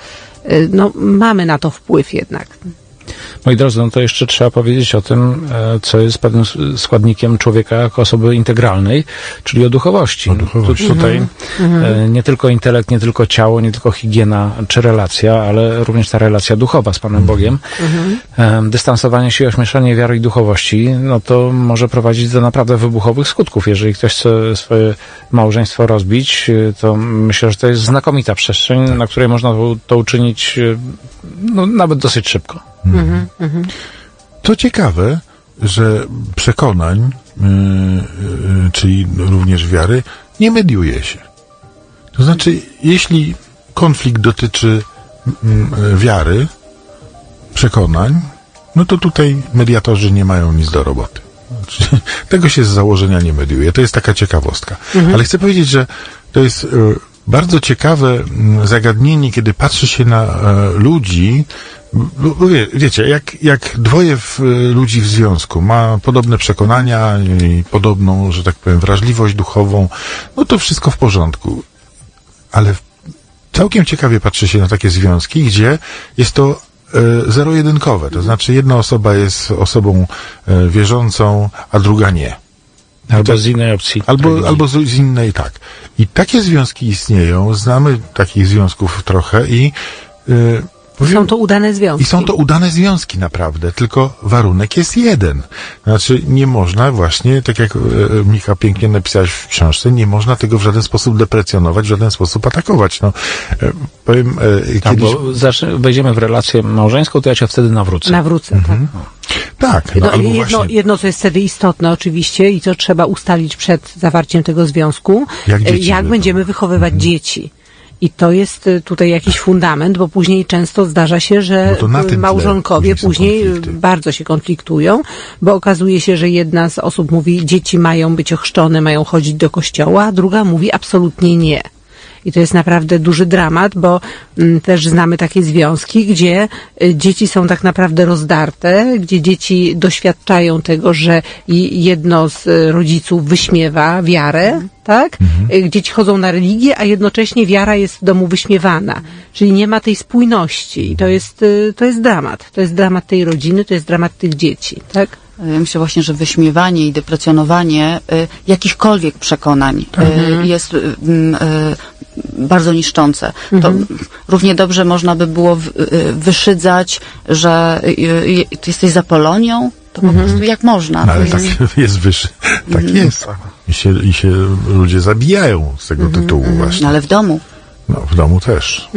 no mamy na to wpływ jednak. Moi drodzy, no to jeszcze trzeba powiedzieć o tym, co jest pewnym składnikiem człowieka jako osoby integralnej, czyli o duchowości. O duchowości. Tu, tutaj mhm. nie tylko intelekt, nie tylko ciało, nie tylko higiena czy relacja, ale również ta relacja duchowa z Panem mhm. Bogiem. Mhm. Dystansowanie się i ośmieszanie wiary i duchowości, no to może prowadzić do naprawdę wybuchowych skutków. Jeżeli ktoś chce swoje małżeństwo rozbić, to myślę, że to jest znakomita przestrzeń, tak. na której można to, to uczynić no, nawet dosyć szybko. Mhm, mhm. To ciekawe, że przekonań, yy, yy, czyli również wiary, nie mediuje się. To znaczy, jeśli konflikt dotyczy yy, wiary, przekonań, no to tutaj mediatorzy nie mają nic do roboty. Znaczy, tego się z założenia nie mediuje. To jest taka ciekawostka. Mhm. Ale chcę powiedzieć, że to jest yy, bardzo ciekawe zagadnienie, kiedy patrzy się na e, ludzi, bo wie, wiecie, jak, jak dwoje w, ludzi w związku ma podobne przekonania i podobną, że tak powiem, wrażliwość duchową, no to wszystko w porządku. Ale całkiem ciekawie patrzy się na takie związki, gdzie jest to e, zero-jedynkowe, to znaczy jedna osoba jest osobą e, wierzącą, a druga nie. Albo z innej opcji. Albo, albo z, z innej, tak. I takie związki istnieją, znamy takich związków trochę i yy, powiem, są to udane związki. I są to udane związki naprawdę, tylko warunek jest jeden. Znaczy nie można właśnie, tak jak e, Micha pięknie napisałeś w książce, nie można tego w żaden sposób deprecjonować, w żaden sposób atakować. No, e, powiem, e, tak, kiedyś... bo zacznę, wejdziemy w relację małżeńską, to ja cię wtedy nawrócę. Nawrócę, mhm. tak. Tak. No, no, albo jedno, właśnie... jedno, co jest wtedy istotne oczywiście i co trzeba ustalić przed zawarciem tego związku, jak, jak będziemy wychowywać mhm. dzieci. I to jest tutaj jakiś fundament, bo później często zdarza się, że małżonkowie później, później bardzo się konfliktują, bo okazuje się, że jedna z osób mówi, dzieci mają być ochrzczone, mają chodzić do kościoła, a druga mówi absolutnie nie. I to jest naprawdę duży dramat, bo m, też znamy takie związki, gdzie y, dzieci są tak naprawdę rozdarte, gdzie dzieci doświadczają tego, że i jedno z y, rodziców wyśmiewa wiarę, tak? Mhm. Y, dzieci chodzą na religię, a jednocześnie wiara jest w domu wyśmiewana. Czyli nie ma tej spójności. I to jest, y, to jest dramat. To jest dramat tej rodziny, to jest dramat tych dzieci, tak? Ja myślę właśnie, że wyśmiewanie i deprecjonowanie y, jakichkolwiek przekonań y, mhm. jest y, y, bardzo niszczące. Mhm. To równie dobrze można by było w, y, wyszydzać, że y, y, ty jesteś za Polonią, to po prostu jak można. No, ale To tak jest- jest wyższy. Tak jest. I się, I się ludzie zabijają z tego tytułu właśnie. No, ale w domu. No, w domu też.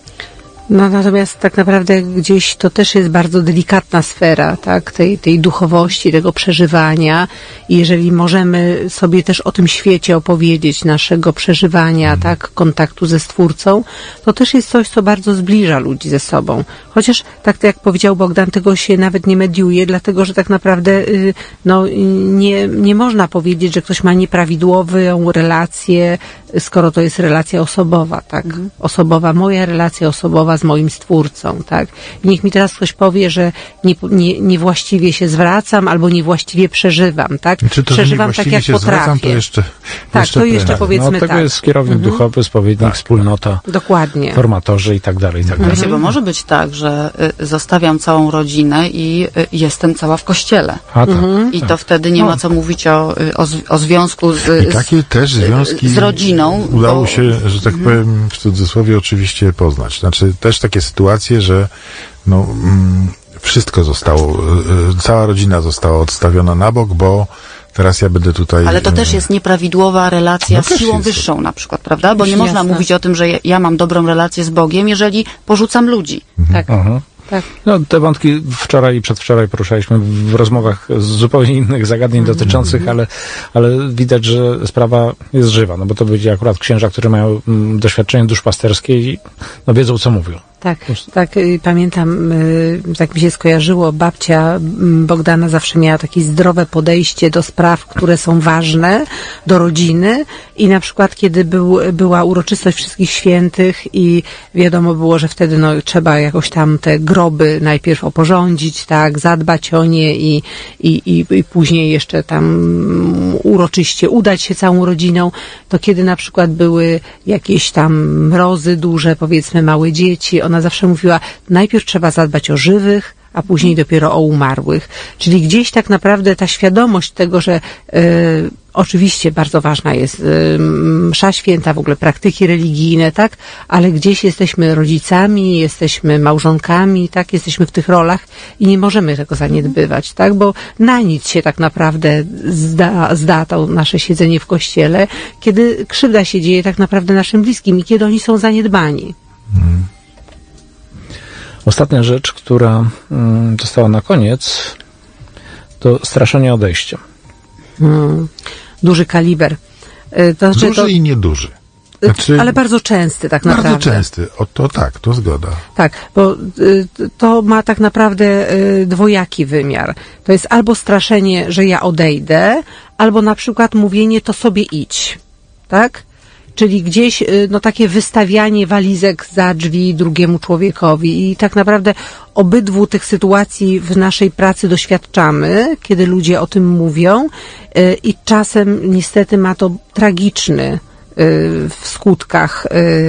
No natomiast tak naprawdę gdzieś to też jest bardzo delikatna sfera, tak, tej, tej duchowości, tego przeżywania. I jeżeli możemy sobie też o tym świecie opowiedzieć, naszego przeżywania, tak, kontaktu ze Stwórcą, to też jest coś, co bardzo zbliża ludzi ze sobą. Chociaż, tak jak powiedział Bogdan, tego się nawet nie mediuje, dlatego, że tak naprawdę, y, no, y, nie, nie można powiedzieć, że ktoś ma nieprawidłową relację, skoro to jest relacja osobowa, tak? Osobowa, moja relacja osobowa z moim Stwórcą, tak? I niech mi teraz ktoś powie, że nie, nie, niewłaściwie się zwracam albo niewłaściwie przeżywam, tak? Czy to, że Przeżywam tak, niewłaściwie jak się potrafię. zwracam, to jeszcze, Tak, jeszcze to jeszcze prędzej. powiedzmy No, od tego tak. jest kierownik duchowy, spowiednik, wspólnota, Dokładnie. formatorzy i tak dalej, i tak dalej. Wiecie, bo może być tak, że y, zostawiam całą rodzinę i y, jestem cała w kościele. A tak. I to wtedy nie ma co mówić o, y, o, zw- o związku z, I z, takie też związki z rodziną, udało bo- się, że tak powiem, w cudzysłowie oczywiście poznać. Znaczy też takie sytuacje, że no, mm, wszystko zostało, y, y, cała rodzina została odstawiona na bok, bo teraz ja będę tutaj... Ale to też y, jest nieprawidłowa relacja No z też siłą jest. wyższą na przykład, prawda? Bo nie Jasne. można mówić o tym, że ja, ja mam dobrą relację z Bogiem, jeżeli porzucam ludzi. Tak, Mhm. tak. No, te wątki wczoraj i przedwczoraj poruszaliśmy w rozmowach z zupełnie innych zagadnień dotyczących, ale, ale widać, że sprawa jest żywa, no bo to byli akurat księża, którzy mają mm, doświadczenie duszpasterskie i no, wiedzą, co mówią. Tak, tak, y, pamiętam, y, tak mi się skojarzyło, babcia mm, Bogdana zawsze miała takie zdrowe podejście do spraw, które są ważne, do rodziny i na przykład kiedy był, była uroczystość Wszystkich Świętych i wiadomo było, że wtedy no, trzeba jakoś tam te groby najpierw oporządzić, tak, zadbać o nie i, i, i, i później jeszcze tam mm, uroczyście udać się całą rodziną, to kiedy na przykład były jakieś tam mrozy duże, powiedzmy małe dzieci, ona zawsze mówiła, najpierw trzeba zadbać o żywych, a później dopiero o umarłych. Czyli gdzieś tak naprawdę ta świadomość tego, że e, oczywiście bardzo ważna jest e, msza święta, w ogóle praktyki religijne, tak, ale gdzieś jesteśmy rodzicami, jesteśmy małżonkami, tak, jesteśmy w tych rolach i nie możemy tego zaniedbywać, tak, bo na nic się tak naprawdę zda, zda to nasze siedzenie w kościele, kiedy krzywda się dzieje tak naprawdę naszym bliskim i kiedy oni są zaniedbani. Ostatnia rzecz, która mm, została na koniec, to straszenie odejściem. Hmm. Duży kaliber. Y, To znaczy, Duży to, i nieduży. y, Znaczy, ale bardzo częsty tak bardzo naprawdę. częsty. O, to tak, to zgoda. Tak, bo y, to ma tak naprawdę y, dwojaki wymiar. To jest albo straszenie, że ja odejdę, albo na przykład mówienie, to sobie idź. Tak? Czyli gdzieś y, no takie wystawianie walizek za drzwi drugiemu człowiekowi i tak naprawdę obydwu tych sytuacji w naszej pracy doświadczamy, kiedy ludzie o tym mówią y, i czasem niestety ma to tragiczny w skutkach,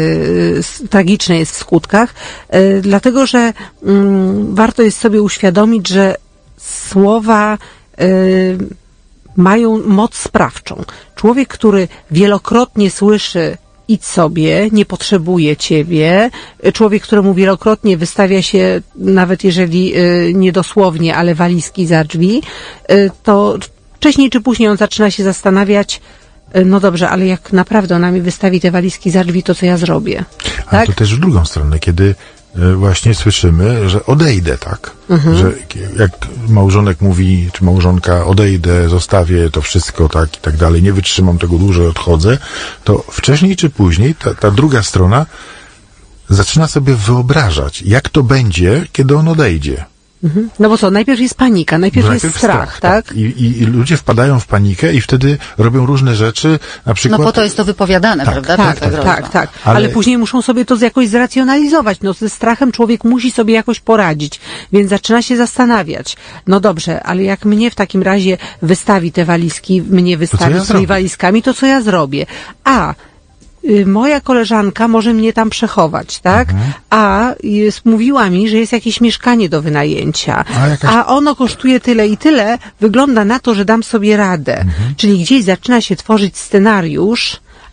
y, tragiczne jest w skutkach, y, dlatego że mm, warto jest sobie uświadomić, że słowa y, mają moc sprawczą. Człowiek, który wielokrotnie słyszy idź sobie, nie potrzebuje ciebie, człowiek, któremu wielokrotnie wystawia się, nawet jeżeli y, niedosłownie, ale walizki za drzwi, y, to wcześniej czy później on zaczyna się zastanawiać, no dobrze, ale jak naprawdę ona mi wystawi te walizki za drzwi, to co ja zrobię? A Tak? to też w drugą stronę, kiedy e, właśnie słyszymy, że odejdę, tak? Mhm. Że k- jak małżonek mówi, czy małżonka, odejdę, zostawię to wszystko, tak, i tak dalej, nie wytrzymam tego dłużej, odchodzę, to wcześniej czy później ta, ta druga strona zaczyna sobie wyobrażać, jak to będzie, kiedy on odejdzie. Mhm. No bo co, najpierw jest panika, najpierw, Najpierw jest strach, tak? I, i, I ludzie wpadają w panikę i wtedy robią różne rzeczy, na No przykład... po to jest to wypowiadane, Tak, prawda? Tak, To jest tak, groźba. tak, tak. Ale- Ale... później muszą sobie to jakoś zracjonalizować. No ze strachem człowiek musi sobie jakoś poradzić, więc zaczyna się zastanawiać. No dobrze, ale jak mnie w takim razie wystawi te walizki, mnie wystawi ja z tymi zrobię? walizkami, to co ja zrobię? A y, moja koleżanka może mnie tam przechować, tak? Mhm. A jest, mówiła mi, że jest jakieś mieszkanie do wynajęcia. A jakaś- A ono kosztuje tyle i tyle, wygląda na to, że dam sobie radę. Mhm. Czyli gdzieś zaczyna się tworzyć scenariusz,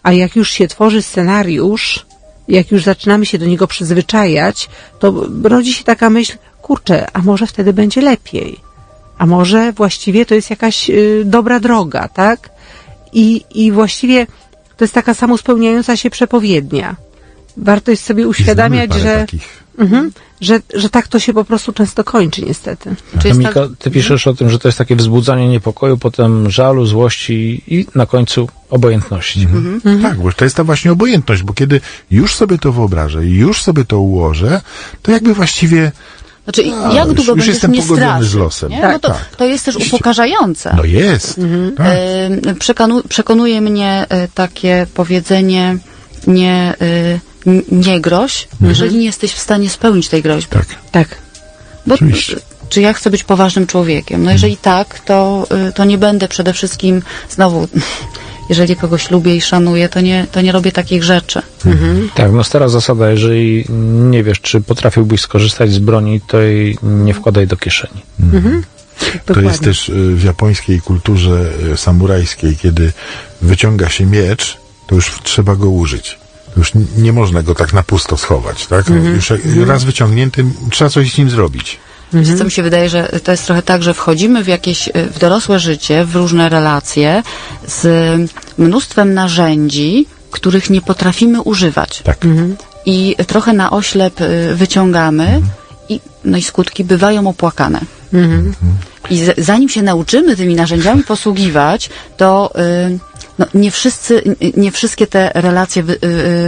A jak już się tworzy scenariusz, jak już zaczynamy się do niego przyzwyczajać, to rodzi się taka myśl, kurczę, a może wtedy będzie lepiej. A może właściwie to jest jakaś y, dobra droga, tak? I, I właściwie to jest taka samospełniająca się przepowiednia. Warto jest sobie uświadamiać, że, mhm, że, że tak to się po prostu często kończy, niestety. Czy jest Miko, tak... ty piszesz o tym, że to jest takie wzbudzanie niepokoju, potem żalu, złości i na końcu obojętności. Mhm. Mhm. Tak, bo to jest ta właśnie obojętność, bo kiedy już sobie to wyobrażę i już sobie to ułożę, to jakby właściwie... Znaczy, A, jak już, długo już będziesz jestem mnie pogodzony straszyć, z losem. nie? Tak, No to, tak. to jest też upokarzające. No jest. Mhm. Tak. Y, przekonu, przekonuje mnie y, takie powiedzenie nie, y, n- nie groź, mhm. jeżeli nie jesteś w stanie spełnić tej groźby. Tak. Tak. Bo, Oczywiście. czy ja chcę być poważnym człowiekiem? No jeżeli tak, to, y, to nie będę przede wszystkim znowu... Jeżeli kogoś lubię i szanuję, to nie, to nie robię takich rzeczy. Mhm. Tak, no stara zasada, jeżeli nie wiesz, czy potrafiłbyś skorzystać z broni, to jej nie wkładaj do kieszeni. Mhm. To jest też w japońskiej kulturze samurajskiej, kiedy wyciąga się miecz, to już trzeba go użyć. To już nie można go tak na pusto schować, tak? Mhm. Już raz wyciągnięty, trzeba coś z nim zrobić. Mhm. Co mi się wydaje, że to jest trochę tak, że wchodzimy w jakieś, w dorosłe życie, w różne relacje z mnóstwem narzędzi, których nie potrafimy używać. Tak. Mhm. I trochę na oślep wyciągamy mhm. i, no i skutki bywają opłakane. Mhm. I z, zanim się nauczymy tymi narzędziami posługiwać, to y, no, nie wszyscy, nie wszystkie te relacje wy,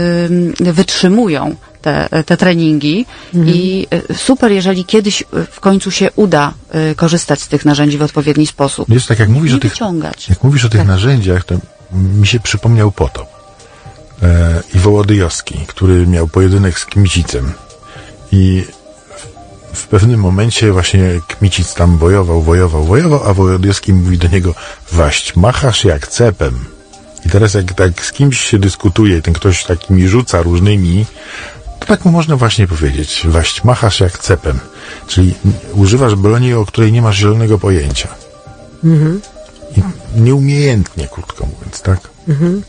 y, wytrzymują te, te treningi mhm. i super, jeżeli kiedyś w końcu się uda y, korzystać z tych narzędzi w odpowiedni sposób. Wiesz, tak jak mówisz, nie o tych, wyciągać. jak mówisz o tych tak. narzędziach, to mi się przypomniał potop. E, i Wołodyjowski, który miał pojedynek z Kmicicem. I w, w pewnym momencie właśnie Kmicic tam wojował, wojował, wojował, a Wołodyjowski mówi do niego: waść, machasz jak cepem. I teraz jak tak z kimś się dyskutuje, ten ktoś takimi rzuca różnymi, to tak mu można właśnie powiedzieć: waść, machasz jak cepem. Czyli używasz broni, o której nie masz zielonego pojęcia. Mhm. I nieumiejętnie, krótko mówiąc, tak? Mhm.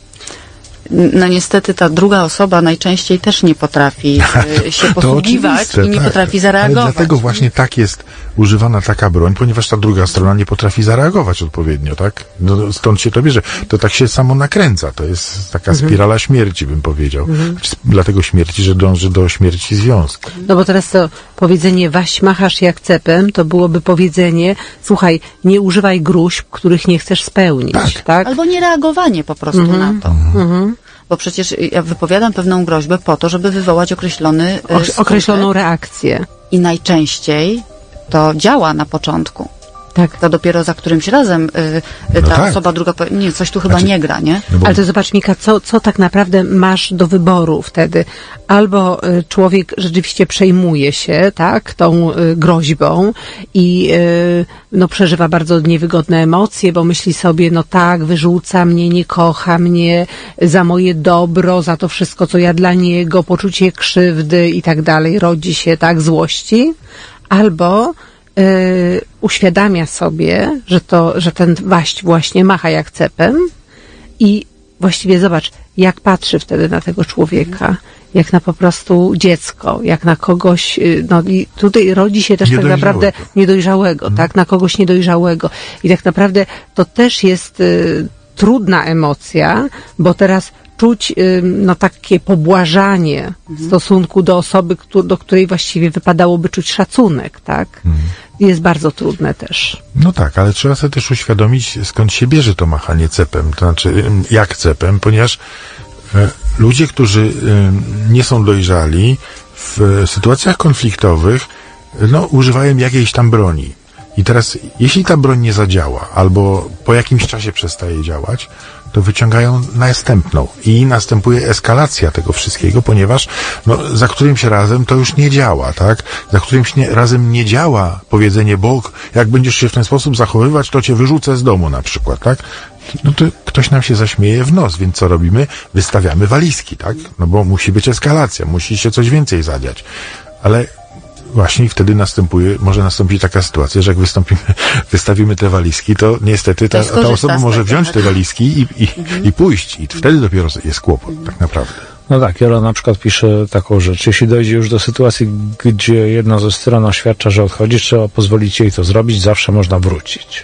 No niestety ta druga osoba najczęściej też nie potrafi y, się posługiwać i nie tak. potrafi zareagować. Ale dlatego właśnie tak jest używana taka broń, ponieważ ta druga strona nie potrafi zareagować odpowiednio, tak? No, stąd się to bierze. To tak się samo nakręca. To jest taka mhm. spirala śmierci, bym powiedział. Mhm. Dlatego śmierci, że dąży do śmierci związku. No bo teraz to powiedzenie waś machasz jak cepem, to byłoby powiedzenie: słuchaj, nie używaj gruźb, których nie chcesz spełnić. Tak. tak? Albo niereagowanie po prostu mhm. na to. Mhm. Bo przecież ja wypowiadam pewną groźbę po to, żeby wywołać określony o, określoną reakcję. I najczęściej to działa na początku. Tak. To dopiero za którymś razem y, ta no tak. osoba druga powie: nie, coś tu chyba znaczy, nie gra, nie? No bo... Ale to zobacz, Mika, co, co tak naprawdę masz do wyboru wtedy? Albo y, człowiek rzeczywiście przejmuje się, tak, tą y, groźbą i y, no, przeżywa bardzo niewygodne emocje, bo myśli sobie: no tak, wyrzuca mnie, nie kocha mnie, za moje dobro, za to wszystko, co ja dla niego, poczucie krzywdy i tak dalej, rodzi się, tak, złości. Albo Yy, uświadamia sobie, że to, że ten waść właśnie macha jak cepem i właściwie zobacz, jak patrzy wtedy na tego człowieka, jak na po prostu dziecko, jak na kogoś, yy, no i tutaj rodzi się też tak naprawdę niedojrzałego, hmm. tak, na kogoś niedojrzałego. I tak naprawdę to też jest yy, trudna emocja, bo teraz czuć no, takie pobłażanie mhm. w stosunku do osoby, do której właściwie wypadałoby czuć szacunek, tak? Mhm. Jest bardzo trudne też. No tak, ale trzeba sobie też uświadomić, skąd się bierze to machanie cepem, to znaczy jak cepem, ponieważ e, ludzie, którzy e, nie są dojrzali w sytuacjach konfliktowych, no, używają jakiejś tam broni. I teraz, jeśli ta broń nie zadziała, albo po jakimś czasie przestaje działać, to wyciągają następną i następuje eskalacja tego wszystkiego, ponieważ no, za którymś razem to już nie działa, tak? Za którymś nie, razem nie działa powiedzenie: bo jak będziesz się w ten sposób zachowywać, to cię wyrzucę z domu na przykład, tak? No to ktoś nam się zaśmieje w nos, więc co robimy? Wystawiamy walizki, tak? No bo musi być eskalacja, musi się coś więcej zadziać. Ale właśnie wtedy następuje, może nastąpić taka sytuacja, że jak wystąpimy, wystawimy te walizki, to niestety ta, ta osoba może wziąć te walizki i, i, mhm. i pójść. I wtedy dopiero jest kłopot, mhm. tak naprawdę. No tak, Jola na przykład pisze taką rzecz. Jeśli dojdzie już do sytuacji, gdzie jedna ze stron oświadcza, że odchodzi, trzeba pozwolić jej to zrobić, zawsze można wrócić.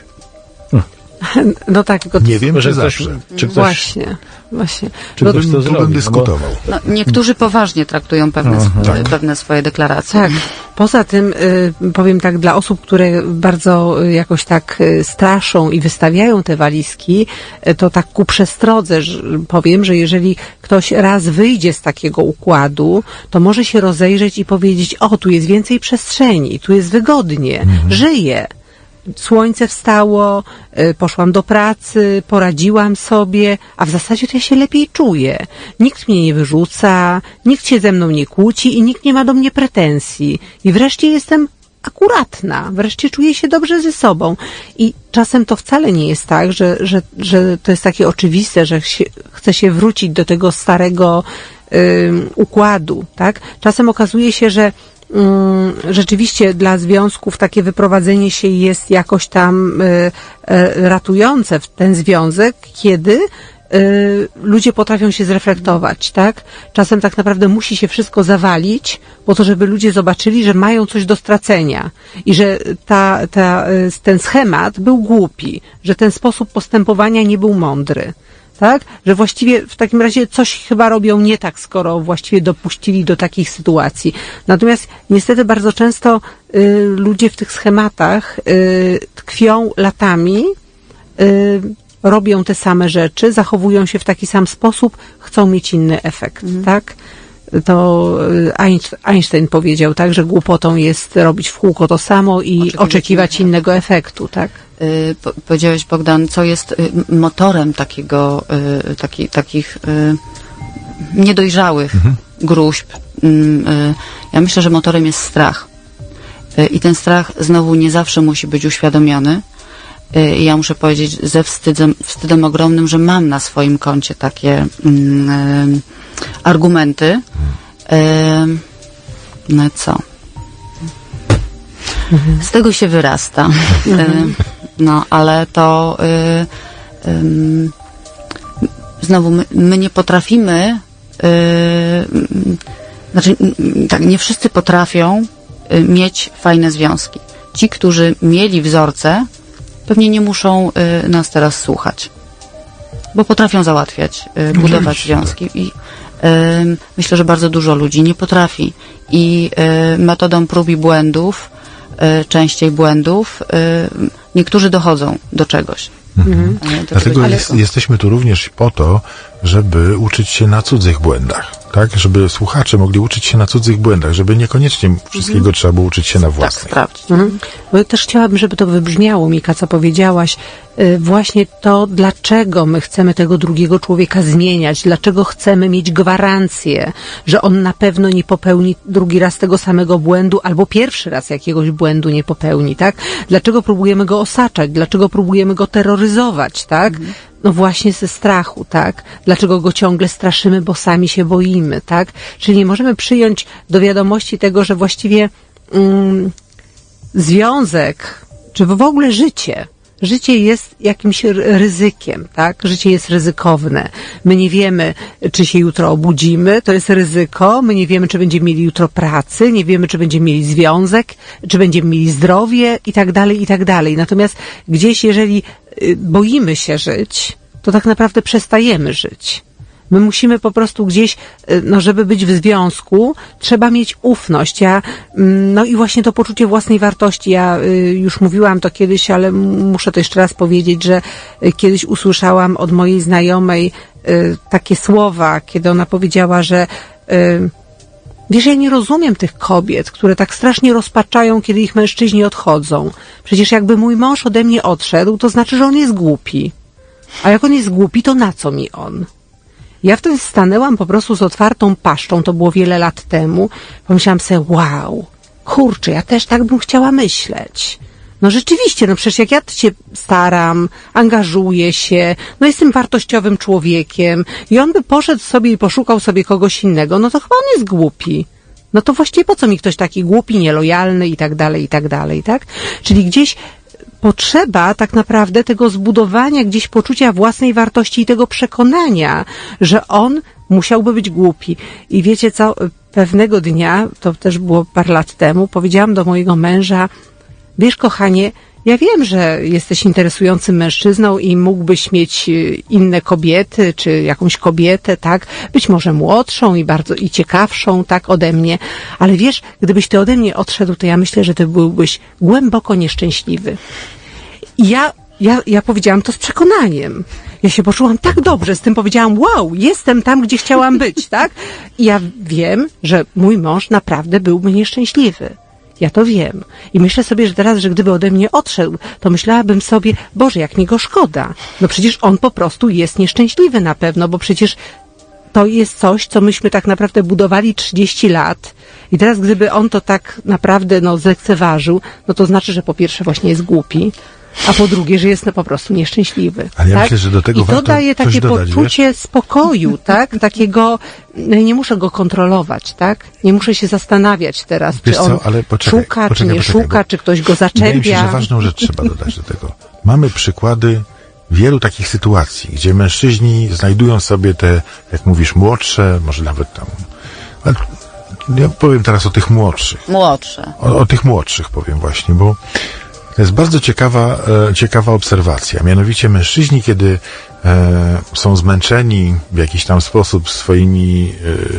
Hmm. No tak, tylko nie wiem, czy zawsze. Czy ktoś, właśnie, właśnie. Czy ktoś to zrobi, dyskutował. No, niektórzy poważnie traktują pewne, uh-huh. sw- tak. pewne swoje deklaracje. Tak. Poza tym, y, powiem tak, dla osób, które bardzo y, jakoś tak y, straszą i wystawiają te walizki, y, to tak ku przestrodze że, powiem, że jeżeli ktoś raz wyjdzie z takiego układu, to może się rozejrzeć i powiedzieć, o, tu jest więcej przestrzeni, tu jest wygodnie, mhm. żyję. Słońce wstało, poszłam do pracy, poradziłam sobie, a w zasadzie to ja się lepiej czuję. Nikt mnie nie wyrzuca, nikt się ze mną nie kłóci i nikt nie ma do mnie pretensji. I wreszcie jestem akuratna, wreszcie czuję się dobrze ze sobą. I czasem to wcale nie jest tak, że, że, że to jest takie oczywiste, że się, chce się wrócić do tego starego ym, układu, tak? Czasem okazuje się, że rzeczywiście dla związków takie wyprowadzenie się jest jakoś tam y, y, ratujące w ten związek, kiedy y, ludzie potrafią się zreflektować, tak? Czasem tak naprawdę musi się wszystko zawalić po to, żeby ludzie zobaczyli, że mają coś do stracenia i że ta, ta, ten schemat był głupi, że ten sposób postępowania nie był mądry. Tak? Że właściwie w takim razie coś chyba robią nie tak, skoro właściwie dopuścili do takich sytuacji. Natomiast niestety bardzo często y, ludzie w tych schematach y, tkwią latami, y, robią te same rzeczy, zachowują się w taki sam sposób, chcą mieć inny efekt, mm. tak? To Einstein powiedział, tak, że głupotą jest robić w kółko to samo i oczekiwać, oczekiwać innego efektu, tak? Yy, po, powiedziałeś, Bogdan, co jest y, motorem takiego, y, taki, takich y, niedojrzałych mhm. gruźb. Y, y, ja myślę, że motorem jest strach. Y, I ten strach znowu nie zawsze musi być uświadomiony. Y, ja muszę powiedzieć ze wstydzem, wstydem ogromnym, że mam na swoim koncie takie y, y, argumenty. Y, no co? Mhm. Z tego się wyrasta. Mhm. No, ale to y, y, znowu my, my nie potrafimy y, znaczy y, tak, nie wszyscy potrafią y, mieć fajne związki. Ci, którzy mieli wzorce, pewnie nie muszą y, nas teraz słuchać, bo potrafią załatwiać, y, budować związki i y, myślę, że bardzo dużo ludzi nie potrafi i y, metodą prób i błędów częściej błędów, niektórzy dochodzą do czegoś. Mhm. Do Dlatego czegoś jest, jesteśmy tu również po to, żeby uczyć się na cudzych błędach, tak? Żeby słuchacze mogli uczyć się na cudzych błędach, żeby niekoniecznie wszystkiego mhm. trzeba było uczyć się na własnych. Tak, sprawdzić. Mhm. Bo też chciałabym, żeby to wybrzmiało, Mika, co powiedziałaś, yy, właśnie to, dlaczego my chcemy tego drugiego człowieka zmieniać, dlaczego chcemy mieć gwarancję, że on na pewno nie popełni drugi raz tego samego błędu, albo pierwszy raz jakiegoś błędu nie popełni, tak? Dlaczego próbujemy go osaczać, dlaczego próbujemy go terroryzować, tak? Mhm. No właśnie ze strachu, tak? Dlaczego go ciągle straszymy, bo sami się boimy, tak? Czyli nie możemy przyjąć do wiadomości tego, że właściwie mm, związek, czy w ogóle życie, życie jest jakimś ryzykiem, tak? Życie jest ryzykowne. My nie wiemy, czy się jutro obudzimy, to jest ryzyko. My nie wiemy, czy będziemy mieli jutro pracy, nie wiemy, czy będziemy mieli związek, czy będziemy mieli zdrowie i tak dalej, i tak dalej. Natomiast gdzieś, jeżeli boimy się żyć, to tak naprawdę przestajemy żyć. My musimy po prostu gdzieś, no żeby być w związku, trzeba mieć ufność. Ja, no i właśnie to poczucie własnej wartości. Ja już mówiłam to kiedyś, ale muszę to jeszcze raz powiedzieć, że kiedyś usłyszałam od mojej znajomej takie słowa, kiedy ona powiedziała, że wiesz, ja nie rozumiem tych kobiet, które tak strasznie rozpaczają, kiedy ich mężczyźni odchodzą. Przecież jakby mój mąż ode mnie odszedł, to znaczy, że on jest głupi. A jak on jest głupi, to na co mi on? Ja wtedy stanęłam po prostu z otwartą paszczą, to było wiele lat temu. Pomyślałam sobie, wow, kurczę, ja też tak bym chciała myśleć. No rzeczywiście, no przecież jak ja się staram, angażuję się, no jestem wartościowym człowiekiem i on by poszedł sobie i poszukał sobie kogoś innego, no to chyba on jest głupi. no to właściwie po co mi ktoś taki głupi, nielojalny i tak dalej, i tak dalej, tak? Czyli gdzieś potrzeba tak naprawdę tego zbudowania gdzieś poczucia własnej wartości i tego przekonania, że on musiałby być głupi. I wiecie co, pewnego dnia, to też było parę lat temu, powiedziałam do mojego męża, wiesz kochanie, ja wiem, że jesteś interesującym mężczyzną i mógłbyś mieć inne kobiety, czy jakąś kobietę, tak? Być może młodszą i bardzo, i ciekawszą, tak, ode mnie. Ale wiesz, gdybyś ty ode mnie odszedł, to ja myślę, że ty byłbyś głęboko nieszczęśliwy. I ja, ja, ja powiedziałam to z przekonaniem. Ja się poczułam tak dobrze z tym, powiedziałam, wow, jestem tam, gdzie chciałam być, tak? I ja wiem, że mój mąż naprawdę byłby nieszczęśliwy. Ja to wiem. I myślę sobie, że teraz, że gdyby ode mnie odszedł, to myślałabym sobie, Boże, jak mi go szkoda. No przecież on po prostu jest nieszczęśliwy na pewno, bo przecież to jest coś, co myśmy tak naprawdę budowali trzydzieści lat. I teraz, gdyby on to tak naprawdę, no, zlekceważył, no to znaczy, że po pierwsze właśnie jest głupi, a po drugie, że jest no, po prostu nieszczęśliwy. Ale ja tak? myślę, że do tego I to warto daje coś takie dodać, poczucie wiesz? spokoju, tak? Takiego, nie muszę go kontrolować, tak? Nie muszę się zastanawiać teraz, Wiesz czy on co, ale poczekaj, szuka, poczekaj, czy nie poczekaj, szuka, bo czy ktoś go Wydaje mi się, zaczepia. że ważną rzecz trzeba dodać do tego. Mamy przykłady wielu takich sytuacji, gdzie mężczyźni znajdują sobie te, jak mówisz, młodsze, może nawet tam... Ale ja powiem teraz o tych młodszych. Młodsze. O, o tych młodszych powiem właśnie, bo to jest bardzo ciekawa, e, ciekawa obserwacja. Mianowicie mężczyźni, kiedy e, są zmęczeni w jakiś tam sposób swoimi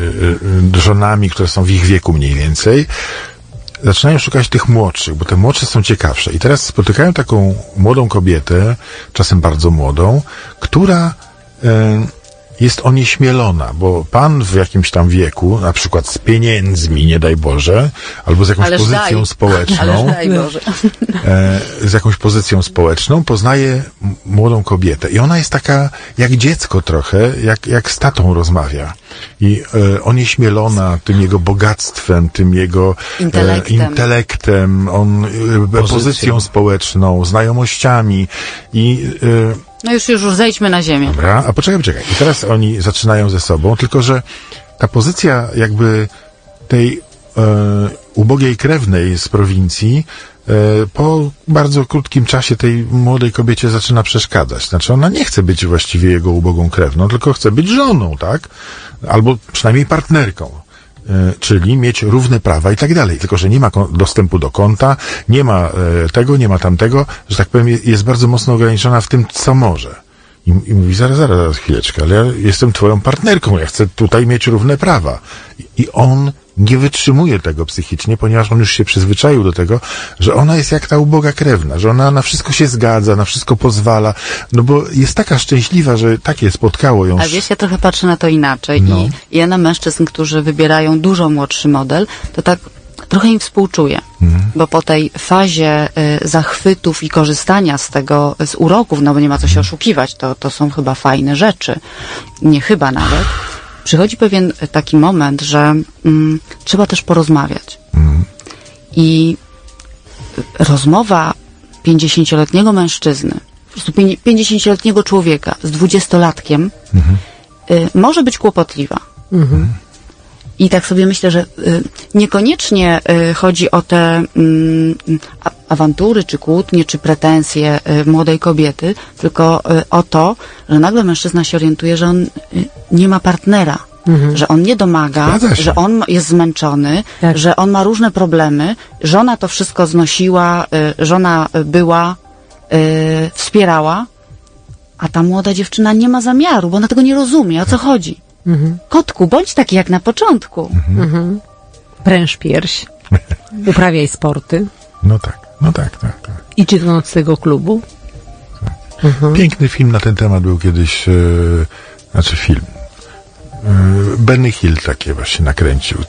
e, e, żonami, które są w ich wieku mniej więcej, zaczynają szukać tych młodszych, bo te młodsze są ciekawsze. I teraz spotykają taką młodą kobietę, czasem bardzo młodą, która e, jest onieśmielona, bo pan w jakimś tam wieku, na przykład z pieniędzmi, nie daj Boże, albo z jakąś Ależ pozycją daj. społeczną, Ależ daj Boże. e, z jakąś pozycją społeczną, poznaje m- młodą kobietę. I ona jest taka jak dziecko trochę, jak, jak z tatą rozmawia. I e, onieśmielona tym jego bogactwem, tym jego Intelektem. E, intelektem on, e, Pozycją. pozycją społeczną, znajomościami. I e, No już, już, już zejdźmy na ziemię. Dobra, a poczekaj, poczekaj. I teraz oni zaczynają ze sobą, tylko że ta pozycja jakby tej e, ubogiej krewnej z prowincji e, po bardzo krótkim czasie tej młodej kobiecie zaczyna przeszkadzać. Znaczy ona nie chce być właściwie jego ubogą krewną, tylko chce być żoną, tak? Albo przynajmniej partnerką. E, czyli mieć równe prawa i tak dalej. Tylko że nie ma kon- dostępu do konta, nie ma e, tego, nie ma tamtego, że tak powiem, je- jest bardzo mocno ograniczona w tym, co może. I, I mówi, zaraz, zaraz, zaraz, chwileczkę, ale ja jestem twoją partnerką, ja chcę tutaj mieć równe prawa. I, i on nie wytrzymuje tego psychicznie, ponieważ on już się przyzwyczaił do tego, że ona jest jak ta uboga krewna, że ona na wszystko się zgadza, na wszystko pozwala, no bo jest taka szczęśliwa, że takie spotkało ją. Ale wiesz, ja trochę patrzę na to inaczej No. i ja na mężczyzn, którzy wybierają dużo młodszy model, to tak trochę im współczuję, Mhm. bo po tej fazie y, zachwytów i korzystania z tego, z uroków, no bo nie ma co się oszukiwać, to, to są chyba fajne rzeczy, nie chyba nawet, przychodzi pewien taki moment, że mm, trzeba też porozmawiać. Mhm. I rozmowa pięćdziesięcioletniego mężczyzny, po prostu pięć- pięćdziesięcioletniego człowieka z dwudziestolatkiem y, może być kłopotliwa. I tak sobie myślę, że y, niekoniecznie y, chodzi o te y, a, awantury, czy kłótnie, czy pretensje y, młodej kobiety, tylko y, o to, że nagle mężczyzna się orientuje, że on y, nie ma partnera, że on nie domaga, Zgadza się. że on jest zmęczony, Tak. że on ma różne problemy, żona to wszystko znosiła, y, żona y, była, y, wspierała, a ta młoda dziewczyna nie ma zamiaru, bo ona tego nie rozumie, o co chodzi. Kotku, bądź taki jak na początku. Pręż pierś, uprawiaj sporty, No tak, no tak, tak, tak. idź do nocnego klubu. Piękny film na ten temat był kiedyś, e, znaczy film. E, Benny Hill takie właśnie nakręcił. E,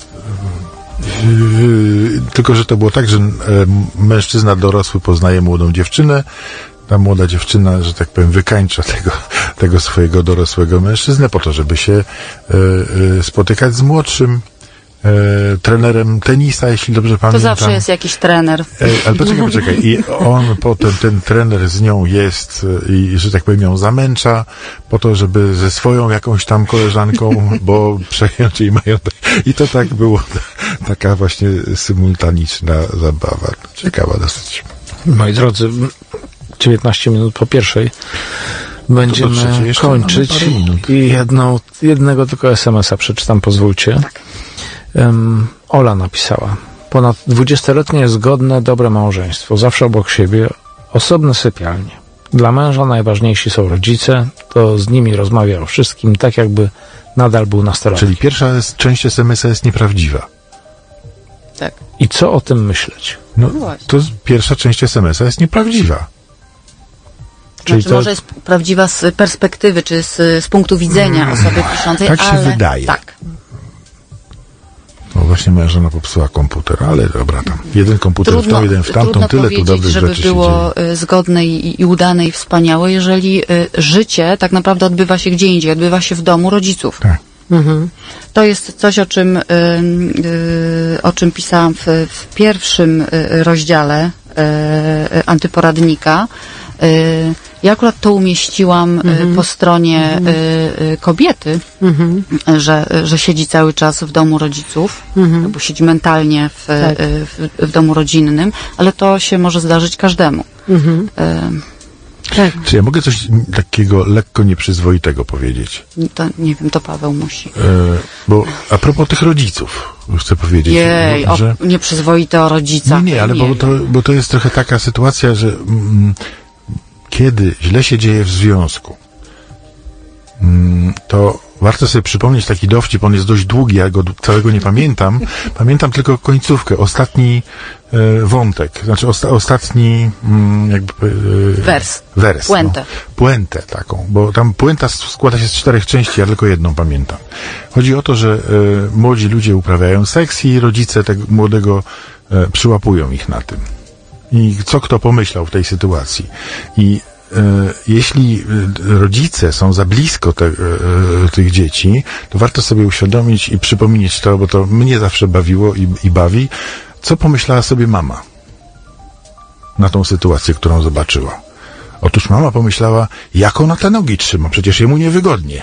tylko, że to było tak, że e, mężczyzna dorosły poznaje młodą dziewczynę, ta młoda dziewczyna, że tak powiem, wykańcza tego, tego swojego dorosłego mężczyznę po to, żeby się e, e, spotykać z młodszym e, trenerem tenisa, jeśli dobrze To pamiętam. zawsze jest jakiś trener. Ej, ale poczekaj, poczekaj. I on potem, ten trener z nią jest y, i, że tak powiem, ją zamęcza po to, żeby ze swoją jakąś tam koleżanką, bo przejąć jej majątek. I to tak było taka właśnie symultaniczna zabawa. Ciekawa dosyć. Moi drodzy, dziewiętnaście minut po pierwszej będziemy kończyć i jedną, jednego tylko es em es a przeczytam, pozwólcie. Tak. Um, Ola napisała: ponad dwudziestoletnie zgodne, dobre małżeństwo, zawsze obok siebie, osobne sypialnie. Dla męża najważniejsi są rodzice, to z nimi rozmawia o wszystkim, tak jakby nadal był nastolatkiem. Czyli pierwsza jest, część es em es a jest nieprawdziwa. Tak. I co o tym myśleć? No, No właśnie. to pierwsza część es em es a jest nieprawdziwa. Czyli Znaczy, to... może jest prawdziwa z perspektywy, czy z, z punktu widzenia osoby piszącej, tak się ale... wydaje. Tak. No właśnie moja żona popsuła komputer, ale dobra tam. Jeden komputer w tą, jeden w tamtą, trudno tyle tu powiedzieć, dobrych żeby rzeczy się było dzieje. y, zgodne i, i udane i wspaniałe, jeżeli y, życie tak naprawdę odbywa się gdzie indziej, odbywa się w domu rodziców. Tak. Mhm. To jest coś, o czym, y, y, o czym pisałam w, w pierwszym y, rozdziale y, y, antyporadnika. Y, ja akurat to umieściłam Mhm. y, po stronie Mhm. y, y, kobiety, Mhm. że, że siedzi cały czas w domu rodziców, Mhm. albo siedzi mentalnie w, Tak. w, w domu rodzinnym, ale to się może zdarzyć każdemu. Mhm. Y, Tak. Czy ja mogę coś takiego lekko nieprzyzwoitego powiedzieć? to, nie wiem, to Paweł musi. E, bo a propos tych rodziców, chcę powiedzieć, Jej, bo, o, że... nieprzyzwoite o rodzicach. Nie, nie, ale bo to, bo to jest trochę taka sytuacja, że mm, kiedy źle się dzieje w związku, mm, to warto sobie przypomnieć taki dowcip, on jest dość długi, ja go całego nie pamiętam. Pamiętam tylko końcówkę, ostatni e, wątek, znaczy osta, ostatni mm, jakby... E, Wers. Wers. Puentę. No, puentę taką, bo tam puenta składa się z czterech części, ja tylko jedną pamiętam. Chodzi o to, że e, młodzi ludzie uprawiają seks i rodzice tego młodego e, przyłapują ich na tym. I co kto pomyślał w tej sytuacji. I e, jeśli e, rodzice są za blisko te, e, tych dzieci, to warto sobie uświadomić i przypomnieć to, bo to mnie zawsze bawiło i, i bawi, co pomyślała sobie mama na tą sytuację, którą zobaczyła. Otóż mama pomyślała, jak ona te nogi trzyma, przecież jemu niewygodnie.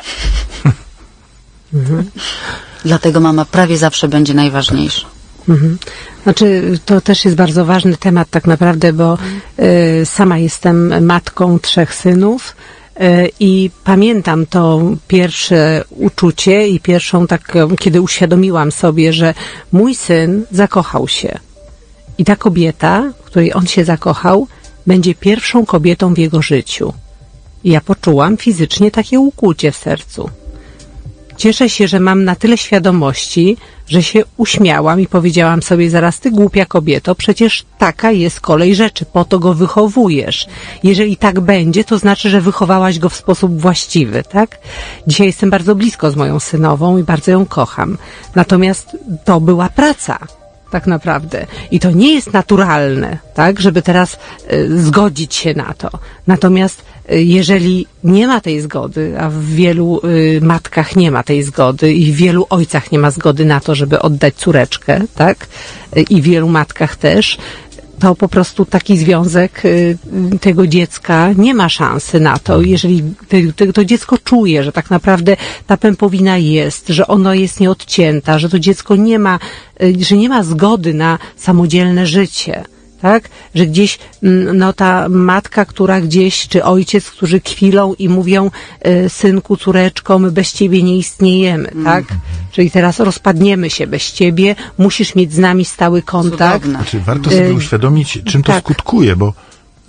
Mhm. Dlatego mama prawie zawsze będzie najważniejsza. Mhm. Znaczy, to też jest bardzo ważny temat tak naprawdę, bo y, sama jestem matką trzech synów y, i pamiętam to pierwsze uczucie i pierwszą tak, kiedy uświadomiłam sobie, że mój syn zakochał się. I ta kobieta, w której on się zakochał, będzie pierwszą kobietą w jego życiu. I ja poczułam fizycznie takie ukłucie w sercu. Cieszę się, że mam na tyle świadomości, że się uśmiałam i powiedziałam sobie zaraz, ty głupia kobieto, przecież taka jest kolej rzeczy, po to go wychowujesz. Jeżeli tak będzie, to znaczy, że wychowałaś go w sposób właściwy, tak? Dzisiaj jestem bardzo blisko z moją synową i bardzo ją kocham. Natomiast to była praca. Tak naprawdę. I to nie jest naturalne, tak, żeby teraz y, zgodzić się na to. Natomiast y, jeżeli nie ma tej zgody, a w wielu y, matkach nie ma tej zgody i w wielu ojcach nie ma zgody na to, żeby oddać córeczkę, tak, y, i w wielu matkach też, to po prostu taki związek y, tego dziecka nie ma szansy na to. Jeżeli te, te, to dziecko czuje, że tak naprawdę ta pępowina jest, że ono jest nieodcięta, że to dziecko nie ma, y, że nie ma zgody na samodzielne życie. Tak? Że gdzieś, no ta matka, która gdzieś, czy ojciec, którzy kwilą i mówią, y, synku, córeczko, my bez ciebie nie istniejemy, mm. tak? Czyli teraz rozpadniemy się bez ciebie, musisz mieć z nami stały kontakt. Cudowne. Znaczy, warto sobie Y, uświadomić, czym to tak. skutkuje, bo y,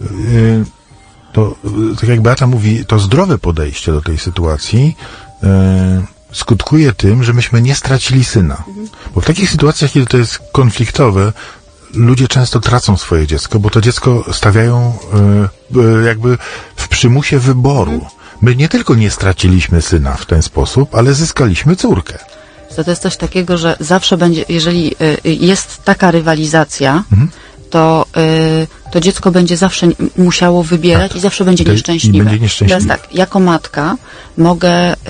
to, y, tak jak Beata mówi, to zdrowe podejście do tej sytuacji y, skutkuje tym, że myśmy nie stracili syna. Mhm. Bo w takich sytuacjach, kiedy to jest konfliktowe, ludzie często tracą swoje dziecko, bo to dziecko stawiają y, y, jakby w przymusie wyboru. My nie tylko nie straciliśmy syna w ten sposób, ale zyskaliśmy córkę. To, to jest coś takiego, że zawsze będzie, jeżeli y, jest taka rywalizacja, Mhm. to, y, to dziecko będzie zawsze musiało wybierać Tak. i zawsze będzie To- i nieszczęśliwe. będzie nieszczęśliwe. Teraz tak, jako matka mogę, y,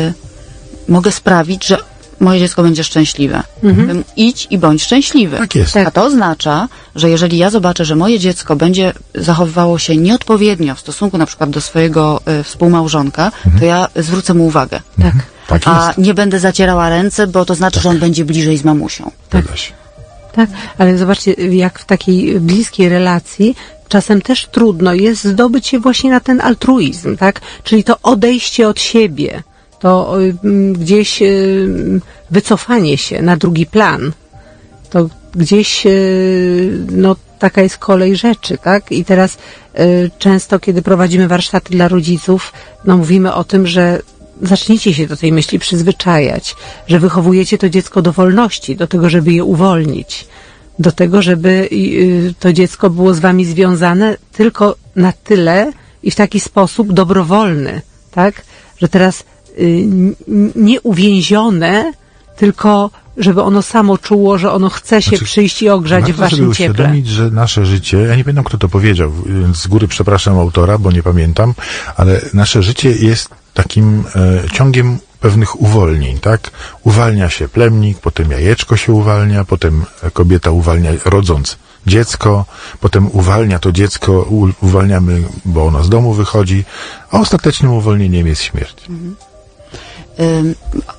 mogę sprawić, że moje dziecko będzie szczęśliwe. Mhm. Idź i bądź szczęśliwy. Tak jest. A to oznacza, że jeżeli ja zobaczę, że moje dziecko będzie zachowywało się nieodpowiednio w stosunku na przykład do swojego y, współmałżonka, Mhm. to ja zwrócę mu uwagę. Tak. Tak a jest. nie będę zacierała ręce, bo to znaczy, Tak. że on będzie bliżej z mamusią. Zgadza się. Tak, ale zobaczcie, jak w takiej bliskiej relacji czasem też trudno jest zdobyć się właśnie na ten altruizm, tak? Czyli to odejście od siebie, to y, gdzieś y, wycofanie się na drugi plan, to gdzieś, y, no taka jest kolej rzeczy, tak? I teraz y, często, kiedy prowadzimy warsztaty dla rodziców, no mówimy o tym, że zacznijcie się do tej myśli przyzwyczajać, że wychowujecie to dziecko do wolności, do tego, żeby je uwolnić, do tego, żeby y, to dziecko było z wami związane tylko na tyle i w taki sposób dobrowolny, tak? Że teraz y, nie uwięzione, tylko żeby ono samo czuło, że ono chce się Znaczy, przyjść i ogrzać w warto waszym sobie cieple. uświadomić, że nasze życie, ja nie pamiętam, kto to powiedział, więc z góry przepraszam autora, bo nie pamiętam, ale nasze życie jest takim e, ciągiem pewnych uwolnień, tak? Uwalnia się plemnik, potem jajeczko się uwalnia, potem kobieta uwalnia rodząc dziecko, potem uwalnia to dziecko, u, uwalniamy, bo ono z domu wychodzi, a ostatecznym uwolnieniem jest śmierć. Mhm. Ym,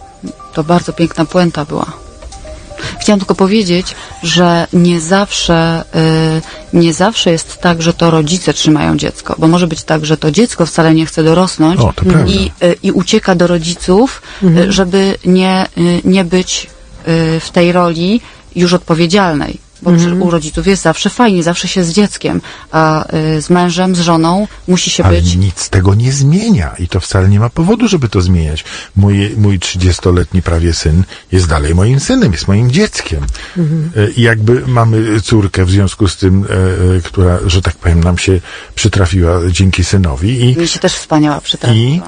to bardzo piękna puenta była. Chciałam tylko powiedzieć, że nie zawsze, y, nie zawsze jest tak, że to rodzice trzymają dziecko, bo może być tak, że to dziecko wcale nie chce dorosnąć O, to prawda. i, y, i ucieka do rodziców, Mhm. y, żeby nie, y, nie być y, w tej roli już odpowiedzialnej. Bo Mhm. u rodziców jest zawsze fajnie, zawsze się z dzieckiem, a y, z mężem, z żoną musi się Ale być... nic tego nie zmienia i to wcale nie ma powodu, żeby to zmieniać. Mój, mój trzydziestoletni prawie syn jest dalej moim synem, jest moim dzieckiem. Mhm. E, I jakby mamy córkę w związku z tym, e, e, która, że tak powiem, nam się przytrafiła dzięki synowi i, Mi się też wspaniała przytrafiła.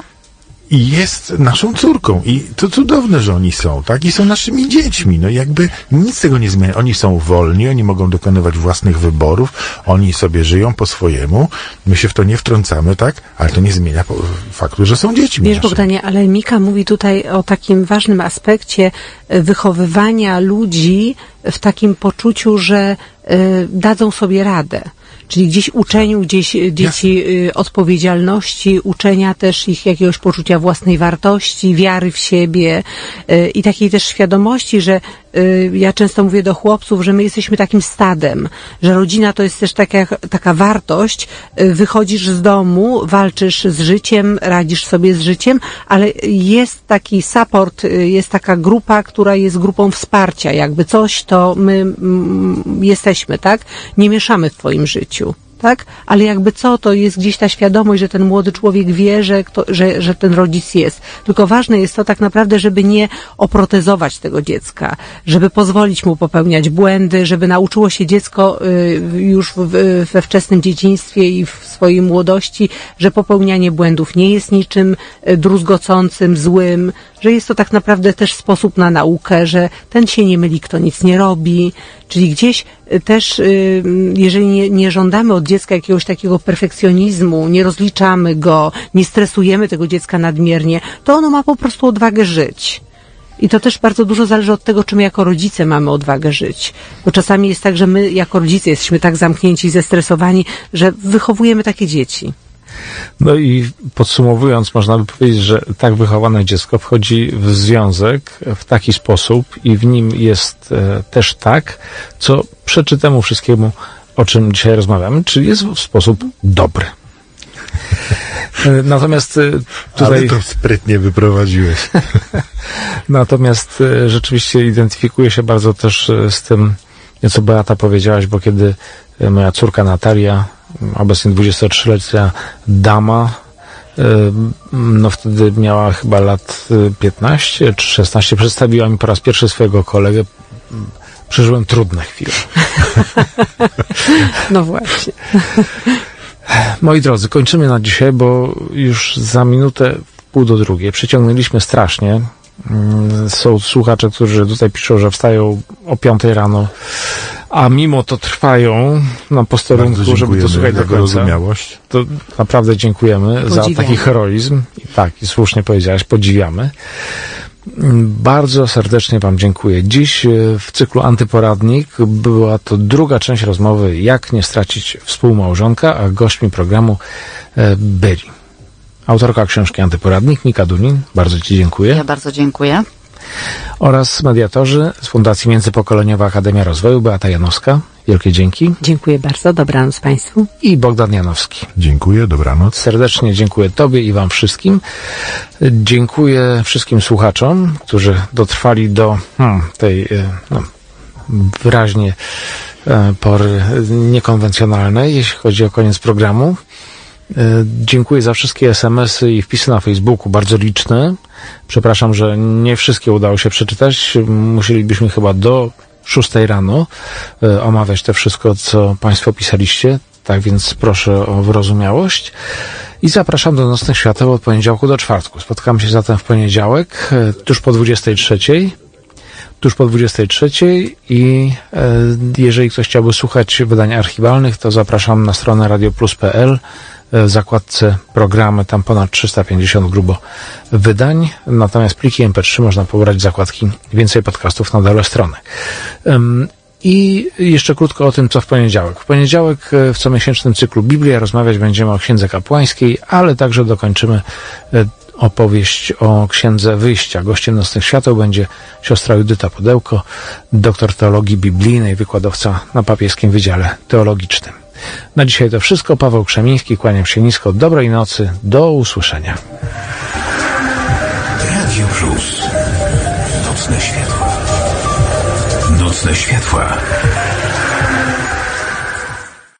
i jest naszą córką. I to cudowne, że oni są, tak? I są naszymi dziećmi. No i jakby nic tego nie zmienia. Oni są wolni, oni mogą dokonywać własnych wyborów, oni sobie żyją po swojemu. My się w to nie wtrącamy, tak? Ale to nie zmienia po, faktu, że są dziećmi Wiesz, naszymi. Bogdanie, ale Mika mówi tutaj o takim ważnym aspekcie e, wychowywania ludzi w takim poczuciu, że e, dadzą sobie radę. Czyli gdzieś uczeniu gdzieś e, dzieci e, odpowiedzialności, uczenia też ich jakiegoś poczucia własnej wartości, wiary w siebie e, i takiej też świadomości, że e, ja często mówię do chłopców, że my jesteśmy takim stadem, że rodzina to jest też taka, taka wartość, e, wychodzisz z domu, walczysz z życiem, radzisz sobie z życiem, ale jest taki support, e, jest taka grupa, która jest grupą wsparcia, jakby coś, to my mm, jesteśmy, tak? Nie mieszamy w twoim życiu. Tak? Ale jakby co, to jest gdzieś ta świadomość, że ten młody człowiek wie, że, kto, że, że ten rodzic jest. Tylko ważne jest to tak naprawdę, żeby nie oprotezować tego dziecka, żeby pozwolić mu popełniać błędy, żeby nauczyło się dziecko y, już w, we wczesnym dzieciństwie i w swojej młodości, że popełnianie błędów nie jest niczym y, druzgocącym, złym, że jest to tak naprawdę też sposób na naukę, że ten się nie myli, kto nic nie robi. Czyli gdzieś y, też, y, jeżeli nie, nie żądamy od dziecka jakiegoś takiego perfekcjonizmu, nie rozliczamy go, nie stresujemy tego dziecka nadmiernie, to ono ma po prostu odwagę żyć. I to też bardzo dużo zależy od tego, czy my jako rodzice mamy odwagę żyć. Bo czasami jest tak, że my jako rodzice jesteśmy tak zamknięci, zestresowani, że wychowujemy takie dzieci. No i podsumowując, można by powiedzieć, że tak wychowane dziecko wchodzi w związek w taki sposób i w nim jest e, też tak, co przeczy temu wszystkiemu, o czym dzisiaj rozmawiamy, czyli jest w sposób dobry. E, natomiast e, tutaj... Ale to sprytnie wyprowadziłeś. Natomiast e, rzeczywiście identyfikuję się bardzo też e, z tym, co Beata powiedziałaś, bo kiedy e, moja córka Natalia, obecnie dwudziestotrzyletnia dama, no wtedy miała chyba lat piętnaście czy szesnaście, przedstawiła mi po raz pierwszy swojego kolegę. Przeżyłem trudne chwile. No właśnie. Moi drodzy, kończymy na dzisiaj, bo już za minutę w pół do drugiej przeciągnęliśmy strasznie. Są słuchacze, którzy tutaj piszą, że wstają o piątej rano, a mimo to trwają na posterunku, żeby to słuchać do końca. Wyrozumiałość. To naprawdę dziękujemy Podziwiamy. za taki heroizm. I tak, i słusznie powiedziałaś, podziwiamy. Bardzo serdecznie wam dziękuję. Dziś w cyklu Antyporadnik była to druga część rozmowy Jak nie stracić współmałżonka, a gośćmi programu byli autorka książki Antyporadnik, Nika Dunin. Bardzo Ci dziękuję. Ja bardzo dziękuję. Oraz mediatorzy z Fundacji Międzypokoleniowa Akademia Rozwoju, Beata Janowska. Wielkie dzięki. Dziękuję bardzo. Dobranoc Państwu. I Bogdan Janowski. Dziękuję, dobranoc. Serdecznie dziękuję Tobie i Wam wszystkim. Dziękuję wszystkim słuchaczom, którzy dotrwali do hmm, tej no, wyraźnie pory niekonwencjonalnej, jeśli chodzi o koniec programu. Dziękuję za wszystkie es em esy i wpisy na Facebooku, bardzo liczne. Przepraszam, że nie wszystkie udało się przeczytać. Musielibyśmy chyba do szóstej rano omawiać to wszystko, co Państwo pisaliście. Tak więc proszę o wyrozumiałość. I zapraszam do Nocnych Świateł od poniedziałku do czwartku. Spotkamy się zatem w poniedziałek, tuż po dwudziestej trzeciej. Tuż po dwudziestej trzeciej i e, jeżeli ktoś chciałby słuchać wydań archiwalnych, to zapraszam na stronę radio plus kropka p l. W zakładce programy, tam ponad trzysta pięćdziesiąt grubo wydań, natomiast pliki em pe trzy można pobrać z zakładki więcej podcastów na dole strony. Um, I jeszcze krótko o tym, co w poniedziałek. W poniedziałek w comiesięcznym cyklu Biblia rozmawiać będziemy o Księdze Kapłańskiej, ale także dokończymy opowieść o Księdze Wyjścia. Gościem Nocnych Świateł będzie siostra Judyta Pudełko, doktor teologii biblijnej, wykładowca na Papieskim Wydziale Teologicznym. Na dzisiaj to wszystko. Paweł Krzemiński, kłaniam się nisko. Dobrej nocy. Do usłyszenia. Radio Plus. Nocne światła. Nocne światła.